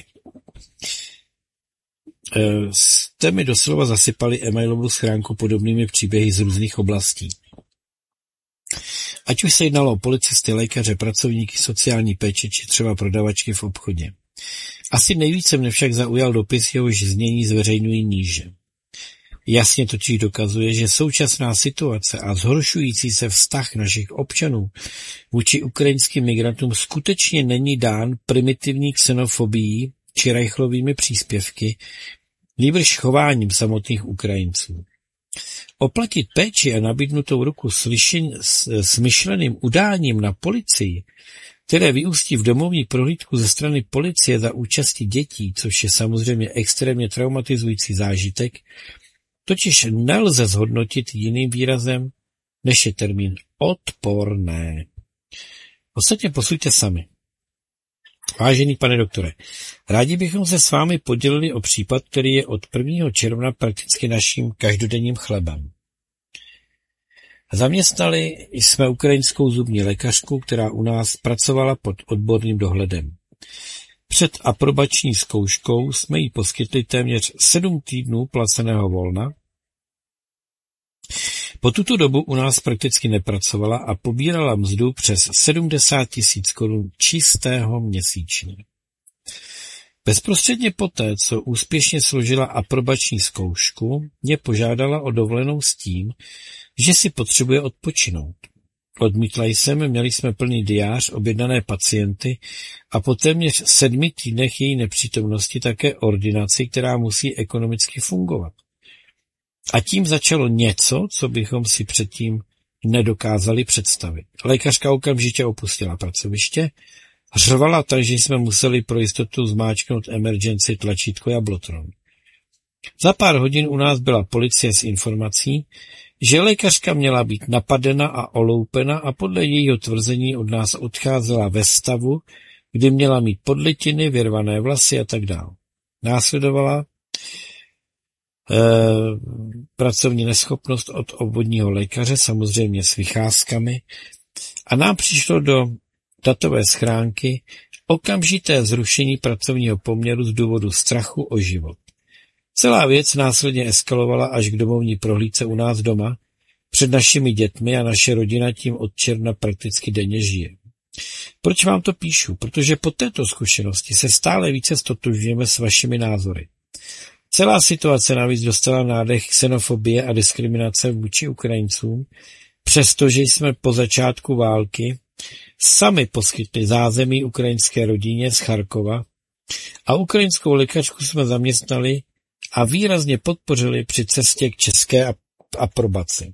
Jste mi doslova zasypali e-mailovou schránku podobnými příběhy z různých oblastí. Ať už se jednalo o policisty, lékaře, pracovníky sociální péče či třeba prodavačky v obchodě. Asi nejvíce mne však zaujal dopis, jehož znění zveřejňují níže. Jasně totiž dokazuje, že současná situace a zhoršující se vztah našich občanů vůči ukrajinským migrantům skutečně není dán primitivní xenofobií či rajchlovými příspěvky, nýbrž chováním samotných Ukrajinců. Oplatit péči a nabídnutou ruku slyšen, smyšleným udáním na policii, které vyústí v domovní prohlídku ze strany policie za účasti dětí, což je samozřejmě extrémně traumatizující zážitek, totiž nelze zhodnotit jiným výrazem, než je termín odporné. Ostatně posuďte sami. Vážený pane doktore, rádi bychom se s vámi podělili o případ, který je od prvního června prakticky naším každodenním chlebem. Zaměstnali jsme ukrajinskou zubní lékařku, která u nás pracovala pod odborným dohledem. Před aprobační zkouškou jsme jí poskytli téměř sedm týdnů placeného volna. Po tuto dobu u nás prakticky nepracovala a pobírala mzdu přes sedmdesát tisíc korun čistého měsíčně. Bezprostředně poté, co úspěšně složila aprobační zkoušku, mě požádala o dovolenou s tím, že si potřebuje odpočinout. Odmítla jsem, měli jsme plný diář, objednané pacienty a po téměř sedmi týdnech její nepřítomnosti také ordinaci, která musí ekonomicky fungovat. A tím začalo něco, co bychom si předtím nedokázali představit. Lékařka okamžitě opustila pracoviště, řvala tak, že jsme museli pro jistotu zmáčknout emergency tlačítko Jablotron. Za pár hodin u nás byla policie s informací, že lékařka měla být napadena a oloupena a podle jejího tvrzení od nás odcházela ve stavu, kdy měla mít podlitiny, vyrvané vlasy a tak dále. Následovala pracovní neschopnost od obvodního lékaře, samozřejmě s vycházkami, a nám přišlo do datové schránky okamžité zrušení pracovního poměru z důvodu strachu o život. Celá věc následně eskalovala až k domovní prohlídce u nás doma, před našimi dětmi, a naše rodina tím od června prakticky denně žije. Proč vám to píšu? Protože po této zkušenosti se stále více stotožňujeme s vašimi názory. Celá situace navíc dostala nádech xenofobie a diskriminace vůči Ukrajincům, přestože jsme po začátku války sami poskytli zázemí ukrajinské rodině z Charkova a ukrajinskou lékařku jsme zaměstnali a výrazně podpořili při cestě k české aprobaci.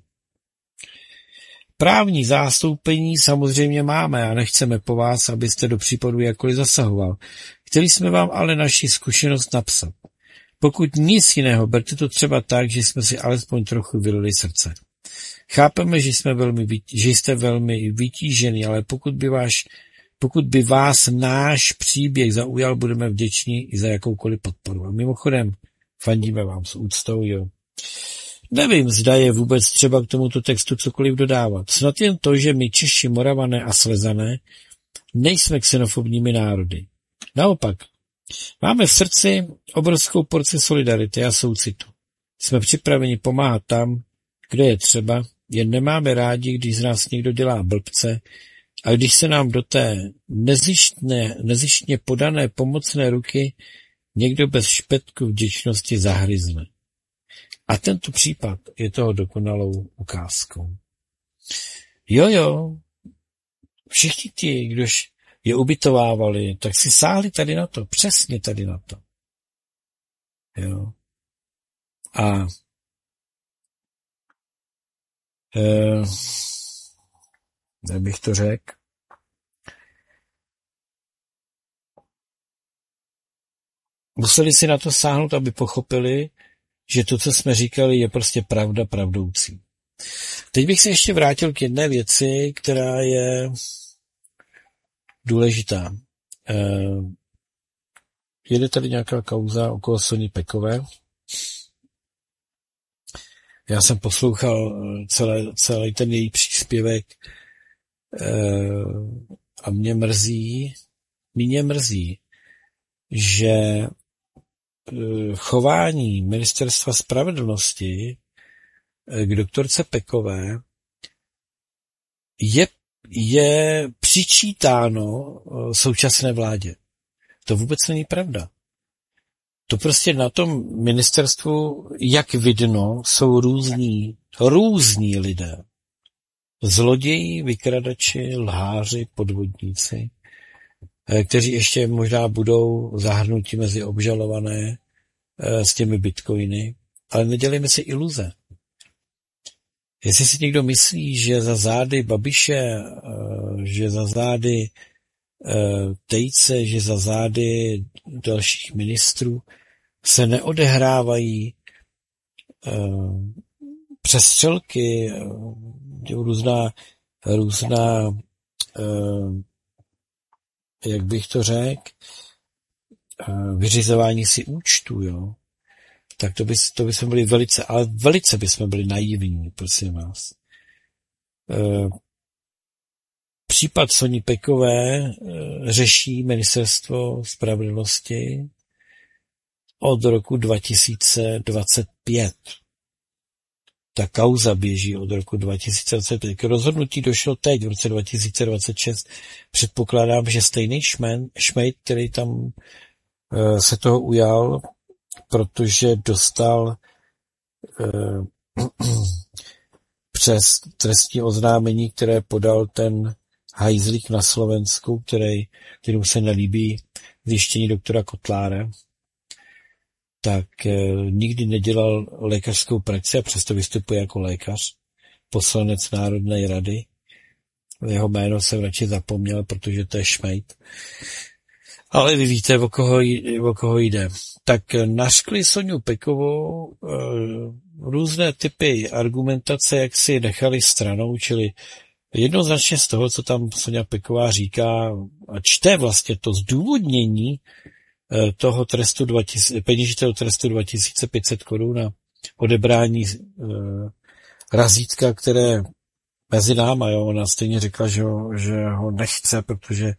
Právní zástoupení samozřejmě máme a nechceme po vás, abyste do případu jakkoliv zasahoval. Chtěli jsme vám ale naši zkušenost napsat. Pokud nic jiného, berte to třeba tak, že jsme si alespoň trochu vylili srdce. Chápeme, že, jsme velmi, že jste velmi vytížený, ale pokud by, váš, pokud by vás náš příběh zaujal, budeme vděční i za jakoukoliv podporu. A mimochodem, fandíme vám s úctou, jo. Nevím, zda je vůbec třeba k tomuto textu cokoliv dodávat. Snad jen to, že my Češi, Moravané a Slezané nejsme xenofobními národy. Naopak, máme v srdci obrovskou porci solidarity a soucitu. Jsme připraveni pomáhat tam, kde je třeba, jen nemáme rádi, když z nás někdo dělá blbce a když se nám do té nezištné, nezištně podané pomocné ruky někdo bez špetku vděčnosti zahryzne. A tento případ je toho dokonalou ukázkou. Jo, jo, všichni ti, kdož je ubytovávali, tak si sáhli tady na to, přesně tady na to. Jo. A eh, jak bych to řekl, museli si na to sáhnout, aby pochopili, že to, co jsme říkali, je prostě pravda pravdoucí. Teď bych se ještě vrátil k jedné věci, která je důležitá. Eh, jede tady nějaká kauza okolo Soni Pekové. Já jsem poslouchal celé, celý ten její příspěvek eh, a mě mrzí, mě mrzí, že chování Ministerstva spravedlnosti k doktorce Pekové je, je přičítáno současné vládě. To vůbec není pravda. To prostě na tom ministerstvu, jak vidno, jsou různí, různí lidé. Zloději, vykradači, lháři, podvodníci, kteří ještě možná budou zahrnuti mezi obžalované s těmi bitcoiny, ale nedělejme si iluze. Jestli si někdo myslí, že za zády Babiše, že za zády Tejce, že za zády dalších ministrů se neodehrávají přestřelky, různá, různá jak bych to řekl, vyřizování si účtu, jo, tak to by, to by jsme byli velice, ale velice by jsme byli naivní, prosím vás. Případ Soni Pekové řeší Ministerstvo spravedlnosti od roku dva tisíce dvacet pět. Ta kauza běží od roku dva tisíce dvacet pět. K rozhodnutí došlo teď, v roce dva tisíce dvacet šest. Předpokládám, že stejný šmen, šmejd, který tam uh, se toho ujal, protože dostal uh, přes trestní oznámení, které podal ten hajzlík na Slovensku, který, kterým se nelíbí zjištění doktora Kotlára, tak e, nikdy nedělal lékařskou praxi a přesto vystupuje jako lékař, poslanec Národné rady. Jeho jméno jsem radši zapomněl, protože to je šmejd. Ale vy víte, o koho, o koho jde. Tak naškli Soniu Pekovou e, různé typy argumentace, jak si nechali stranou, čili jednoznačně z toho, co tam Sonia Peková říká a čte vlastně to zdůvodnění toho trestu dva tisíce, peněžitého trestu dva tisíce pět set korun a odebrání e, razítka, které mezi náma, jo, ona stejně řekla, že ho, že ho nechce, protože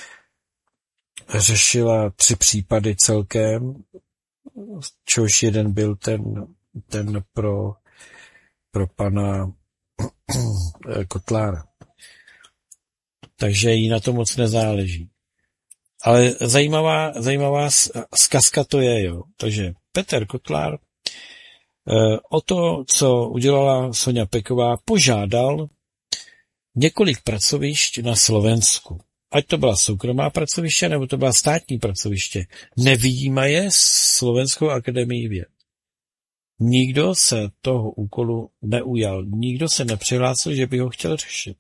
řešila tři případy celkem, čehož jeden byl ten, ten pro, pro pana Kotlára. Takže jí na to moc nezáleží. Ale zajímavá, zajímavá zkazka to je, jo. Takže Petr Kotlár o to, co udělala Soňa Peková, požádal několik pracovišť na Slovensku. Ať to byla soukromá pracoviště, nebo to byla státní pracoviště. Nevyjímaje Slovenskou akademii věd. Nikdo se toho úkolu neujal. Nikdo se nepřihlásil, že by ho chtěl řešit.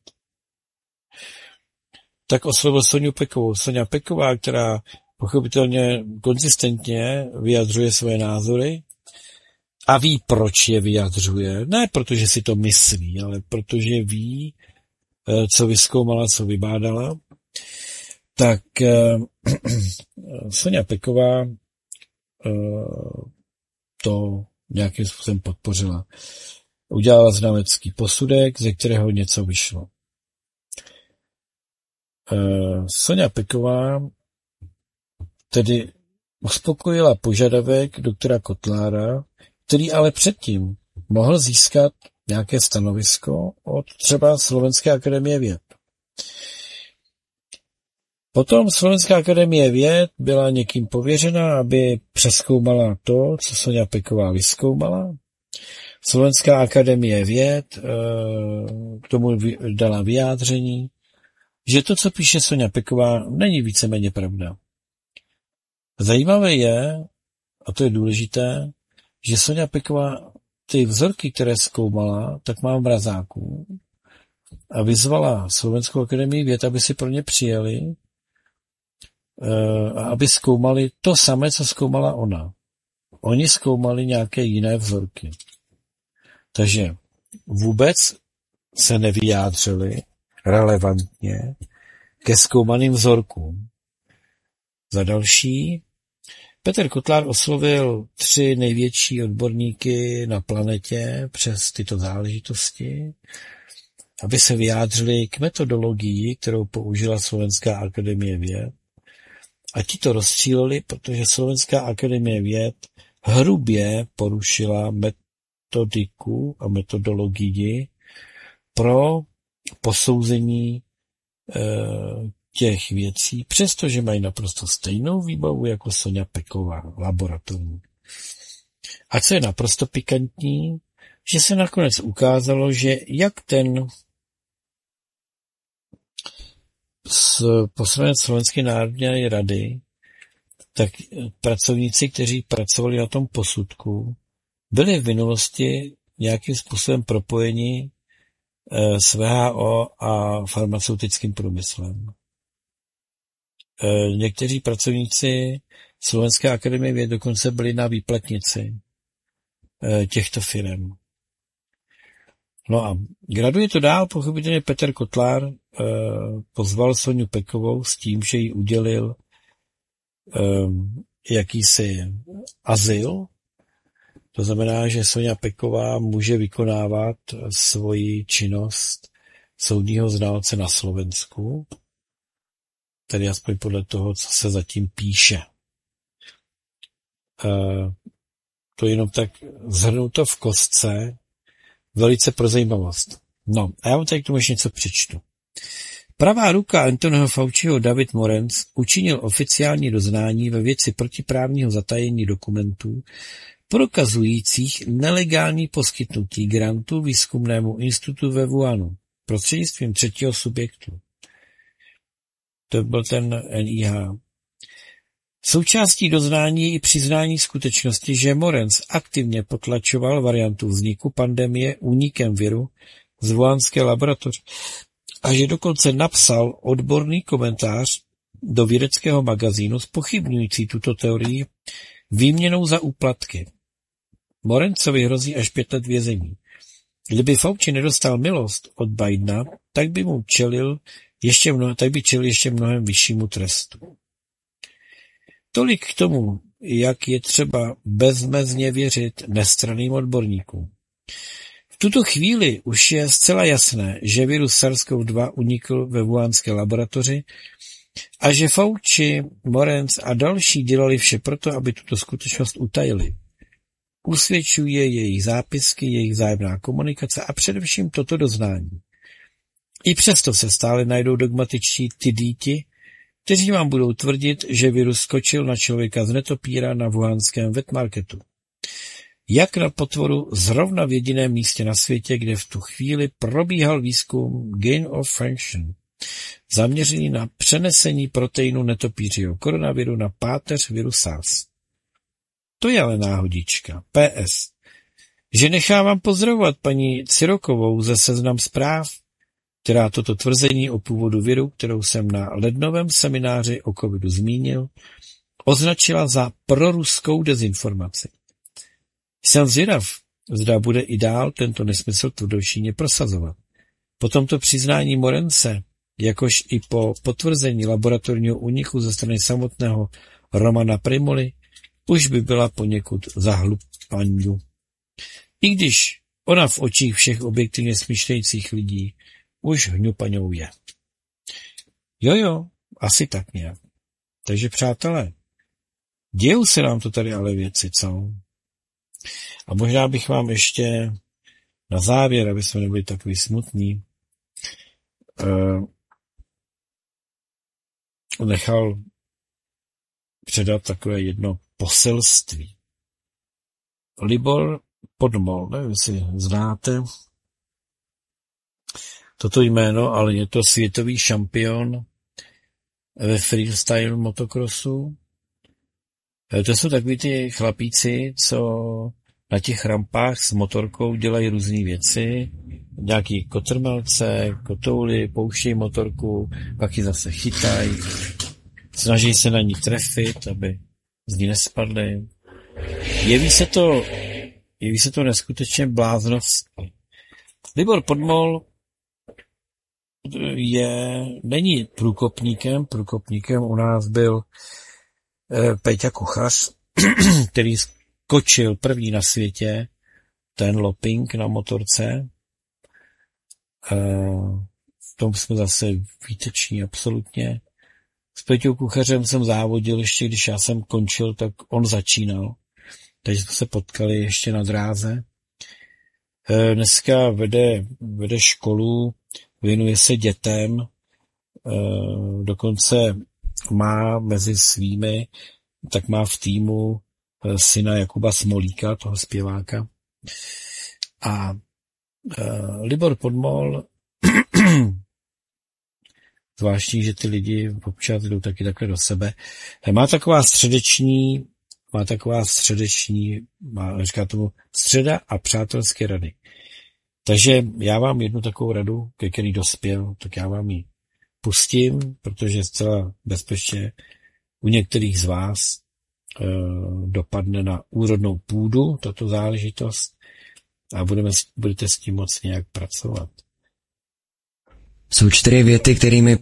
Tak oslovil Soňu Pekovou. Soňa Peková, která pochopitelně konzistentně vyjadřuje své názory a ví, proč je vyjadřuje. Ne protože si to myslí, ale protože ví, co vyzkoumala, co vybádala. Tak Soňa Peková to nějakým způsobem podpořila. Udělala znalecký posudek, ze kterého něco vyšlo. Soňa Peková tedy uspokojila požadavek doktora Kotlára, který ale předtím mohl získat nějaké stanovisko od třeba Slovenské akademie věd. Potom Slovenská akademie věd byla někým pověřena, aby přezkoumala to, co Soňa Peková vyzkoumala. Slovenská akademie věd k tomu dala vyjádření, že to, co píše Soňa Peková, není víceméně pravda. Zajímavé je, a to je důležité, že Soňa Peková ty vzorky, které zkoumala, tak má v mrazáku a vyzvala Slovenskou akademii věd, aby si pro ně přijeli a aby zkoumali to samé, co zkoumala ona. Oni zkoumali nějaké jiné vzorky. Takže vůbec se nevyjádřili relevantně ke zkoumaným vzorkům. Za další, Petr Kotlár oslovil tři největší odborníky na planetě přes tyto záležitosti, aby se vyjádřili k metodologii, kterou použila Slovenská akademie věd. A ti to rozstříleli, protože Slovenská akademie věd hrubě porušila metodiku a metodologii pro posouzení e, těch věcí, přestože mají naprosto stejnou výbavu jako Soňa Peková, laboratorní. A co je naprosto pikantní, že se nakonec ukázalo, že jak ten poslanec Slovenské národní rady, tak pracovníci, kteří pracovali na tom posudku, byli v minulosti nějakým způsobem propojeni s V H O a farmaceutickým průmyslem. Někteří pracovníci Slovenské akademie věd dokonce byli na výplatnici těchto firem. No a graduje to dál, pochopitelně Petr Kotlár pozval Soňu Pekovou s tím, že jí udělil jakýsi azyl. To znamená, že Soňa Peková může vykonávat svoji činnost soudního znalce na Slovensku, tedy aspoň podle toho, co se zatím píše. To jenom tak zhrnuto v kostce, velice pro zajímavost. No, a já vám tady k tomu ještě něco přečtu. Pravá ruka Anthonyho Fauciho David Morenz učinil oficiální doznání ve věci protiprávního zatajení dokumentů prokazujících nelegální poskytnutí grantu výzkumnému institutu ve Wuhanu prostřednictvím třetího subjektu. To byl ten N I H. Součástí doznání je i přiznání skutečnosti, že Morenz aktivně potlačoval variantu vzniku pandemie únikem viru z wuhanské laboratoře a že dokonce napsal odborný komentář do vědeckého magazínu zpochybňující tuto teorii výměnou za úplatky. Morencovi hrozí až pět let vězení. Kdyby Fauci nedostal milost od Bidena, tak by mu čelil ještě mnoho, tak by čelil ještě mnohem vyššímu trestu. Tolik k tomu, jak je třeba bezmezně věřit nestranným odborníkům. V tuto chvíli už je zcela jasné, že virus SARS-CoV dva unikl ve wuhanské laboratoři a že Fauci, Morenz a další dělali vše proto, aby tuto skutečnost utajili. Usvědčuje jejich zápisky, jejich vzájemná komunikace a především toto doznání. I přesto se stále najdou dogmatičtí ty dýti, kteří vám budou tvrdit, že virus skočil na člověka z netopíra na wuhanském wetmarketu. Jak na potvoru zrovna v jediném místě na světě, kde v tu chvíli probíhal výzkum gain of function, zaměřený na přenesení proteinu netopířího koronaviru na páteř viru SARS. To je ale náhodička. P S. Že nechávám pozdravovat paní Cirokovou ze Seznam zpráv, která toto tvrzení o původu viru, kterou jsem na lednovém semináři o covidu zmínil, označila za proruskou dezinformaci. Jsem zvědav, zda bude i dál tento nesmysl tvrdošíně prosazovat. Po tomto přiznání Morence, jakož i po potvrzení laboratorního úniku ze strany samotného Romana Primoli, už by byla poněkud zahlupandu. I když ona v očích všech objektivně smýšlejících lidí už hňupaňou je. Jo, jo, asi tak nějak. Takže přátelé, dějou se nám to tady ale věci, co? A možná bych vám ještě na závěr, aby jsme nebyli takový smutní, uh, nechal předat takové jedno poselství. Libor Podmol, nevím, jestli znáte toto jméno, ale je to světový šampion ve freestyle motocrossu. To jsou takový ty chlapíci, co na těch rampách s motorkou dělají různé věci, nějaký kotrmelce, kotouly, pouštějí motorku, pak ji zase chytají, snaží se na ní trefit, aby z ní nespadly. Jeví se to, jeví se to neskutečně bláznost. Libor Podmol je, není průkopníkem, průkopníkem u nás byl eh, Peťa Kuchař, který skočil první na světě, ten looping na motorce. Eh, v tom jsme zase výteční absolutně. S Peťou Kuchařem jsem závodil ještě, když já jsem končil, tak on začínal. Takže jsme se potkali ještě na dráze. Eh, dneska vede, vede školu, věnuje se dětem, dokonce má mezi svými, tak má v týmu syna Jakuba Smolíka, toho zpěváka. A Libor Podmol, zvláštní, že ty lidi občas jdou taky takhle do sebe, má taková středeční, má taková středeční, má, říká tomu středa a přátelské rady. Takže já vám jednu takovou radu, ke který dospěl, tak já vám ji pustím, protože zcela bezpečně u některých z vás e, dopadne na úrodnou půdu tato záležitost a budeme, budete s tím moc nějak pracovat. Jsou čtyři věty, kterými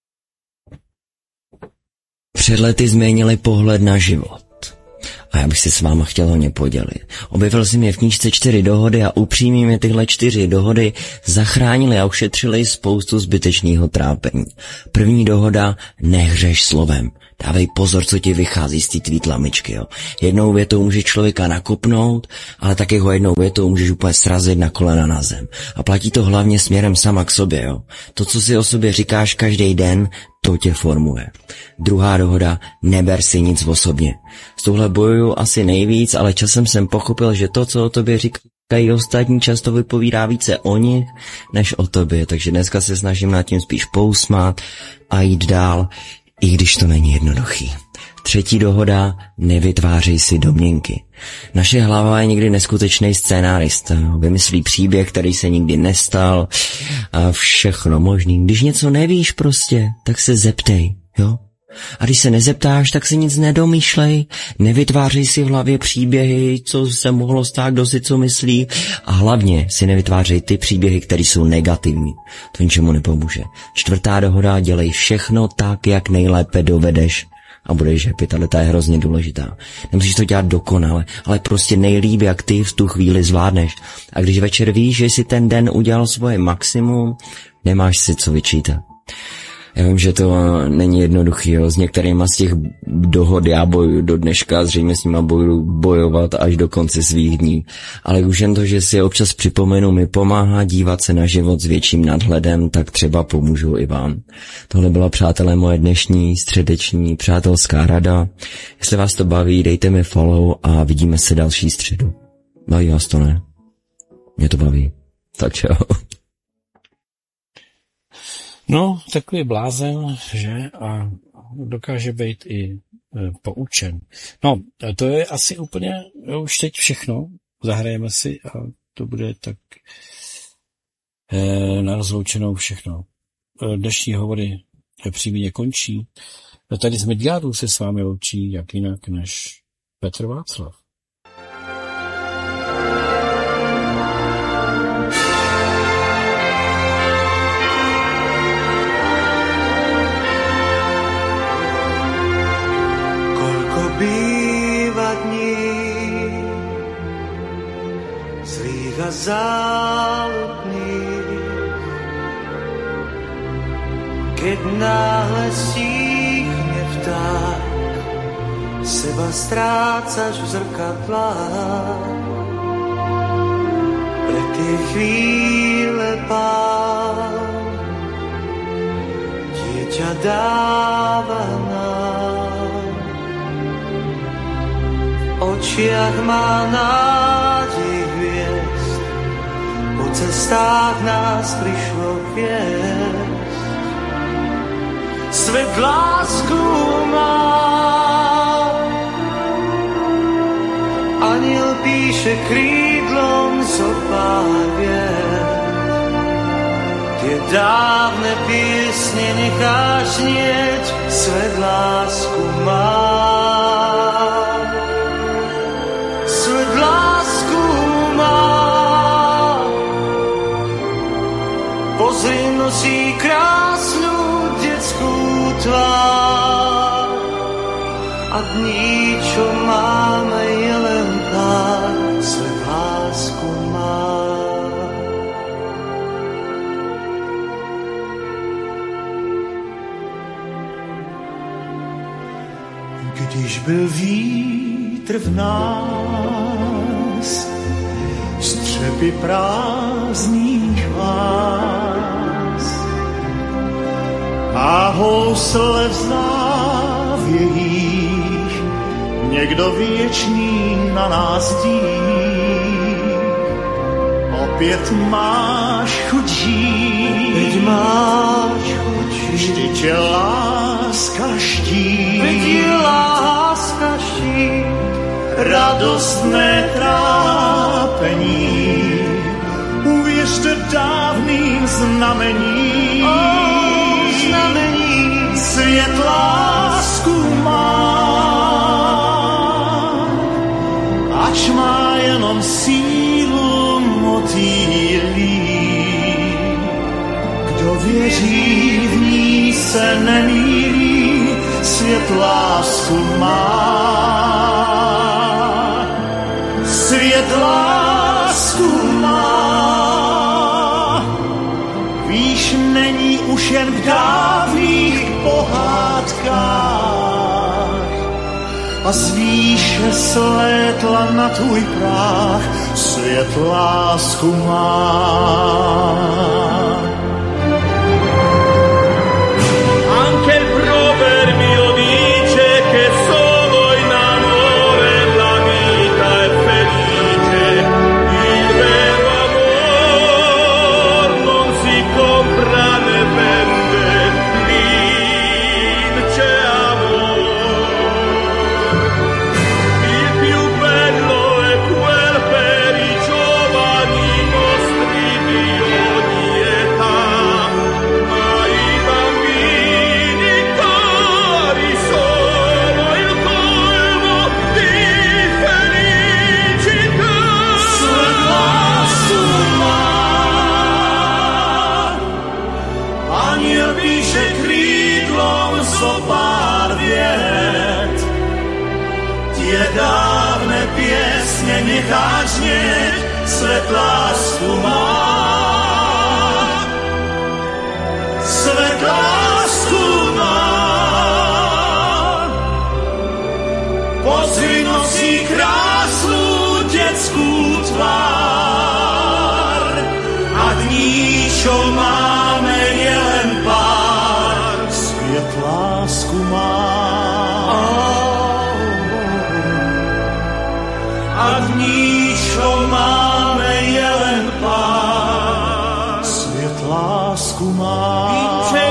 před lety změnily pohled na život. A já bych se s váma chtěl hodně podělit. Objevil jsem je v knížce Čtyři dohody a upřímně mě tyhle čtyři dohody zachránily a ušetřily spoustu zbytečného trápení. První dohoda, nehřeš slovem. Dávej pozor, co ti vychází z té tvý tlamičky, jo. Jednou větou může člověka nakopnout, ale taky ho jednou větou můžeš úplně srazit na kolena na zem. A platí to hlavně směrem sama k sobě, jo. To, co si o sobě říkáš každý den, to tě formuje. Druhá dohoda, neber si nic osobně. S touhle bojuju asi nejvíc, ale časem jsem pochopil, že to, co o tobě říkají ostatní, často vypovídá více o nich, než o tobě. Takže dneska se snažím nad tím spíš pousmát a jít dál, i když to není jednoduchý. Třetí dohoda, nevytvářej si domněnky. Naše hlava je někdy neskutečný scénárista. Vymyslí příběh, který se nikdy nestal a všechno možný. Když něco nevíš prostě, tak se zeptej, jo? A když se nezeptáš, tak si nic nedomýšlej, nevytvářej si v hlavě příběhy, co se mohlo stát, kdo si co myslí a hlavně si nevytvářej ty příběhy, které jsou negativní. To ničemu nepomůže. Čtvrtá dohoda, dělej všechno tak, jak nejlépe dovedeš a budeš happy, tahle ta je hrozně důležitá. Nemusíš to dělat dokonale, ale prostě nejlíp, jak ty v tu chvíli zvládneš. A když večer víš, že jsi ten den udělal svoje maximum, nemáš si co vyčítat. Já vím, že to není jednoduchý, jo. S některýma z těch dohod já bojuju do dneška, zřejmě s nima budu bojovat až do konce svých dní. Ale už jen to, že si občas připomenu, mi pomáhá dívat se na život s větším nadhledem, tak třeba pomůžu i vám. Tohle byla, přátelé, moje dnešní středeční přátelská rada. Jestli vás to baví, dejte mi follow a vidíme se další středu. Baví vás to, ne? Mě to baví. Tak čau. No, takový blázen, že? A dokáže být i e, poučen. No, to je asi úplně už teď všechno. Zahrajeme si a to bude tak e, na rozloučenou všechno. E, dnešní hovory přímě končí. Tady z Midgardu se s vámi loučí jak jinak než Petr Václav. Býva dní zlých a záludných, keď náhle stíchne vták, seba strácaš v zrkadlách. Pre tie chvíle Pán dieťa dáva nám. V očiach má nádej hviezd, po cestách nás prišlo viesť. Svet lásku má, aniel píše krídlom zo pár viet. Tie dávne piesne necháš znieť, svet lásku má. Svet lásku má, pozri, nosí krásnu detskú tvár. A dní, čo máme, je len pár, svet lásku má. Když byl vítr v nás, střepy prázdných vás a housle v závějích, někdo věčný na nás dí. Opět máš chuť žít, veď máš chuť žít, vždy tě láska štít, veď je láska štít. Radostné trápení, uvěřte dávným znamením. O, znamení, svět lásku má, ač má jenom sílu motýlí. Kdo věří, v ní se nemýlí, svět lásku má. Svět lásku má, víš, není už jen v dávných pohádkách. A z výše slétla na tvůj práh, svět lásku má. Anche il proverbio dice che solo in amore la vita è felice. Il vero amor non si compra né vende, vince amor. Il più bello è quel per i giovani nostri di ogni età, ma i bambini cari sono il colmo di felicità. Svet lásku má, aniel píše krídlom zo pár viet. tie dávne piesne necháš znieť, svet lásku má. Svet lásku má. Pozri, nosí krásnu detskú tvár a dní, čo máme, je len pár. Svet lásku má. A dní, čo máme, je len pár. Svet lásku má.